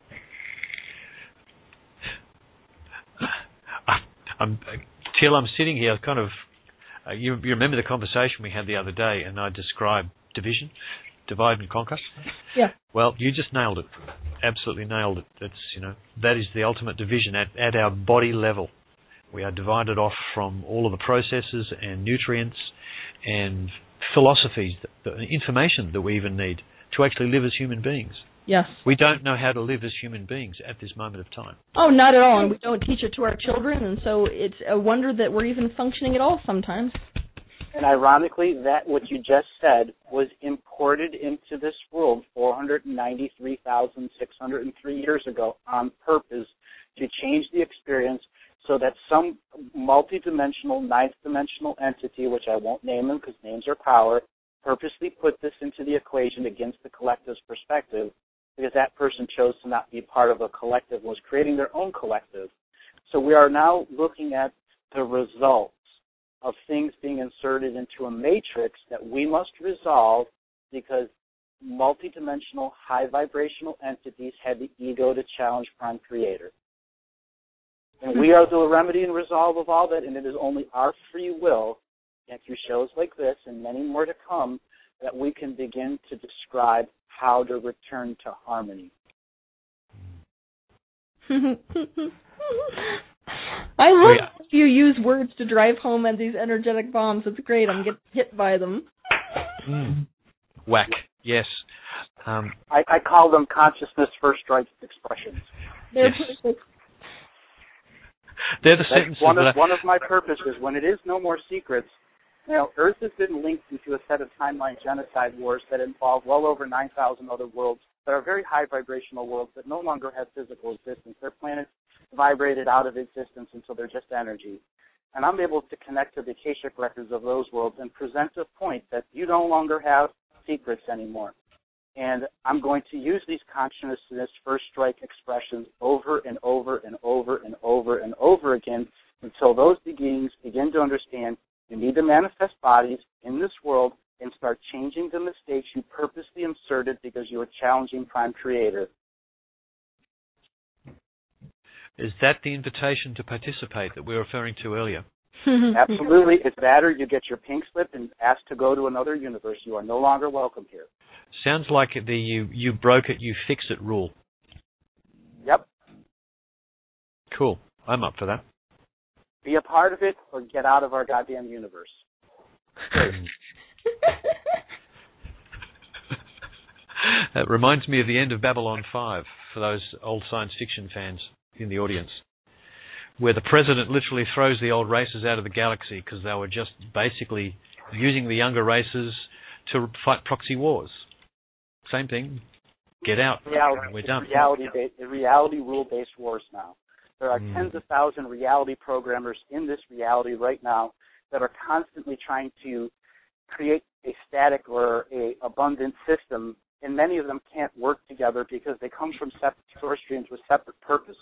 Till I'm sitting here, kind of. You remember the conversation we had the other day, and I described division, divide and conquer. Yeah. Well, you just nailed it. Absolutely nailed it. That is the ultimate division at our body level. We are divided off from all of the processes and nutrients and philosophies, the information that we even need to actually live as human beings. Yes. We don't know how to live as human beings at this moment of time. Oh, not at all, and we don't teach it to our children, and so it's a wonder that we're even functioning at all sometimes. And ironically, that what you just said was imported into this world 493,603 years ago on purpose to change the experience so that some multidimensional, ninth-dimensional entity, which I won't name them because names are power, purposely put this into the equation against the collective's perspective because that person chose to not be part of a collective, was creating their own collective. So we are now looking at the results of things being inserted into a matrix that we must resolve because multidimensional, high vibrational entities had the ego to challenge Prime Creator. And we are the remedy and resolve of all that, and it is only our free will, and through shows like this and many more to come, that we can begin to describe how to return to harmony. I love you use words to drive home at these energetic bombs. It's great. I'm getting hit by them. Whack. Yes. I call them consciousness first strike expressions. They're They're the sentences. One of my purposes, when it is no more secrets, Earth has been linked into a set of timeline genocide wars that involve well over 9,000 other worlds that are very high vibrational worlds that no longer have physical existence. Their planets vibrated out of existence until they're just energy. And I'm able to connect to the Akashic records of those worlds and present a point that you no longer have secrets anymore. And I'm going to use these consciousness first strike expressions over and over and over and over and over again until those beings begin to understand you need to manifest bodies in this world and start changing the mistakes you purposely inserted because you are challenging Prime Creator. Is that the invitation to participate that we were referring to earlier? Absolutely. It's that or you get your pink slip and asked to go to another universe. You are no longer welcome here. Sounds like the you broke it, you fix it rule. Yep. Cool. I'm up for that. Be a part of it or get out of our goddamn universe. That reminds me of the end of Babylon 5 for those old science fiction fans in the audience, where the president literally throws the old races out of the galaxy because they were just basically using the younger races to fight proxy wars. Same thing. Get out. We're done. Reality rule-based wars now. There are tens of thousands of reality programmers in this reality right now that are constantly trying to create a static or a abundant system, and many of them can't work together because they come from separate source streams with separate purposes.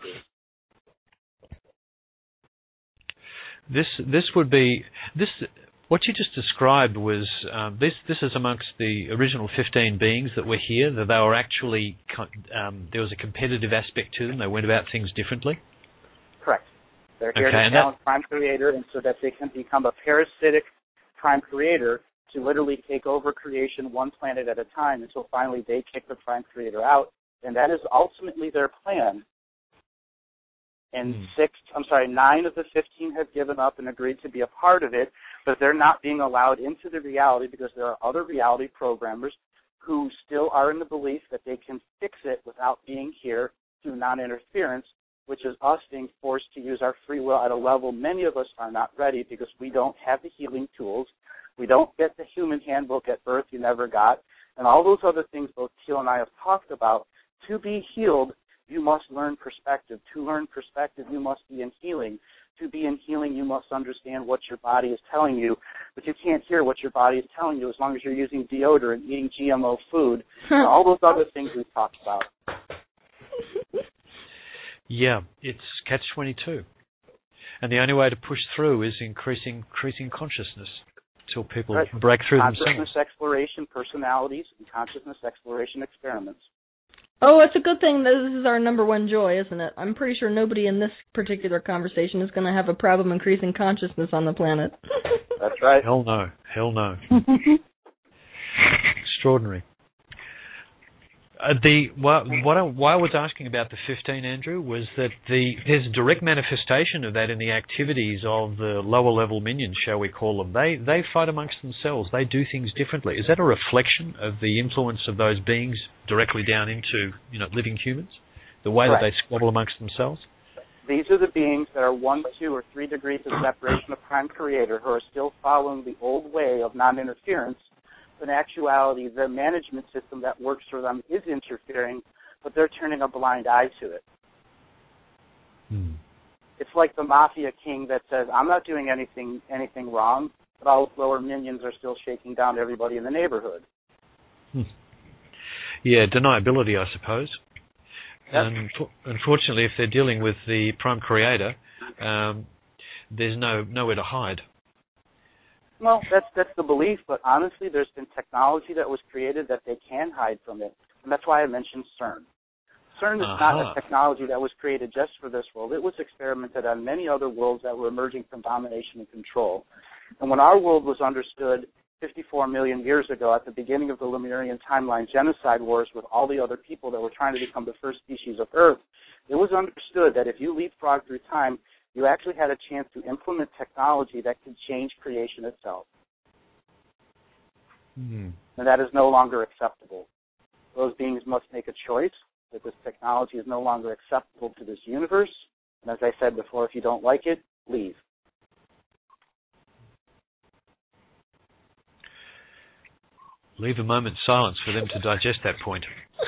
What you just described was this is amongst the original 15 beings that were here. That they were actually there was a competitive aspect to them. They went about things differently. Correct. They're here to challenge Prime Creator, and so that they can become a parasitic Prime Creator to literally take over creation one planet at a time until finally they kick the Prime Creator out. And that is ultimately their plan. And 9 of the 15 have given up and agreed to be a part of it, but they're not being allowed into the reality because there are other reality programmers who still are in the belief that they can fix it without being here through non-interference, which is us being forced to use our free will at a level many of us are not ready because we don't have the healing tools. We don't get the human handbook at birth you never got, and all those other things both Teal and I have talked about. To be healed, you must learn perspective. To learn perspective, you must be in healing. To be in healing, you must understand what your body is telling you, but you can't hear what your body is telling you as long as you're using deodorant, eating GMO food, and all those other things we've talked about. Yeah, it's catch-22. And the only way to push through is increasing consciousness until people break through themselves. Consciousness exploration personalities and consciousness exploration experiments. Oh, it's a good thing that this is our number one joy, isn't it? I'm pretty sure nobody in this particular conversation is going to have a problem increasing consciousness on the planet. That's right. Hell no. Extraordinary. Why I was asking about the 15, Andrew, was that there's a direct manifestation of that in the activities of the lower level minions, shall we call them. They fight amongst themselves. They do things differently. Is that a reflection of the influence of those beings directly down into living humans? The way that they squabble amongst themselves? These are the beings that are 1, 2, or 3 degrees of separation of Prime Creator who are still following the old way of non-interference. In actuality, the management system that works for them is interfering, but they're turning a blind eye to it. It's like the mafia king that says, I'm not doing anything wrong, but all the lower minions are still shaking down everybody in the neighborhood. Yeah, deniability, I suppose. Yep. And unfortunately, if they're dealing with the Prime Creator, there's nowhere to hide. Well, that's the belief, but honestly, there's been technology that was created that they can hide from it, and that's why I mentioned CERN. CERN is not a technology that was created just for this world. It was experimented on many other worlds that were emerging from domination and control. And when our world was understood 54 million years ago at the beginning of the Lemurian timeline genocide wars with all the other people that were trying to become the first species of Earth, it was understood that if you leapfrog through time, you actually had a chance to implement technology that could change creation itself. And that is no longer acceptable. Those beings must make a choice that this technology is no longer acceptable to this universe. And as I said before, if you don't like it, leave. Leave a moment's silence for them to digest that point.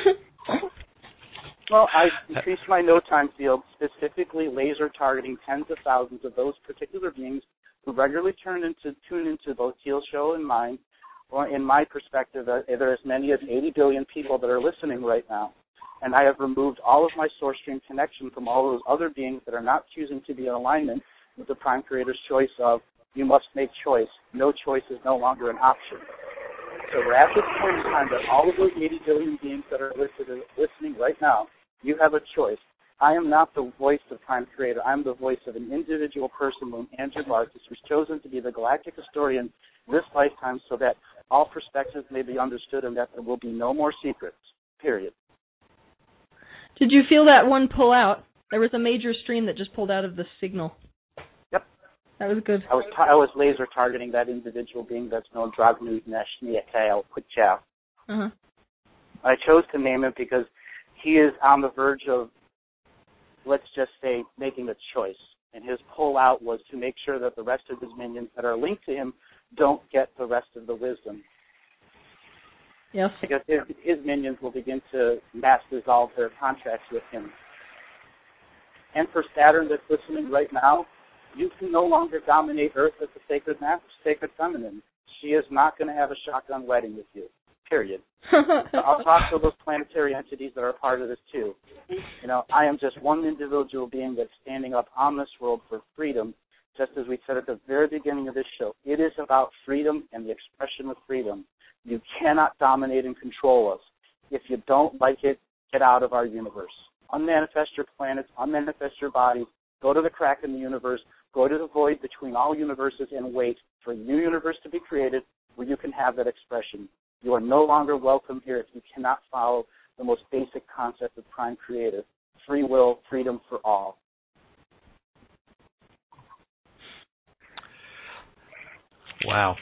Well, I increased my no time field, specifically laser targeting tens of thousands of those particular beings who regularly tune into both Teal's show and mine. Or in my perspective, there are as many as 80 billion people that are listening right now. And I have removed all of my source stream connection from all those other beings that are not choosing to be in alignment with the Prime Creator's choice of, you must make choice. No choice is no longer an option. So we're at this point in time that all of those 80 billion beings that are listening right now, you have a choice. I am not the voice of Prime Creator. I'm the voice of an individual person named Andrew Bartzis, who's chosen to be the galactic historian this lifetime so that all perspectives may be understood and that there will be no more secrets, period. Did you feel that one pull out? There was a major stream that just pulled out of the signal. Yep. That was good. I was laser targeting that individual being that's known Dragnu Neshniakael Kutchow. I chose to name him because he is on the verge of, let's just say, making a choice. And his pull out was to make sure that the rest of his minions that are linked to him don't get the rest of the wisdom. Yes. Because his minions will begin to mass dissolve their contracts with him. And for Saturn that's listening right now, you can no longer dominate Earth as the sacred feminine. She is not going to have a shotgun wedding with you, period. I'll talk to those planetary entities that are part of this too. I am just one individual being that's standing up on this world for freedom, just as we said at the very beginning of this show. It is about freedom and the expression of freedom. You cannot dominate and control us. If you don't like it, get out of our universe. Unmanifest your planets, unmanifest your bodies, go to the crack in the universe, go to the void between all universes and wait for a new universe to be created where you can have that expression. You are no longer welcome here if you cannot follow the most basic concept of Prime Creator, free will, freedom for all. Wow.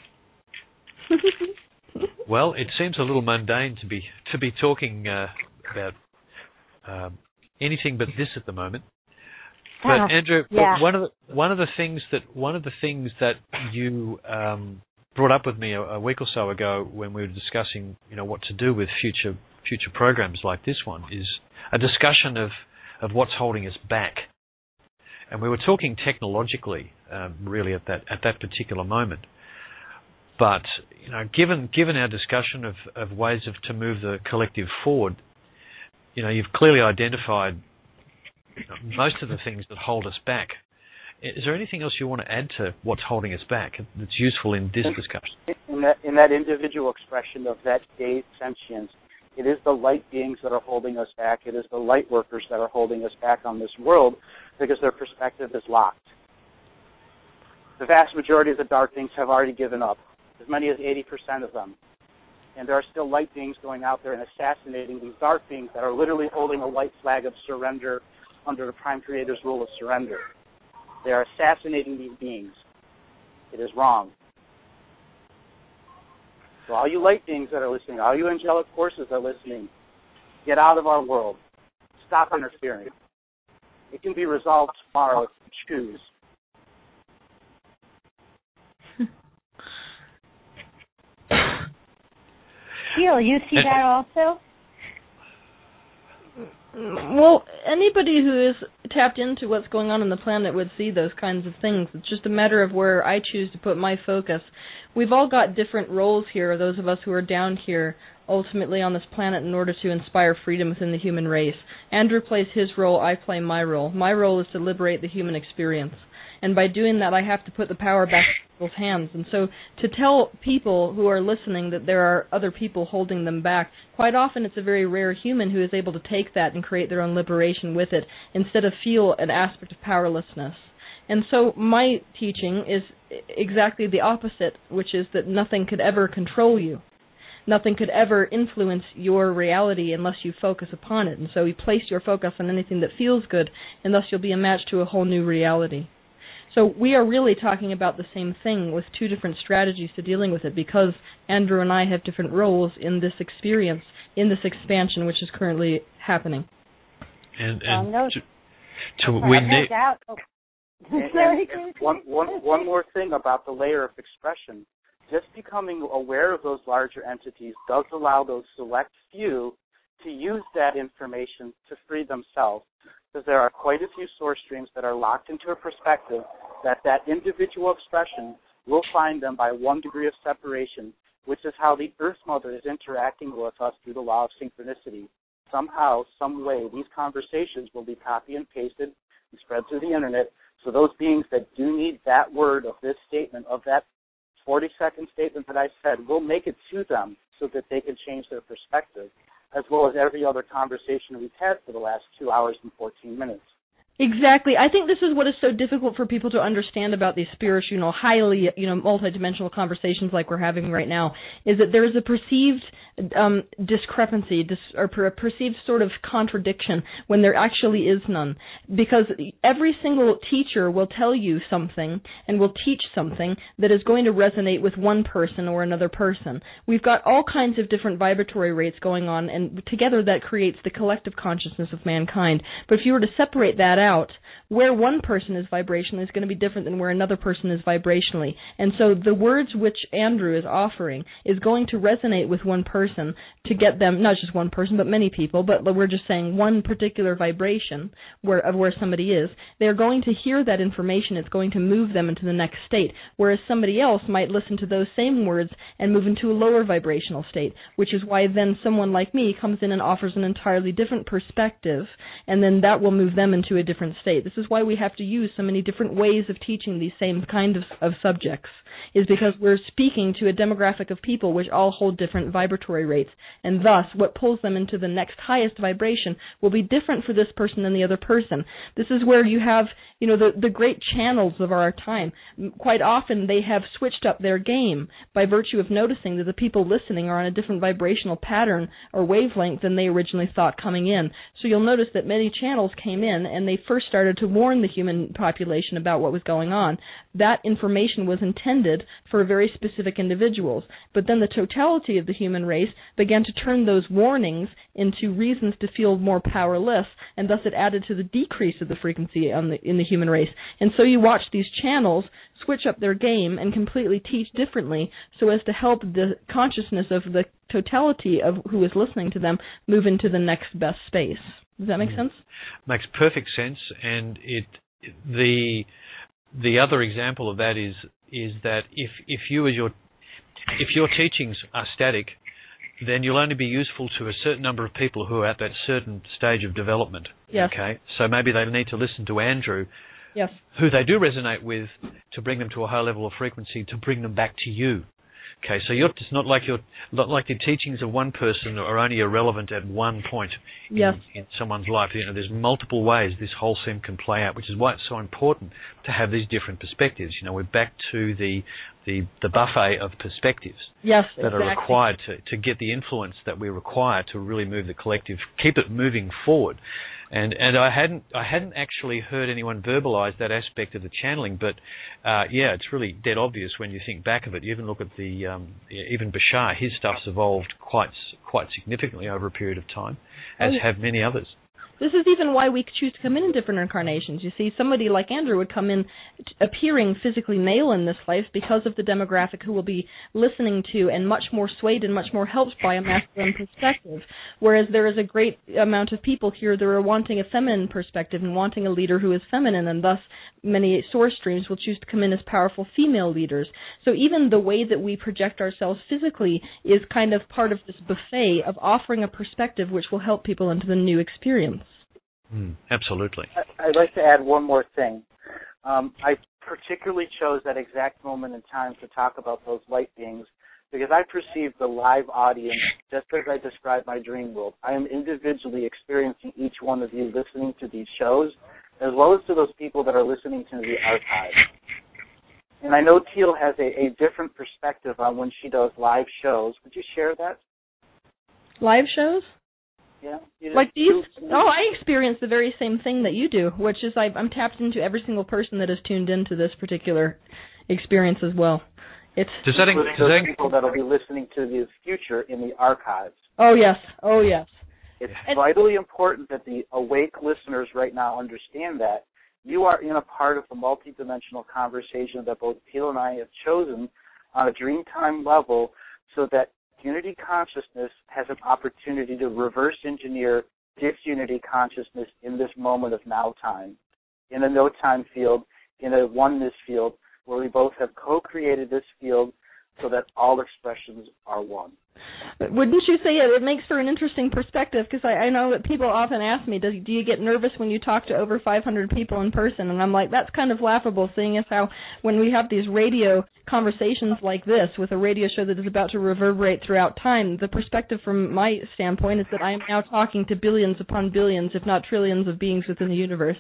Well, it seems a little mundane to be talking about anything but this at the moment. But Andrew, one of the things that you brought up with me a week or so ago when we were discussing, what to do with future programs like this one is a discussion of what's holding us back. And we were talking technologically, really at that particular moment. But given our discussion of ways to move the collective forward, you've clearly identified most of the things that hold us back. Is there anything else you want to add to what's holding us back that's useful in this discussion? In that individual expression of that dazed sentience, it is the light beings that are holding us back. It is the light workers that are holding us back on this world because their perspective is locked. The vast majority of the dark beings have already given up, as many as 80% of them. And there are still light beings going out there and assassinating these dark beings that are literally holding a white flag of surrender under the Prime Creator's rule of surrender. They are assassinating these beings. It is wrong. So all you light beings that are listening, all you angelic forces that are listening, get out of our world. Stop interfering. It can be resolved tomorrow if you choose. Teal, you see that also? Well, anybody who is tapped into what's going on the planet would see those kinds of things. It's just a matter of where I choose to put my focus. We've all got different roles here, those of us who are down here ultimately on this planet in order to inspire freedom within the human race. Andrew plays his role, I play my role. My role is to liberate the human experience. And by doing that, I have to put the power back in people's hands. And so to tell people who are listening that there are other people holding them back, quite often it's a very rare human who is able to take that and create their own liberation with it instead of feel an aspect of powerlessness. And so my teaching is exactly the opposite, which is that nothing could ever control you. Nothing could ever influence your reality unless you focus upon it. And so you place your focus on anything that feels good, and thus you'll be a match to a whole new reality. So we are really talking about the same thing with two different strategies to dealing with it, because Andrew and I have different roles in this experience, in this expansion which is currently happening. And one more thing about the layer of expression. Just becoming aware of those larger entities does allow those select few to use that information to free themselves, because there are quite a few source streams that are locked into a perspective that individual expression will find them by 1 degree of separation, which is how the Earth Mother is interacting with us through the law of synchronicity. Somehow, some way, these conversations will be copied and pasted and spread through the Internet, so those beings that do need that word of this statement, of that 40-second statement that I said, will make it to them so that they can change their perspective, as well as every other conversation we've had for the last 2 hours and 14 minutes. Exactly. I think this is what is so difficult for people to understand about these spiritual, highly, multidimensional conversations like we're having right now, is that there is a perceived discrepancy or a perceived sort of contradiction when there actually is none. Because every single teacher will tell you something and will teach something that is going to resonate with one person or another person. We've got all kinds of different vibratory rates going on, and together that creates the collective consciousness of mankind. But if you were to separate that out, where one person is vibrationally is going to be different than where another person is vibrationally. And so the words which Andrew is offering is going to resonate with one person to get them, not just one person, but many people, but we're just saying one particular vibration of where somebody is. They're going to hear that information. It's going to move them into the next state, whereas somebody else might listen to those same words and move into a lower vibrational state, which is why then someone like me comes in and offers an entirely different perspective, and then that will move them into a different state. This is why we have to use so many different ways of teaching these same kind of subjects, is because we're speaking to a demographic of people which all hold different vibratory rates, and thus what pulls them into the next highest vibration will be different for this person than the other person. This is where you have the great channels of our time, quite often they have switched up their game by virtue of noticing that the people listening are on a different vibrational pattern or wavelength than they originally thought coming in. So you'll notice that many channels came in and they first started to warn the human population about what was going on. That information was intended for very specific individuals, but then the totality of the human race began to turn those warnings into reasons to feel more powerless, and thus it added to the decrease of the frequency in the human race. And so you watch these channels switch up their game and completely teach differently so as to help the consciousness of the totality of who is listening to them move into the next best space. Does that make sense? Makes perfect sense, and the other example of that is that if your teachings are static, then you'll only be useful to a certain number of people who are at that certain stage of development. Yes. Okay, so maybe they need to listen to Andrew, yes, who they do resonate with, to bring them to a high level of frequency, to bring them back to you. Okay, so it's not like the teachings of one person are only irrelevant at one point in someone's life. There's multiple ways this whole sim can play out, which is why it's so important to have these different perspectives. We're back to the buffet of perspectives that are required to get the influence that we require to really move the collective, keep it moving forward. And I hadn't actually heard anyone verbalize that aspect of the channeling, but it's really dead obvious when you think back of it. You even look at even Bashar, his stuff's evolved quite significantly over a period of time, as have many others. This is even why we choose to come in different incarnations. You see, somebody like Andrew would come in appearing physically male in this life because of the demographic who will be listening to and much more swayed and much more helped by a masculine perspective, whereas there is a great amount of people here that are wanting a feminine perspective and wanting a leader who is feminine, and thus many source streams will choose to come in as powerful female leaders. So even the way that we project ourselves physically is kind of part of this buffet of offering a perspective which will help people into the new experience. Absolutely. I'd like to add one more thing. I particularly chose that exact moment in time to talk about those light beings because I perceive the live audience just as I described my dream world. I am individually experiencing each one of you listening to these shows, as well as to those people that are listening to the archive. And I know Teal has a different perspective on when she does live shows. Would you share that? Live shows? Yeah. Like these? Oh, I experience the very same thing that you do, which is I'm tapped into every single person that is tuned into this particular experience as well. Does that include people that will be listening to the future in the archives? Oh, yes. Oh, yes. It's vitally important that the awake listeners right now understand that you are in a part of the multidimensional conversation that both Teal and I have chosen on a Dreamtime level so that Unity Consciousness has an opportunity to reverse engineer disunity consciousness in this moment of now time, in a no-time field, in a oneness field, where we both have co-created this field so that all expressions are one. Wouldn't you say it makes for an interesting perspective? Because I know that people often ask me, do you get nervous when you talk to over 500 people in person? And I'm like, that's kind of laughable, seeing as how when we have these radio conversations like this with a radio show that is about to reverberate throughout time, the perspective from my standpoint is that I am now talking to billions upon billions, if not trillions, of beings within the universe.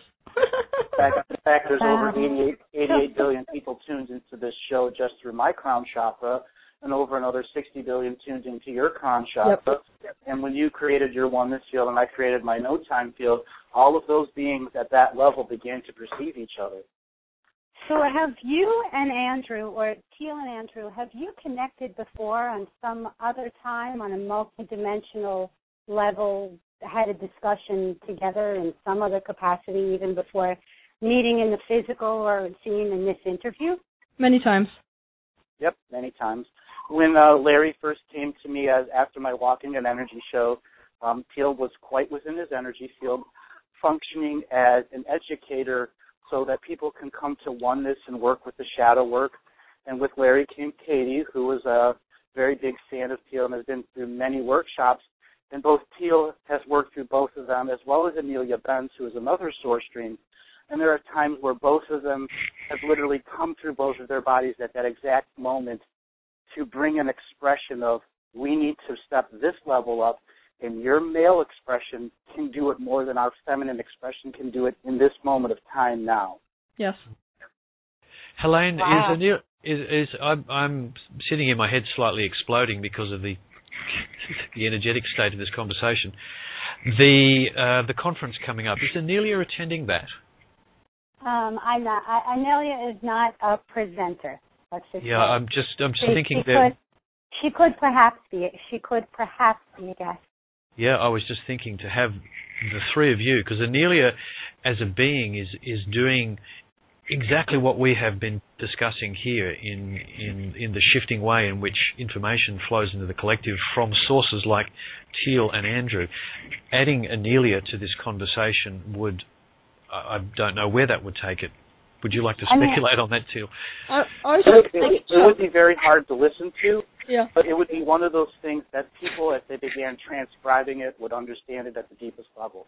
In fact, there's over 88 billion people tuned into this show just through my crown chakra, and over another 60 billion tuned into your crown chakra. Yep. And when you created your oneness field and I created my no-time field, all of those beings at that level began to perceive each other. So have you and Andrew, or Teal and Andrew, have you connected before on some other time on a multidimensional level, had a discussion together in some other capacity even before meeting in the physical or seeing in this interview? Many times. Yep, many times. When Larry first came to me after my Walking and Energy show, Teal was quite within his energy field, functioning as an educator so that people can come to oneness and work with the shadow work. And with Larry came Katie, who was a very big fan of Teal and has been through many workshops. And both Teal has worked through both of them, as well as Amelia Benz, who is another source stream. And there are times where both of them have literally come through both of their bodies at that exact moment to bring an expression of, we need to step this level up, and your male expression can do it more than our feminine expression can do it in this moment of time now. Yes. Helene, Wow. I'm sitting in my head slightly exploding because of the energetic state of this conversation. The conference coming up, is Anelia attending that? I'm not. Anelia is not a presenter. Let's just say. I'm just thinking that she could perhaps be a guest. Yeah, I was just thinking to have the three of you, because Anelia, as a being, is doing exactly what we have been discussing here in the shifting way in which information flows into the collective from sources like Teal and Andrew. Adding Anelia to this conversation would, I don't know where that would take it. Would you like to speculate on that, Teal? It would be very hard to listen to, yeah. But it would be one of those things that people, as they began transcribing it, would understand it at the deepest level.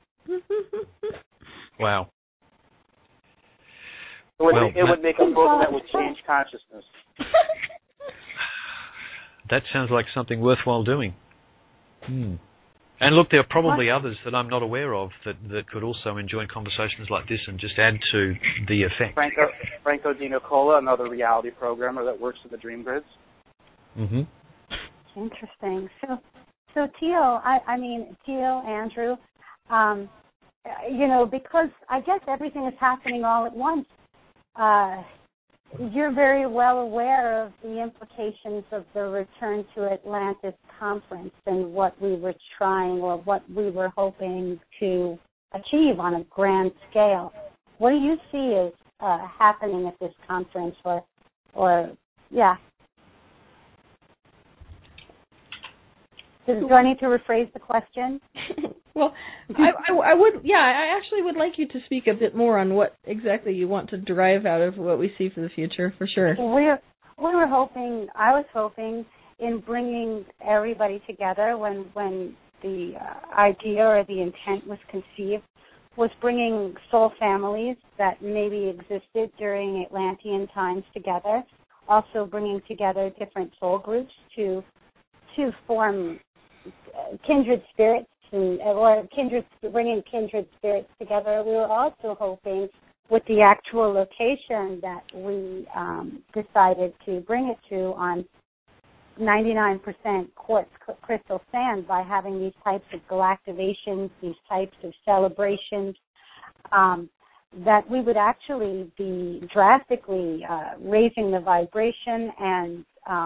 Wow. It would make a book that would change consciousness. That sounds like something worthwhile doing. And look, there are probably others that I'm not aware of that could also enjoy conversations like this and just add to the effect. Franco Di Nicola, another reality programmer that works in the Dream Grids. Mm-hmm. Interesting. So Teal, Andrew, because I guess everything is happening all at once. You're very well aware of the implications of the Return to Atlantis conference and what we were trying or what we were hoping to achieve on a grand scale. What do you see as happening at this conference Do I need to rephrase the question? Well, I would. Yeah, I actually would like you to speak a bit more on what exactly you want to derive out of what we see for the future, for sure. I was hoping in bringing everybody together when the idea or the intent was conceived, was bringing soul families that maybe existed during Atlantean times together, also bringing together different soul groups to form kindred spirits bringing kindred spirits together. We were also hoping with the actual location that we decided to bring it to on 99% quartz crystal sand by having these types of galactivations, these types of celebrations, that we would actually be drastically raising the vibration and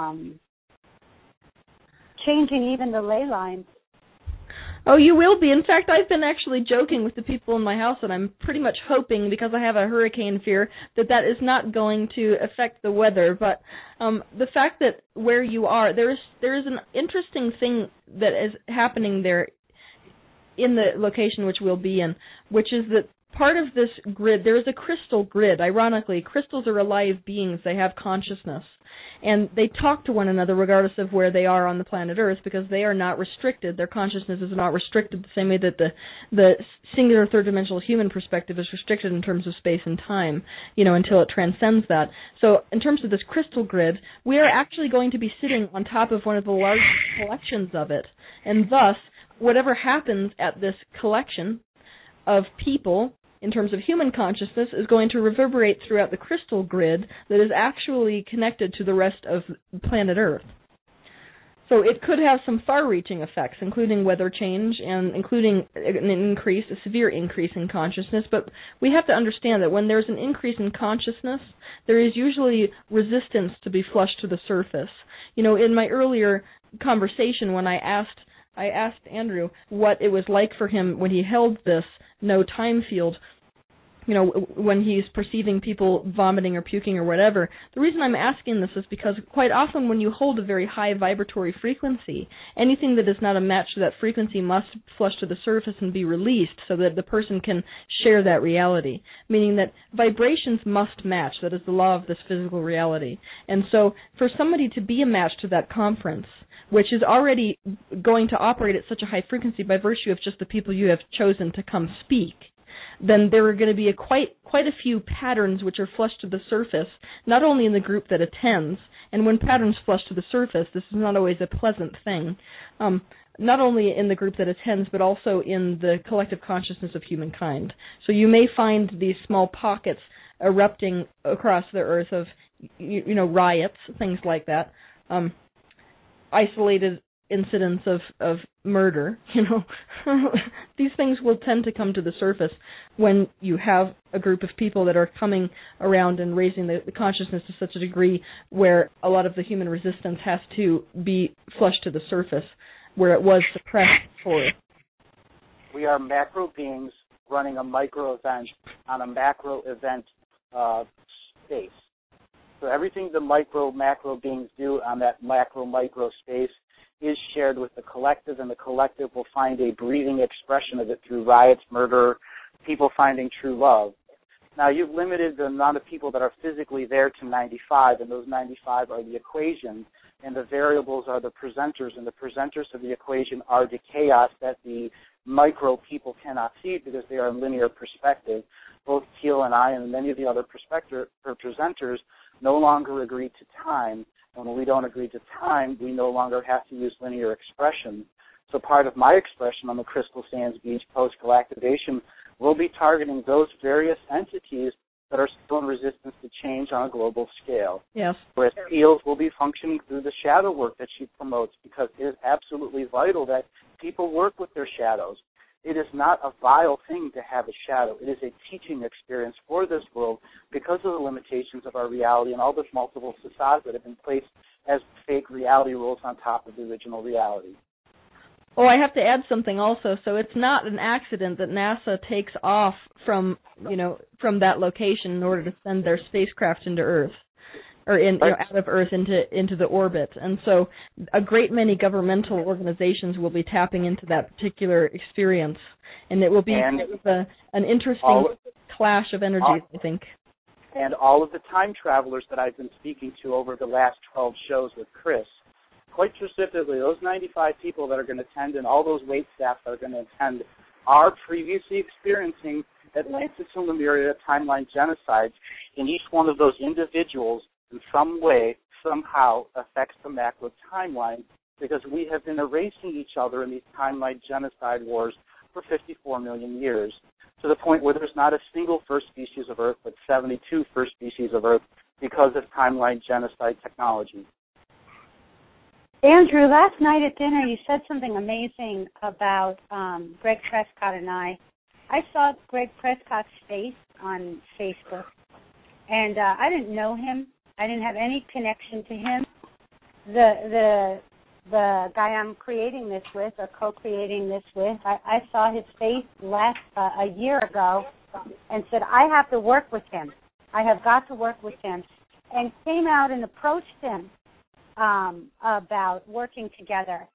changing even the ley lines. Oh, you will be. In fact, I've been actually joking with the people in my house, and I'm pretty much hoping, because I have a hurricane fear, that is not going to affect the weather. But the fact that where you are, there is an interesting thing that is happening there in the location which we'll be in, which is that part of this grid, there is a crystal grid. Ironically, crystals are alive beings. They have consciousness. And they talk to one another regardless of where they are on the planet Earth, because they are not restricted. Their consciousness is not restricted the same way that the singular third-dimensional human perspective is restricted in terms of space and time, until it transcends that. So in terms of this crystal grid, we are actually going to be sitting on top of one of the largest collections of it. And thus, whatever happens at this collection of people, in terms of human consciousness, is going to reverberate throughout the crystal grid that is actually connected to the rest of planet Earth. So it could have some far-reaching effects, including weather change and including a severe increase in consciousness. But we have to understand that when there's an increase in consciousness, there is usually resistance to be flushed to the surface. In my earlier conversation, when I asked Andrew what it was like for him when he held this no time field, when he's perceiving people vomiting or puking or whatever. The reason I'm asking this is because quite often when you hold a very high vibratory frequency, anything that is not a match to that frequency must flush to the surface and be released so that the person can share that reality, meaning that vibrations must match. That is the law of this physical reality. And so for somebody to be a match to that conference, which is already going to operate at such a high frequency by virtue of just the people you have chosen to come speak, then there are going to be quite a few patterns which are flushed to the surface, not only in the group that attends, and when patterns flush to the surface, this is not always a pleasant thing, not only in the group that attends, but also in the collective consciousness of humankind. So you may find these small pockets erupting across the earth of, riots, things like that, isolated incidents of murder, these things will tend to come to the surface when you have a group of people that are coming around and raising the consciousness to such a degree where a lot of the human resistance has to be flushed to the surface, where it was suppressed before. We are macro beings running a micro event on a macro event space. So everything the macro beings do on that micro space is shared with the collective, and the collective will find a breathing expression of it through riots, murder, people finding true love. Now, you've limited the amount of people that are physically there to 95, and those 95 are the equation, and the variables are the presenters, and the presenters of the equation are the chaos that the micro people cannot see because they are in linear perspective. Both Teal and I and many of the other presenters no longer agree to time. And when we don't agree to time, we no longer have to use linear expression. So part of my expression on the Crystal Sands Beach post-galactivation will be targeting those various entities that are still in resistance to change on a global scale. Yes. Whereas Teal's will be functioning through the shadow work that she promotes, because it is absolutely vital that people work with their shadows. It is not a vile thing to have a shadow. It is a teaching experience for this world because of the limitations of our reality and all the multiple facades that have been placed as fake reality rules on top of the original reality. Oh, I have to add something also. So it's not an accident that NASA takes off from that location in order to send their spacecraft into Earth, or out of Earth into the orbit. And so a great many governmental organizations will be tapping into that particular experience, and it will be an interesting clash of energies, I think. And all of the time travelers that I've been speaking to over the last 12 shows with Chris, quite specifically, those 95 people that are going to attend and all those wait staff that are going to attend are previously experiencing Atlantis and Lemuria timeline genocides, and each one of those individuals in some way, somehow affects the macro timeline, because we have been erasing each other in these timeline genocide wars for 54 million years, to the point where there's not a single first species of Earth, but 72 first species of Earth because of timeline genocide technology. Andrew, last night at dinner you said something amazing about Greg Prescott and I. I saw Greg Prescott's face on Facebook, and I didn't know him. I didn't have any connection to him. The guy I'm creating this with, or co-creating this with, I saw his face a year ago and said, I have to work with him. I have got to work with him. And came out and approached him about working together.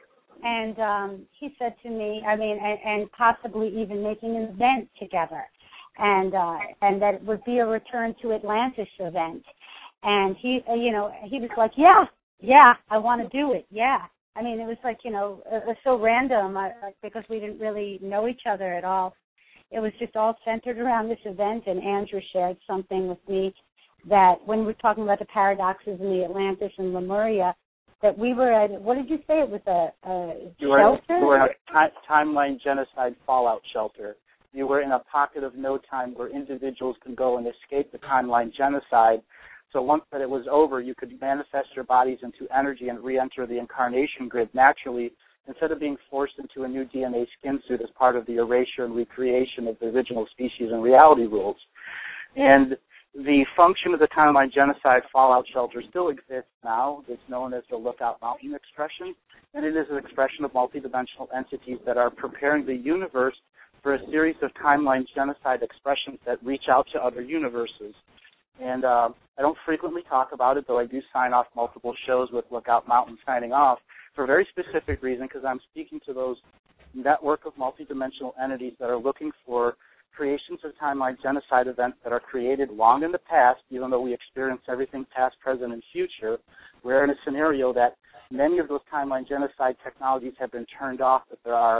And he said to me, and possibly even making an event together. And that it would be a Return to Atlantis event. And he was like, yeah, I want to do it, yeah. I mean, it was like, it was so random because we didn't really know each other at all. It was just all centered around this event, and Andrew shared something with me that when we were talking about the paradoxes in the Atlantis and Lemuria, that we were at, what did you say, it was a shelter? You were in a timeline genocide fallout shelter. You were in a pocket of no time where individuals could go and escape the timeline genocide. So once that it was over, you could manifest your bodies into energy and re-enter the incarnation grid naturally, instead of being forced into a new DNA skin suit as part of the erasure and recreation of the original species and reality rules. And the function of the timeline genocide fallout shelter still exists now. It's known as the Lookout Mountain expression, and it is an expression of multidimensional entities that are preparing the universe for a series of timeline genocide expressions that reach out to other universes. And I don't frequently talk about it, though I do sign off multiple shows with Lookout Mountain signing off for a very specific reason, because I'm speaking to those network of multidimensional entities that are looking for creations of timeline genocide events that are created long in the past, even though we experience everything past, present, and future. We're in a scenario that many of those timeline genocide technologies have been turned off, but there are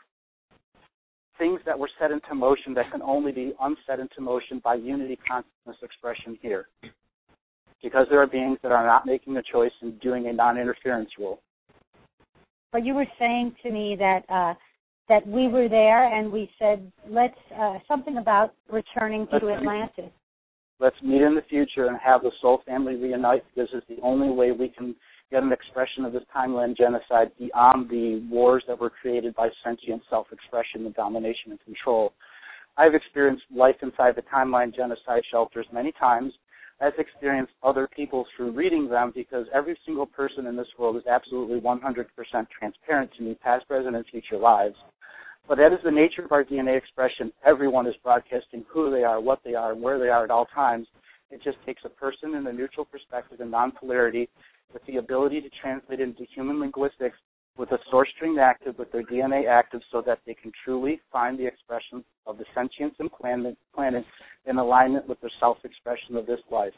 things that were set into motion that can only be unset into motion by unity consciousness expression here, because there are beings that are not making a choice and doing a non-interference rule. But you were saying to me that that we were there and we said, let's something about returning to Atlantis. Let's meet in the future and have the soul family reunite, because it's the only way we can get an expression of this timeline genocide beyond the wars that were created by sentient self-expression and domination and control. I've experienced life inside the timeline genocide shelters many times. I've experienced other people through reading them, because every single person in this world is absolutely 100% transparent to me, past, present, and future lives. But that is the nature of our DNA expression. Everyone is broadcasting who they are, what they are, and where they are at all times. It just takes a person in a neutral perspective and non-polarity with the ability to translate into human linguistics with a source string active, with their DNA active, so that they can truly find the expression of the sentience and planet in alignment with the self-expression of this life.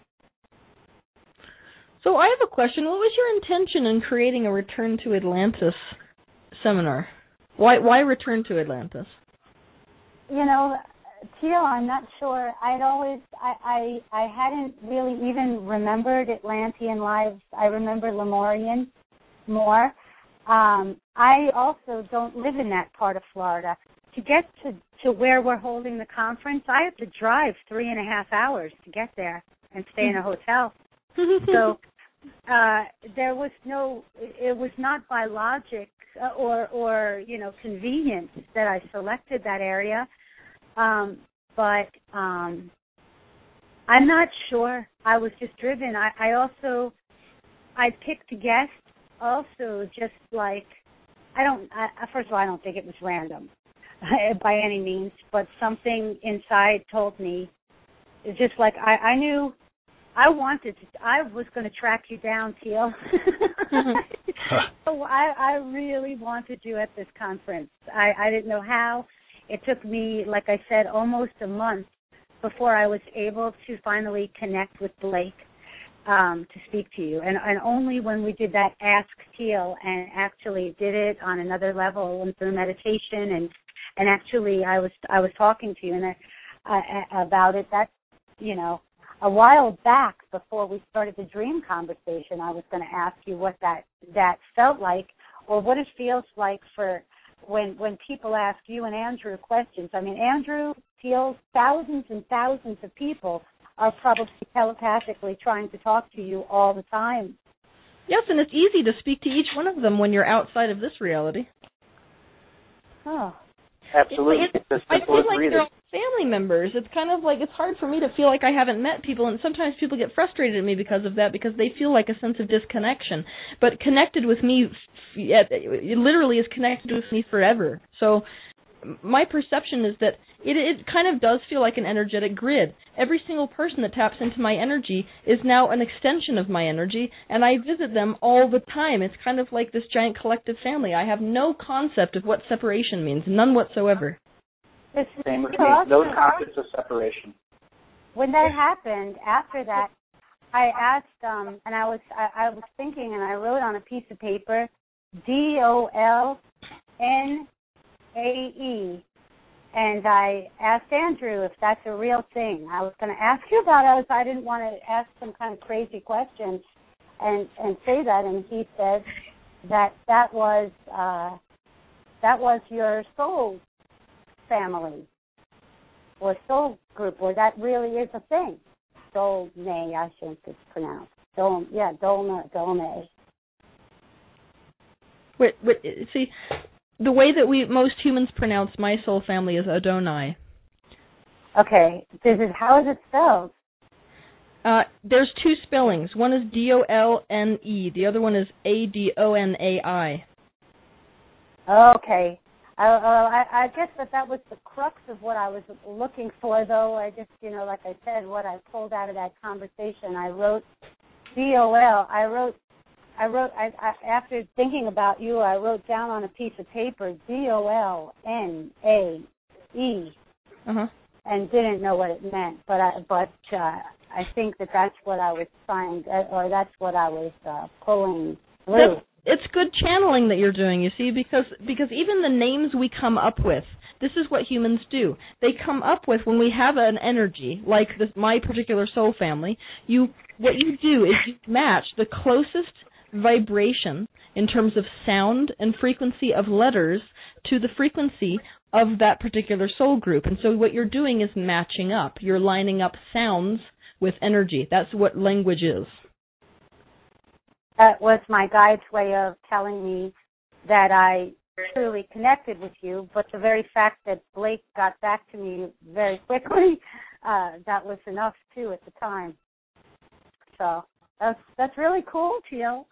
So I have a question. What was your intention in creating a Return to Atlantis seminar? Why Return to Atlantis? You know, Teal, I'm not sure. I hadn't really even remembered Atlantean lives. I remember Lemurian more. I also don't live in that part of Florida. To get to where we're holding the conference, I have to drive 3.5 hours to get there and stay in a hotel. So there was it was not by logic or convenience that I selected that area. But I'm not sure. I was just driven. I picked a guest also, just like, first of all, I don't think it was random by any means, but something inside told me, it's just like I knew I was going to track you down, Teal. So I really wanted you at this conference. I didn't know how. It took me, like I said, almost a month before I was able to finally connect with Blake to speak to you. And only when we did that Ask Teal and actually did it on another level and through meditation and actually I was talking to you and about it. That's, a while back before we started the dream conversation, I was going to ask you what that felt like, or what it feels like for when people ask you and Andrew questions. I mean, Andrew feels thousands and thousands of people are probably telepathically trying to talk to you all the time. Yes, and it's easy to speak to each one of them when you're outside of this reality. Oh. Absolutely. I feel like they're all family members. It's kind of like, it's hard for me to feel like I haven't met people, and sometimes people get frustrated at me because of that, because they feel like a sense of disconnection. But connected with me, it literally is connected with me forever. So my perception is that it kind of does feel like an energetic grid. Every single person that taps into my energy is now an extension of my energy, and I visit them all the time. It's kind of like this giant collective family. I have no concept of what separation means, none whatsoever. Same with me. No concept of separation. When that happened, after that, I asked, and I was thinking, and I wrote on a piece of paper, DOLNAE. And I asked Andrew if that's a real thing. I was going to ask you about it. I didn't want to ask some kind of crazy question and say that. And he said that was your soul family or soul group, or that really is a thing. Dolnae, I think it's pronounced. Dolnae. Wait, see, the way that most humans pronounce my soul family is Adonai. Okay. How is it spelled? There's two spellings. One is D-O-L-N-E. The other one is A-D-O-N-A-I. Okay. I guess that was the crux of what I was looking for, though. I just, like I said, what I pulled out of that conversation, I wrote D-O-L. I wrote, after thinking about you, I wrote down on a piece of paper DOLNAE, and didn't know what it meant. But I think that's what I was trying, or that's what I was pulling through. It's good channeling that you're doing, you see, because even the names we come up with, this is what humans do. They come up with, when we have an energy, like my particular soul family, what you do is you match the closest vibration in terms of sound and frequency of letters to the frequency of that particular soul group. And so what you're doing is matching up. You're lining up sounds with energy. That's what language is. That was my guide's way of telling me that I truly connected with you, but the very fact that Blake got back to me very quickly, that was enough, too, at the time. So that's really cool, Teal.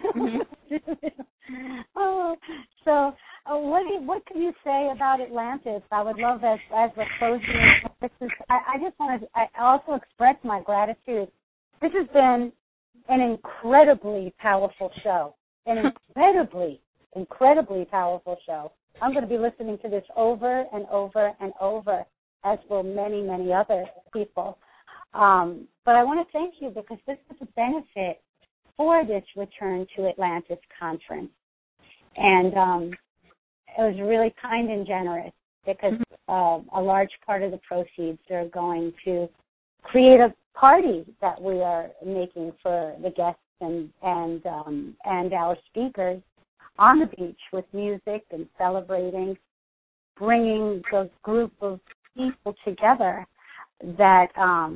What can you say about Atlantis? I would love, as we're closing, I also express my gratitude. This has been an incredibly powerful show, incredibly powerful show. I'm going to be listening to this over and over and over, as will many, many other people. But I want to thank you because this is a benefit for this Return to Atlantis conference. And it was really kind and generous because a large part of the proceeds are going to create a party that we are making for the guests and our speakers on the beach with music and celebrating, bringing the group of people together that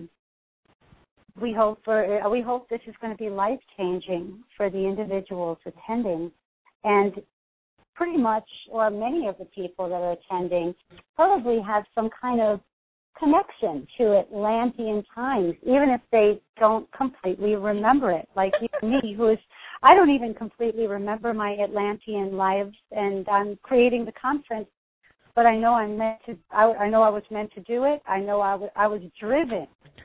we hope this is going to be life-changing for the individuals attending. And pretty much, or many of the people that are attending, probably have some kind of connection to Atlantean times, even if they don't completely remember it. Like you and me, I don't even completely remember my Atlantean lives, and I'm creating the conference, but I know I was meant to do it. I know I was driven.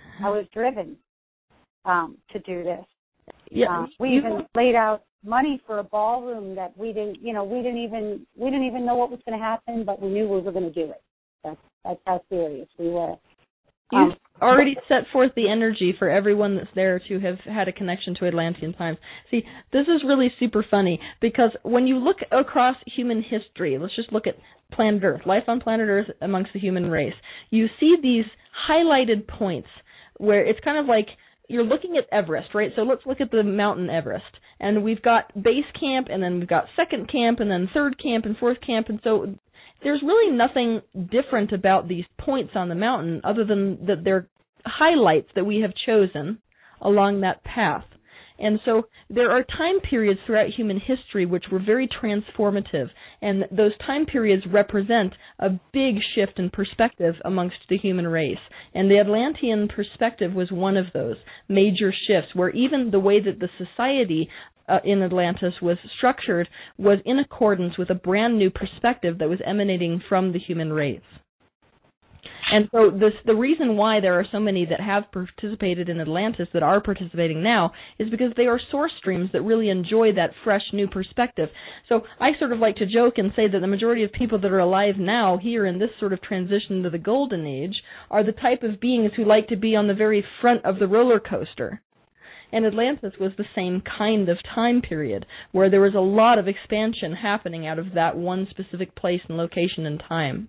To do this. Yeah. We even laid out money for a ballroom that we didn't even know what was going to happen, but we knew we were going to do it. That's how serious we were. You've already set forth the energy for everyone that's there to have had a connection to Atlantean times. See, this is really super funny because when you look across human history, let's just look at planet Earth, life on planet Earth amongst the human race, you see these highlighted points where it's kind of like you're looking at Everest, right? So let's look at the mountain Everest. And we've got base camp, and then we've got second camp, and then third camp, and fourth camp. And so there's really nothing different about these points on the mountain other than that they're highlights that we have chosen along that path. And so there are time periods throughout human history which were very transformative, and those time periods represent a big shift in perspective amongst the human race. And the Atlantean perspective was one of those major shifts, where even the way that the society in Atlantis was structured was in accordance with a brand new perspective that was emanating from the human race. And so the reason why there are so many that have participated in Atlantis that are participating now is because they are source streams that really enjoy that fresh new perspective. So I sort of like to joke and say that the majority of people that are alive now here in this sort of transition to the golden age are the type of beings who like to be on the very front of the roller coaster. And Atlantis was the same kind of time period where there was a lot of expansion happening out of that one specific place and location and time.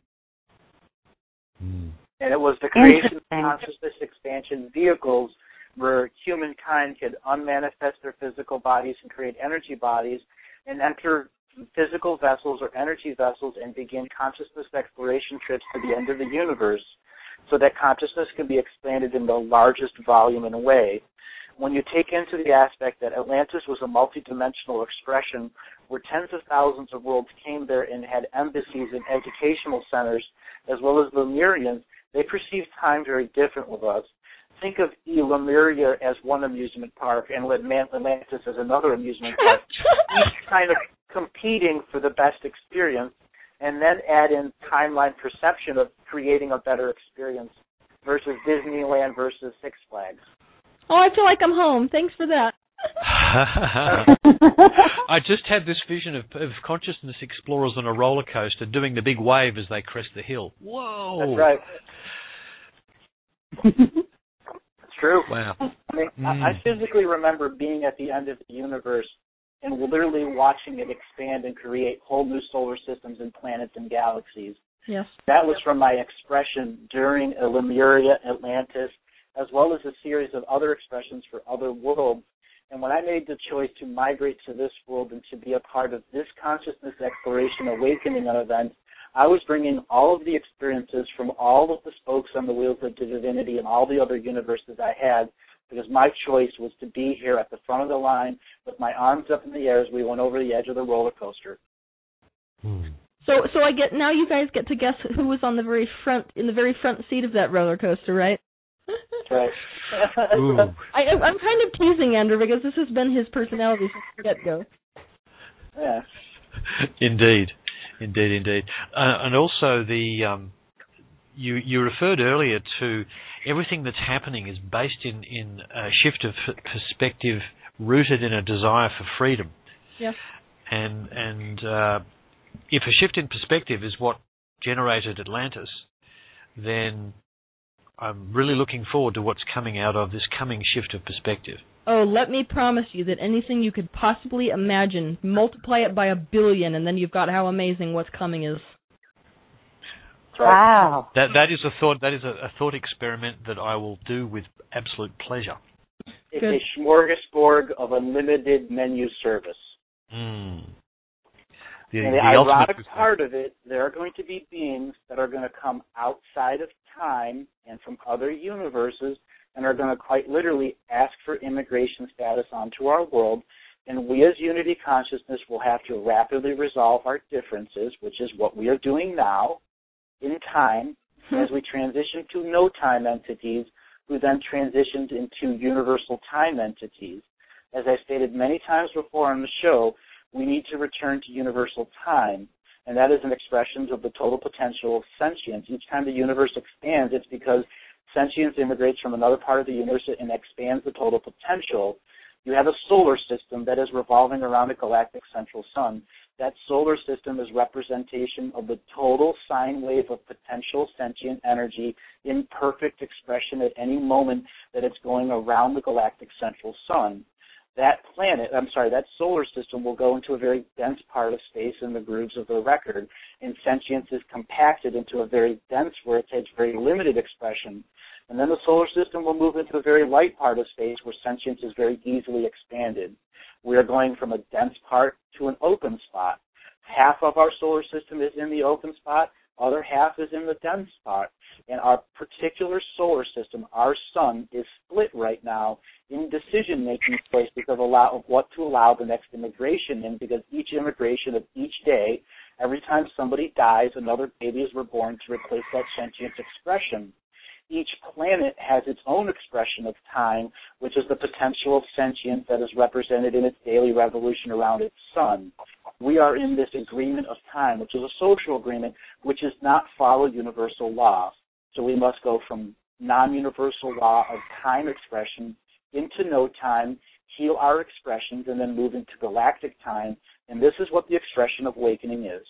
And it was the creation of consciousness expansion vehicles where humankind could unmanifest their physical bodies and create energy bodies and enter physical vessels or energy vessels and begin consciousness exploration trips to the end of the universe so that consciousness can be expanded in the largest volume in a way. When you take into the aspect that Atlantis was a multidimensional expression where tens of thousands of worlds came there and had embassies and educational centers, as well as Lemurians, they perceived time very different with us. Think of Lemuria as one amusement park and Atlantis as another amusement park, each kind of competing for the best experience, and then add in timeline perception of creating a better experience versus Disneyland versus Six Flags. Oh, I feel like I'm home. Thanks for that. I just had this vision of consciousness explorers on a roller coaster doing the big wave as they crest the hill. Whoa! That's right. It's true. Wow. I mean, I physically remember being at the end of the universe and literally watching it expand and create whole new solar systems and planets and galaxies. Yes. That was from my expression during Lemuria, Atlantis, as well as a series of other expressions for other worlds. And when I made the choice to migrate to this world and to be a part of this consciousness exploration awakening event, I was bringing all of the experiences from all of the spokes on the wheels of divinity and all the other universes I had, because my choice was to be here at the front of the line with my arms up in the air as we went over the edge of the roller coaster. So I get now. You guys get to guess who was on the very front seat of that roller coaster, right? Right. I'm kind of teasing Andrew because this has been his personality since the get-go. Yeah. Indeed. And also you referred earlier to everything that's happening is based in a shift of perspective rooted in a desire for freedom. Yeah. And if a shift in perspective is what generated Atlantis, then I'm really looking forward to what's coming out of this coming shift of perspective. Oh, let me promise you that anything you could possibly imagine, multiply it by 1 billion, and then you've got how amazing what's coming is. Wow. That is a thought. That is a thought experiment that I will do with absolute pleasure. It's a smorgasbord of unlimited menu service. The ironic part of it, there are going to be beings that are going to come outside of time and from other universes and are going to quite literally ask for immigration status onto our world. And we as Unity Consciousness will have to rapidly resolve our differences, which is what we are doing now in time, as we transition to no-time entities, who then transitioned into universal time entities. As I stated many times before on the show, we need to return to universal time, and that is an expression of the total potential of sentience. Each time the universe expands, it's because sentience immigrates from another part of the universe and expands the total potential. You have a solar system that is revolving around a galactic central sun. That solar system is representation of the total sine wave of potential sentient energy in perfect expression at any moment that it's going around the galactic central sun. That solar system will go into a very dense part of space in the grooves of the record, and sentience is compacted into a very dense where it takes very limited expression. And then the solar system will move into a very light part of space where sentience is very easily expanded. We are going from a dense part to an open spot. Half of our solar system is in the open spot, other half is in the dense spot. And our particular solar system, our sun, is split right now in decision-making choices of what to allow the next immigration in, because each immigration of each day, every time somebody dies, another baby is reborn to replace that sentient expression. Each planet has its own expression of time, which is the potential of sentience that is represented in its daily revolution around its sun. We are in this agreement of time, which is a social agreement, which does not follow universal law. So we must go from non-universal law of time expression into no time, heal our expressions, and then move into galactic time. And this is what the expression of awakening is.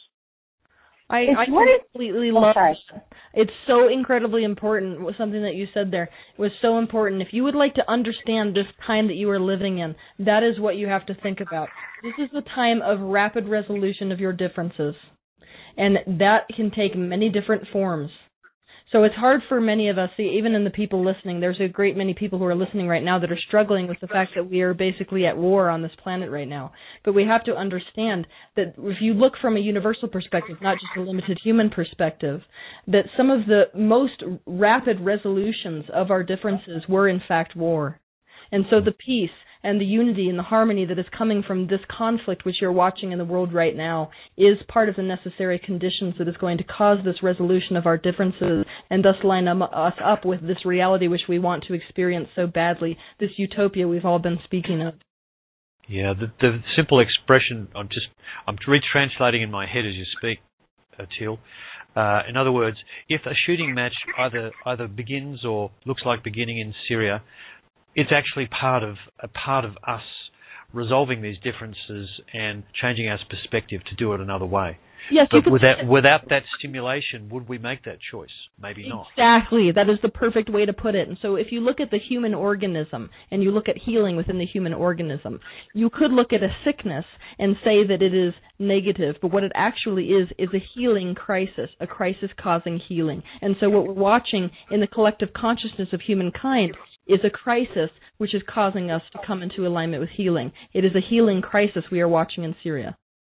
I completely love it. It's so incredibly important. It was something that you said there. It was so important. If you would like to understand this time that you are living in, that is what you have to think about. This is the time of rapid resolution of your differences. And that can take many different forms. So it's hard for many of us, even in the people listening, there's a great many people who are listening right now that are struggling with the fact that we are basically at war on this planet right now. But we have to understand that if you look from a universal perspective, not just a limited human perspective, that some of the most rapid resolutions of our differences were in fact war. And so the peace and the unity and the harmony that is coming from this conflict which you're watching in the world right now is part of the necessary conditions that is going to cause this resolution of our differences and thus line us up with this reality which we want to experience so badly, this utopia we've all been speaking of. Yeah, the simple expression, I'm retranslating in my head as you speak, Teal. In other words, if a shooting match either begins or looks like beginning in Syria, it's actually part of us resolving these differences and changing our perspective to do it another way. Yes, but without that stimulation, would we make that choice? Maybe not. Exactly. That is the perfect way to put it. And so if you look at the human organism and you look at healing within the human organism, you could look at a sickness and say that it is negative, but what it actually is a healing crisis, a crisis causing healing. And so what we're watching in the collective consciousness of humankind is a crisis which is causing us to come into alignment with healing. It is a healing crisis we are watching in Syria.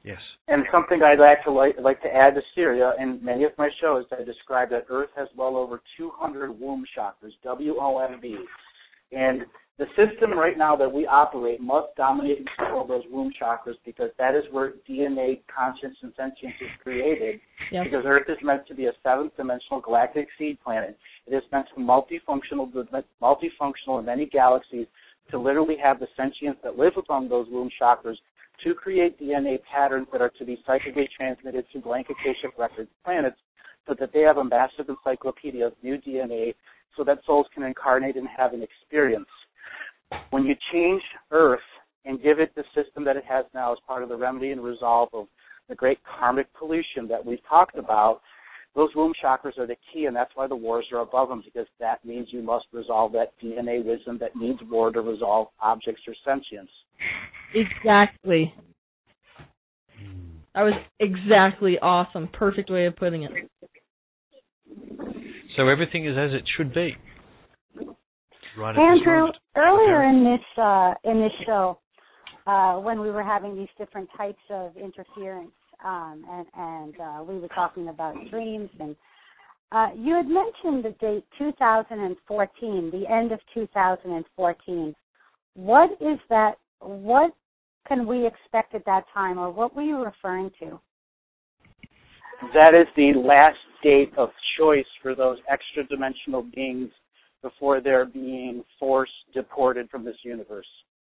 Yes. And something I'd like to add to Syria, in many of my shows, I describe that Earth has well over 200 womb chakras, WOMB. And the system right now that we operate must dominate and control those womb chakras, because that is where DNA, conscience, and sentience is created. Yep. Because Earth is meant to be a seventh-dimensional galactic seed planet. It is meant to be multifunctional in many galaxies, to literally have the sentience that live among those womb chakras to create DNA patterns that are to be psychically transmitted to blank Akashic records planets, so that they have a massive encyclopedia of new DNA, so that souls can incarnate and have an experience. When you change Earth and give it the system that it has now as part of the remedy and resolve of the great karmic pollution that we've talked about, those womb chakras are the key, and that's why the wars are above them, because that means you must resolve that DNA wisdom that needs war to resolve objects or sentience. Exactly. That was exactly awesome. Perfect way of putting it. So everything is as it should be. Right. Andrew, earlier in this show, when we were having these different types of interference, and we were talking about dreams, and you had mentioned the date 2014, the end of 2014. What is that? What can we expect at that time, or what were you referring to? That is the last date of choice for those extra-dimensional beings before they're being forced, deported from this universe.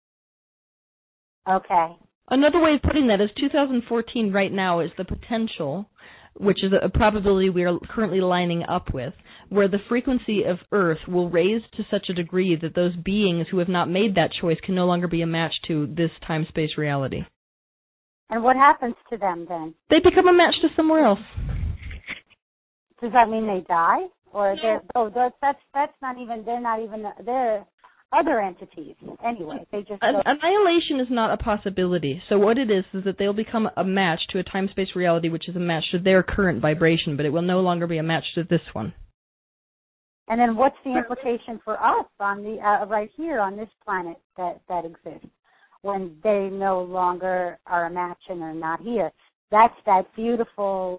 Okay. Another way of putting that is 2014 right now is the potential, which is a probability we are currently lining up with, where the frequency of Earth will raise to such a degree that those beings who have not made that choice can no longer be a match to this time-space reality. And what happens to them then? They become a match to somewhere else. Does that mean they die? Or that's not even, they're other entities anyway. They just annihilation is not a possibility. So what it is that they'll become a match to a time-space reality, which is a match to their current vibration, but it will no longer be a match to this one. And then what's the implication for us on the right here on this planet that exists when they no longer are a match and are not here? That's that beautiful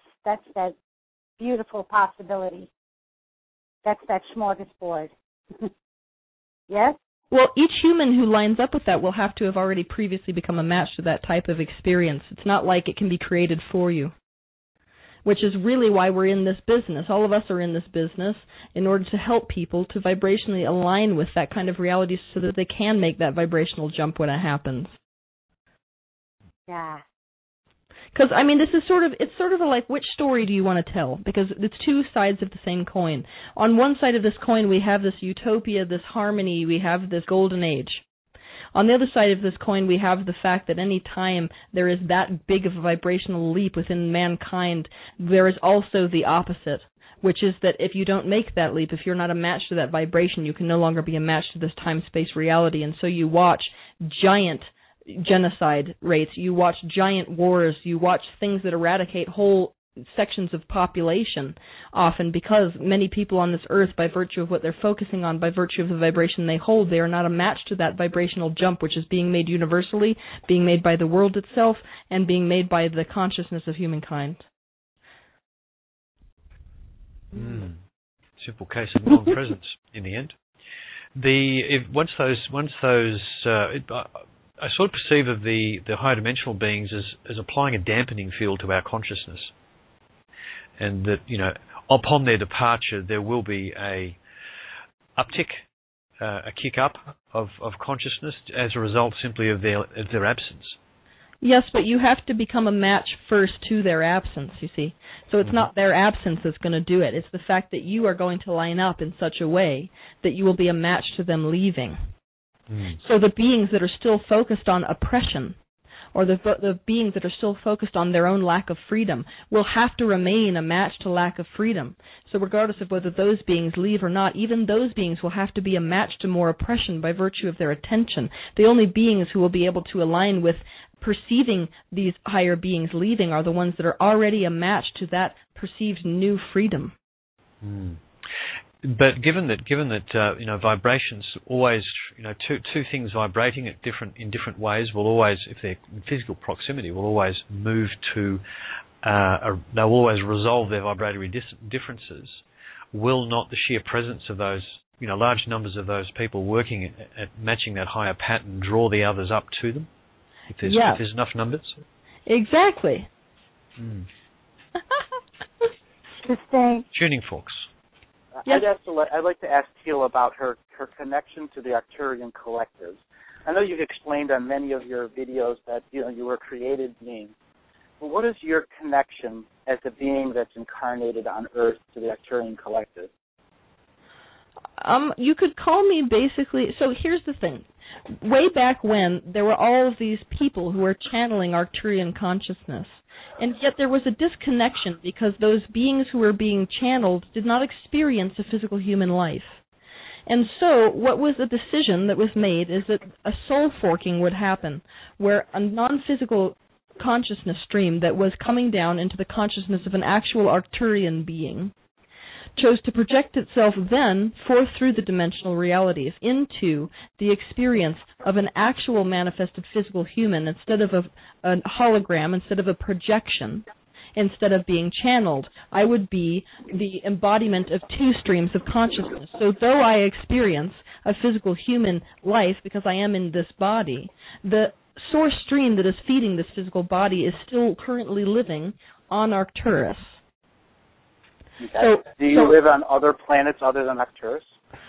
possibility. That's that smorgasbord. Yes? Well, each human who lines up with that will have to have already previously become a match to that type of experience. It's not like it can be created for you, which is really why we're in this business. All of us are in this business in order to help people to vibrationally align with that kind of reality so that they can make that vibrational jump when it happens. Yeah. Because, I mean, it's sort of like, which story do you want to tell? Because it's two sides of the same coin. On one side of this coin, we have this utopia, this harmony, we have this golden age. On the other side of this coin, we have the fact that any time there is that big of a vibrational leap within mankind, there is also the opposite, which is that if you don't make that leap, if you're not a match to that vibration, you can no longer be a match to this time-space reality. And so you watch giant genocide rates, you watch giant wars, you watch things that eradicate whole sections of population, often because many people on this earth, by virtue of what they're focusing on, by virtue of the vibration they hold, they are not a match to that vibrational jump, which is being made universally, being made by the world itself, and being made by the consciousness of humankind. Simple case of non-presence in the end. I sort of perceive of the higher dimensional beings as applying a dampening field to our consciousness, and that, you know, upon their departure there will be a uptick, a kick up of consciousness as a result simply of their absence. Yes, but you have to become a match first to their absence, you see. So it's not their absence that's going to do it. It's the fact that you are going to line up in such a way that you will be a match to them leaving. So the beings that are still focused on oppression, or the beings that are still focused on their own lack of freedom, will have to remain a match to lack of freedom. So regardless of whether those beings leave or not, even those beings will have to be a match to more oppression by virtue of their attention. The only beings who will be able to align with perceiving these higher beings leaving are the ones that are already a match to that perceived new freedom. But given that vibrations always, two things vibrating in different ways will always, if they're in physical proximity, will always move to, they'll always resolve their vibratory differences. Will not the sheer presence of those, large numbers of those people working at matching that higher pattern draw the others up to them? If there's enough numbers? Exactly. Interesting. Tuning forks. Yes. I'd like to ask Teal about her connection to the Arcturian collectives. I know you've explained on many of your videos that you were created beings. But what is your connection as a being that's incarnated on Earth to the Arcturian collective? You could call me basically. So here's the thing. Way back when, there were all of these people who were channeling Arcturian consciousness. And yet there was a disconnection because those beings who were being channeled did not experience a physical human life. And so what was the decision that was made is that a soul forking would happen, where a non-physical consciousness stream that was coming down into the consciousness of an actual Arcturian being chose to project itself then forth through the dimensional realities into the experience of an actual manifested physical human instead of a hologram, instead of a projection, instead of being channeled. I would be the embodiment of two streams of consciousness. So though I experience a physical human life because I am in this body, the source stream that is feeding this physical body is still currently living on Arcturus. Okay. So, do you live on other planets other than Arcturus?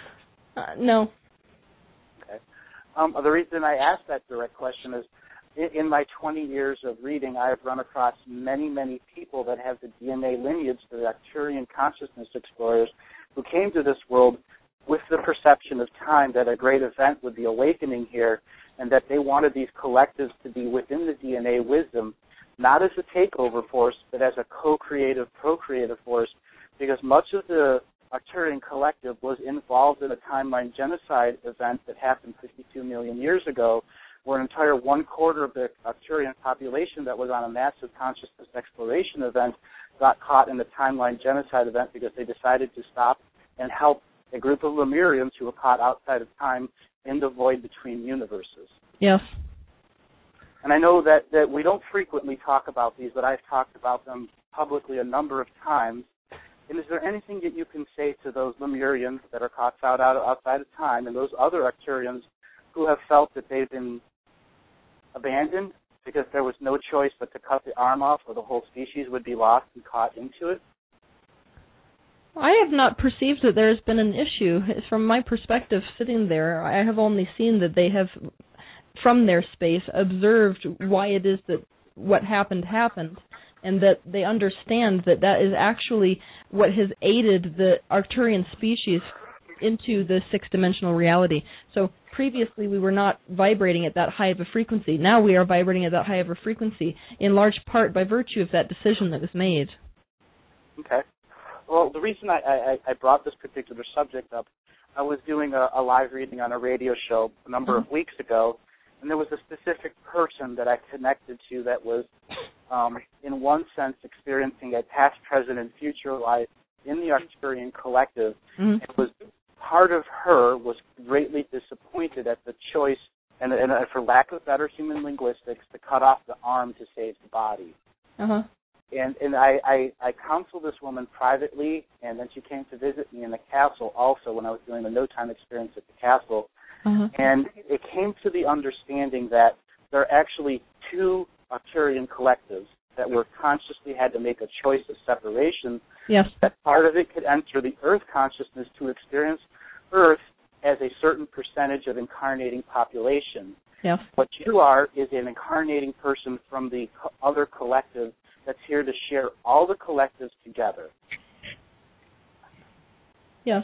No. Okay. The reason I asked that direct question is, in my 20 years of reading, I have run across many, many people that have the DNA lineage to the Arcturian consciousness explorers who came to this world with the perception of time that a great event would be awakening here, and that they wanted these collectives to be within the DNA wisdom, not as a takeover force, but as a co-creative, procreative force, because much of the Arcturian collective was involved in a timeline genocide event that happened 52 million years ago, where an entire 1/4 of the Arcturian population that was on a massive consciousness exploration event got caught in the timeline genocide event because they decided to stop and help a group of Lemurians who were caught outside of time in the void between universes. Yes. And I know that we don't frequently talk about these, but I've talked about them publicly a number of times. And is there anything that you can say to those Lemurians that are caught outside of time and those other Arcturians who have felt that they've been abandoned because there was no choice but to cut the arm off or the whole species would be lost and caught into it? I have not perceived that there has been an issue. From my perspective, sitting there, I have only seen that they have, from their space, observed why it is that what happened, and that they understand that that is actually what has aided the Arcturian species into the sixth-dimensional reality. So previously we were not vibrating at that high of a frequency. Now we are vibrating at that high of a frequency, in large part by virtue of that decision that was made. Okay. Well, the reason I brought this particular subject up, I was doing a live reading on a radio show a number of weeks ago, and there was a specific person that I connected to that was, in one sense, experiencing a past, present, and future life in the Arcturian collective. Mm-hmm. It was part of her was greatly disappointed at the choice, and for lack of better human linguistics, to cut off the arm to save the body. Uh-huh. And I counseled this woman privately, and then she came to visit me in the castle also when I was doing the no-time experience at the castle. Uh-huh. And it came to the understanding that there are actually two Arcturian collectives that were consciously had to make a choice of separation. Yes. That part of it could enter the Earth consciousness to experience Earth as a certain percentage of incarnating population. Yes. What you are is an incarnating person from the other collective that's here to share all the collectives together. Yes.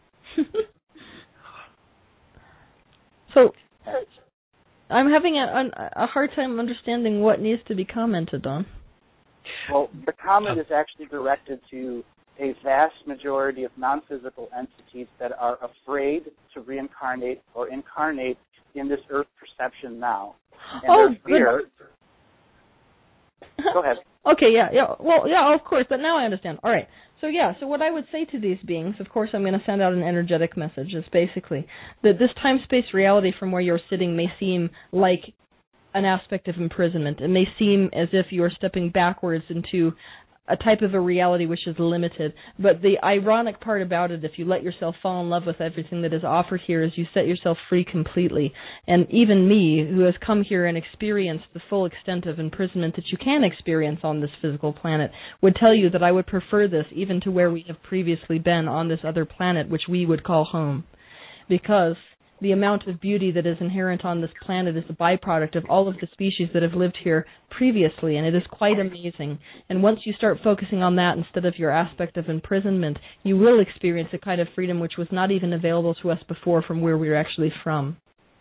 So, I'm having a hard time understanding what needs to be commented on. Well, the comment is actually directed to a vast majority of non-physical entities that are afraid to reincarnate or incarnate in this Earth perception now. And their fear... Go ahead. Okay, yeah. Well, yeah, of course, but now I understand. All right. So what I would say to these beings, of course I'm going to send out an energetic message, is basically that this time-space reality from where you're sitting may seem like an aspect of imprisonment. It may seem as if you are stepping backwards into a type of a reality which is limited. But the ironic part about it, if you let yourself fall in love with everything that is offered here, is you set yourself free completely. And even me, who has come here and experienced the full extent of imprisonment that you can experience on this physical planet, would tell you that I would prefer this even to where we have previously been on this other planet, which we would call home. Because the amount of beauty that is inherent on this planet is a byproduct of all of the species that have lived here previously, and it is quite amazing. And once you start focusing on that instead of your aspect of imprisonment, you will experience a kind of freedom which was not even available to us before from where we were actually from.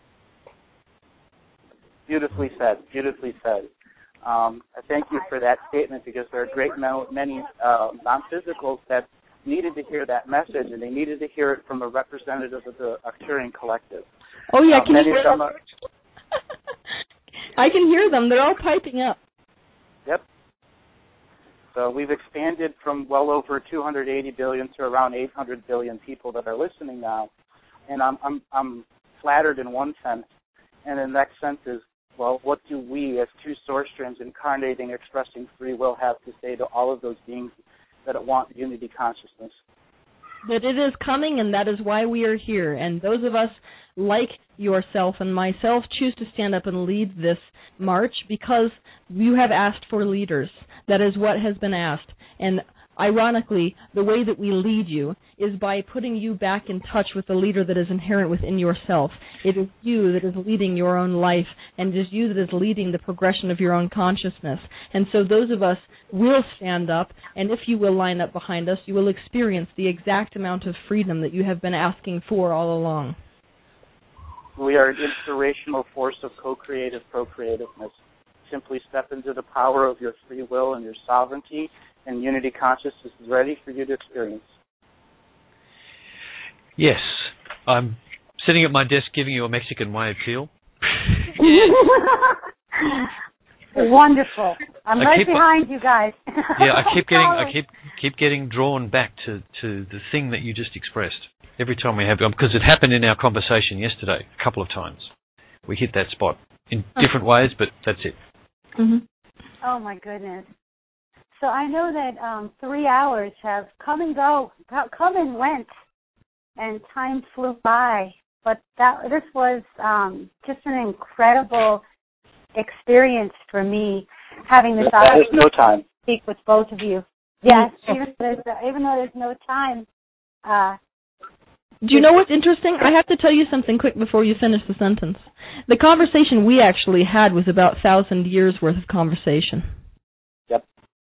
Beautifully said. Beautifully said. I thank you for that statement, because there are many non-physicals that needed to hear that message, and they needed to hear it from a representative of the Arcturian collective. Oh, yeah, can you hear them? I can hear them. They're all piping up. Yep. So we've expanded from well over 280 billion to around 800 billion people that are listening now, and I'm flattered in one sense, and the next sense is, well, what do we as two source streams incarnating, expressing free will have to say to all of those beings that want unity consciousness? That it is coming, and that is why we are here. And those of us like yourself and myself choose to stand up and lead this march because you have asked for leaders. That is what has been asked. And ironically, the way that we lead you is by putting you back in touch with the leader that is inherent within yourself. It is you that is leading your own life, and it is you that is leading the progression of your own consciousness. And so those of us will stand up, and if you will line up behind us, you will experience the exact amount of freedom that you have been asking for all along. We are an inspirational force of co-creative procreativeness. Simply step into the power of your free will and your sovereignty, and unity consciousness is ready for you to experience. Yes, I'm sitting at my desk giving you a Mexican way appeal. Wonderful. I'm right behind you guys. Yeah, I keep getting drawn back to the thing that you just expressed every time we have, because it happened in our conversation yesterday a couple of times. We hit that spot in different ways, but that's it. Mm-hmm. Oh my goodness. So I know that 3 hours have come and went, and time flew by. But this was just an incredible experience for me, having this opportunity to speak with both of you. Yes, even though there's no time. Do you know what's interesting? I have to tell you something quick before you finish the sentence. The conversation we actually had was about 1,000 years worth of conversation. Yep.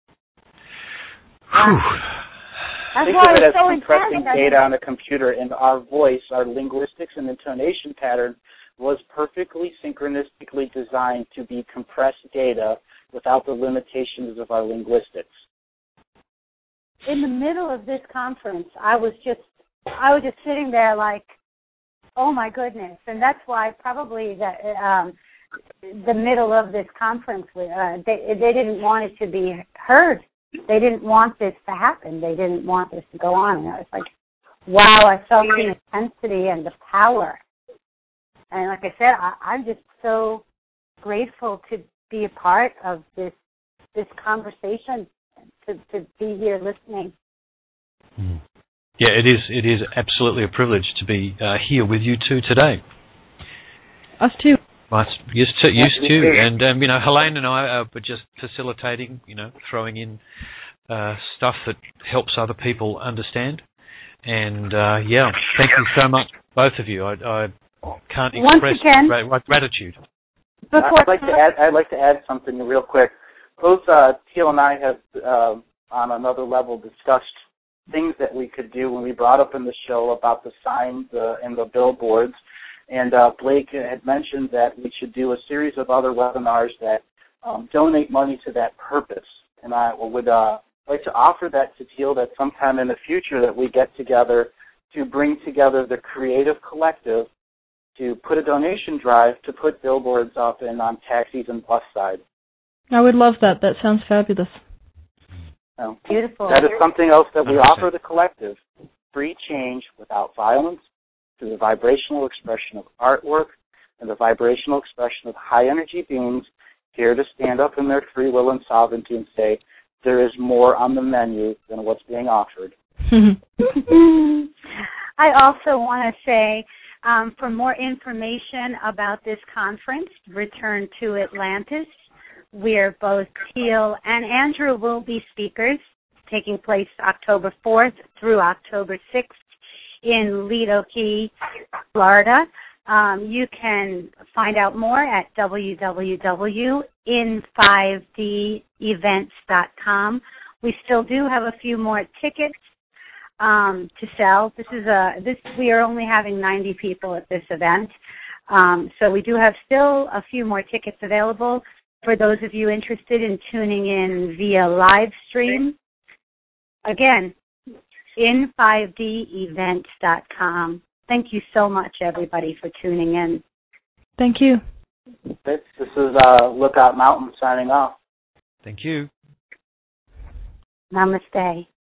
Think of it as compressing data on a computer, and our voice, our linguistics and intonation pattern was perfectly synchronistically designed to be compressed data without the limitations of our linguistics. In the middle of this conference, I was just sitting there like, oh my goodness, and that's why probably the middle of this conference, they didn't want it to be heard. They didn't want this to happen. They didn't want this to go on. And I was like, wow, I felt the intensity and the power. And like I said, I'm just so grateful to be a part of this conversation, to be here listening. Yeah, it is absolutely a privilege to be here with you two today. Us too. Yes, too. And Helene and I are just facilitating, throwing in stuff that helps other people understand. And thank you so much, both of you. I can't express gratitude. I'd like to add something real quick. Both Teal and I have, on another level, discussed things that we could do when we brought up in the show about the signs and the billboards. And Blake had mentioned that we should do a series of other webinars that donate money to that purpose. And I would like to offer that to Teal, that sometime in the future that we get together to bring together the creative collective to put a donation drive to put billboards up and on taxis and bus side. I would love that. That sounds fabulous. So Beautiful. that is something else that we 100%. offer the collective. Free change without violence through the vibrational expression of artwork and the vibrational expression of high-energy beings here to stand up in their free will and sovereignty and say, there is more on the menu than what's being offered. I also want to say, for more information about this conference, Return to Atlantis, where both Teal and Andrew will be speakers, taking place October 4th through October 6th in Lido Key, Florida. You can find out more at www.in5devents.com. We still do have a few more tickets to sell. We are only having 90 people at this event, so we do have still a few more tickets available for those of you interested in tuning in via live stream. Again, in5devents.com. Thank you so much, everybody, for tuning in. Thank you. This is Lookout Mountain signing off. Thank you. Namaste.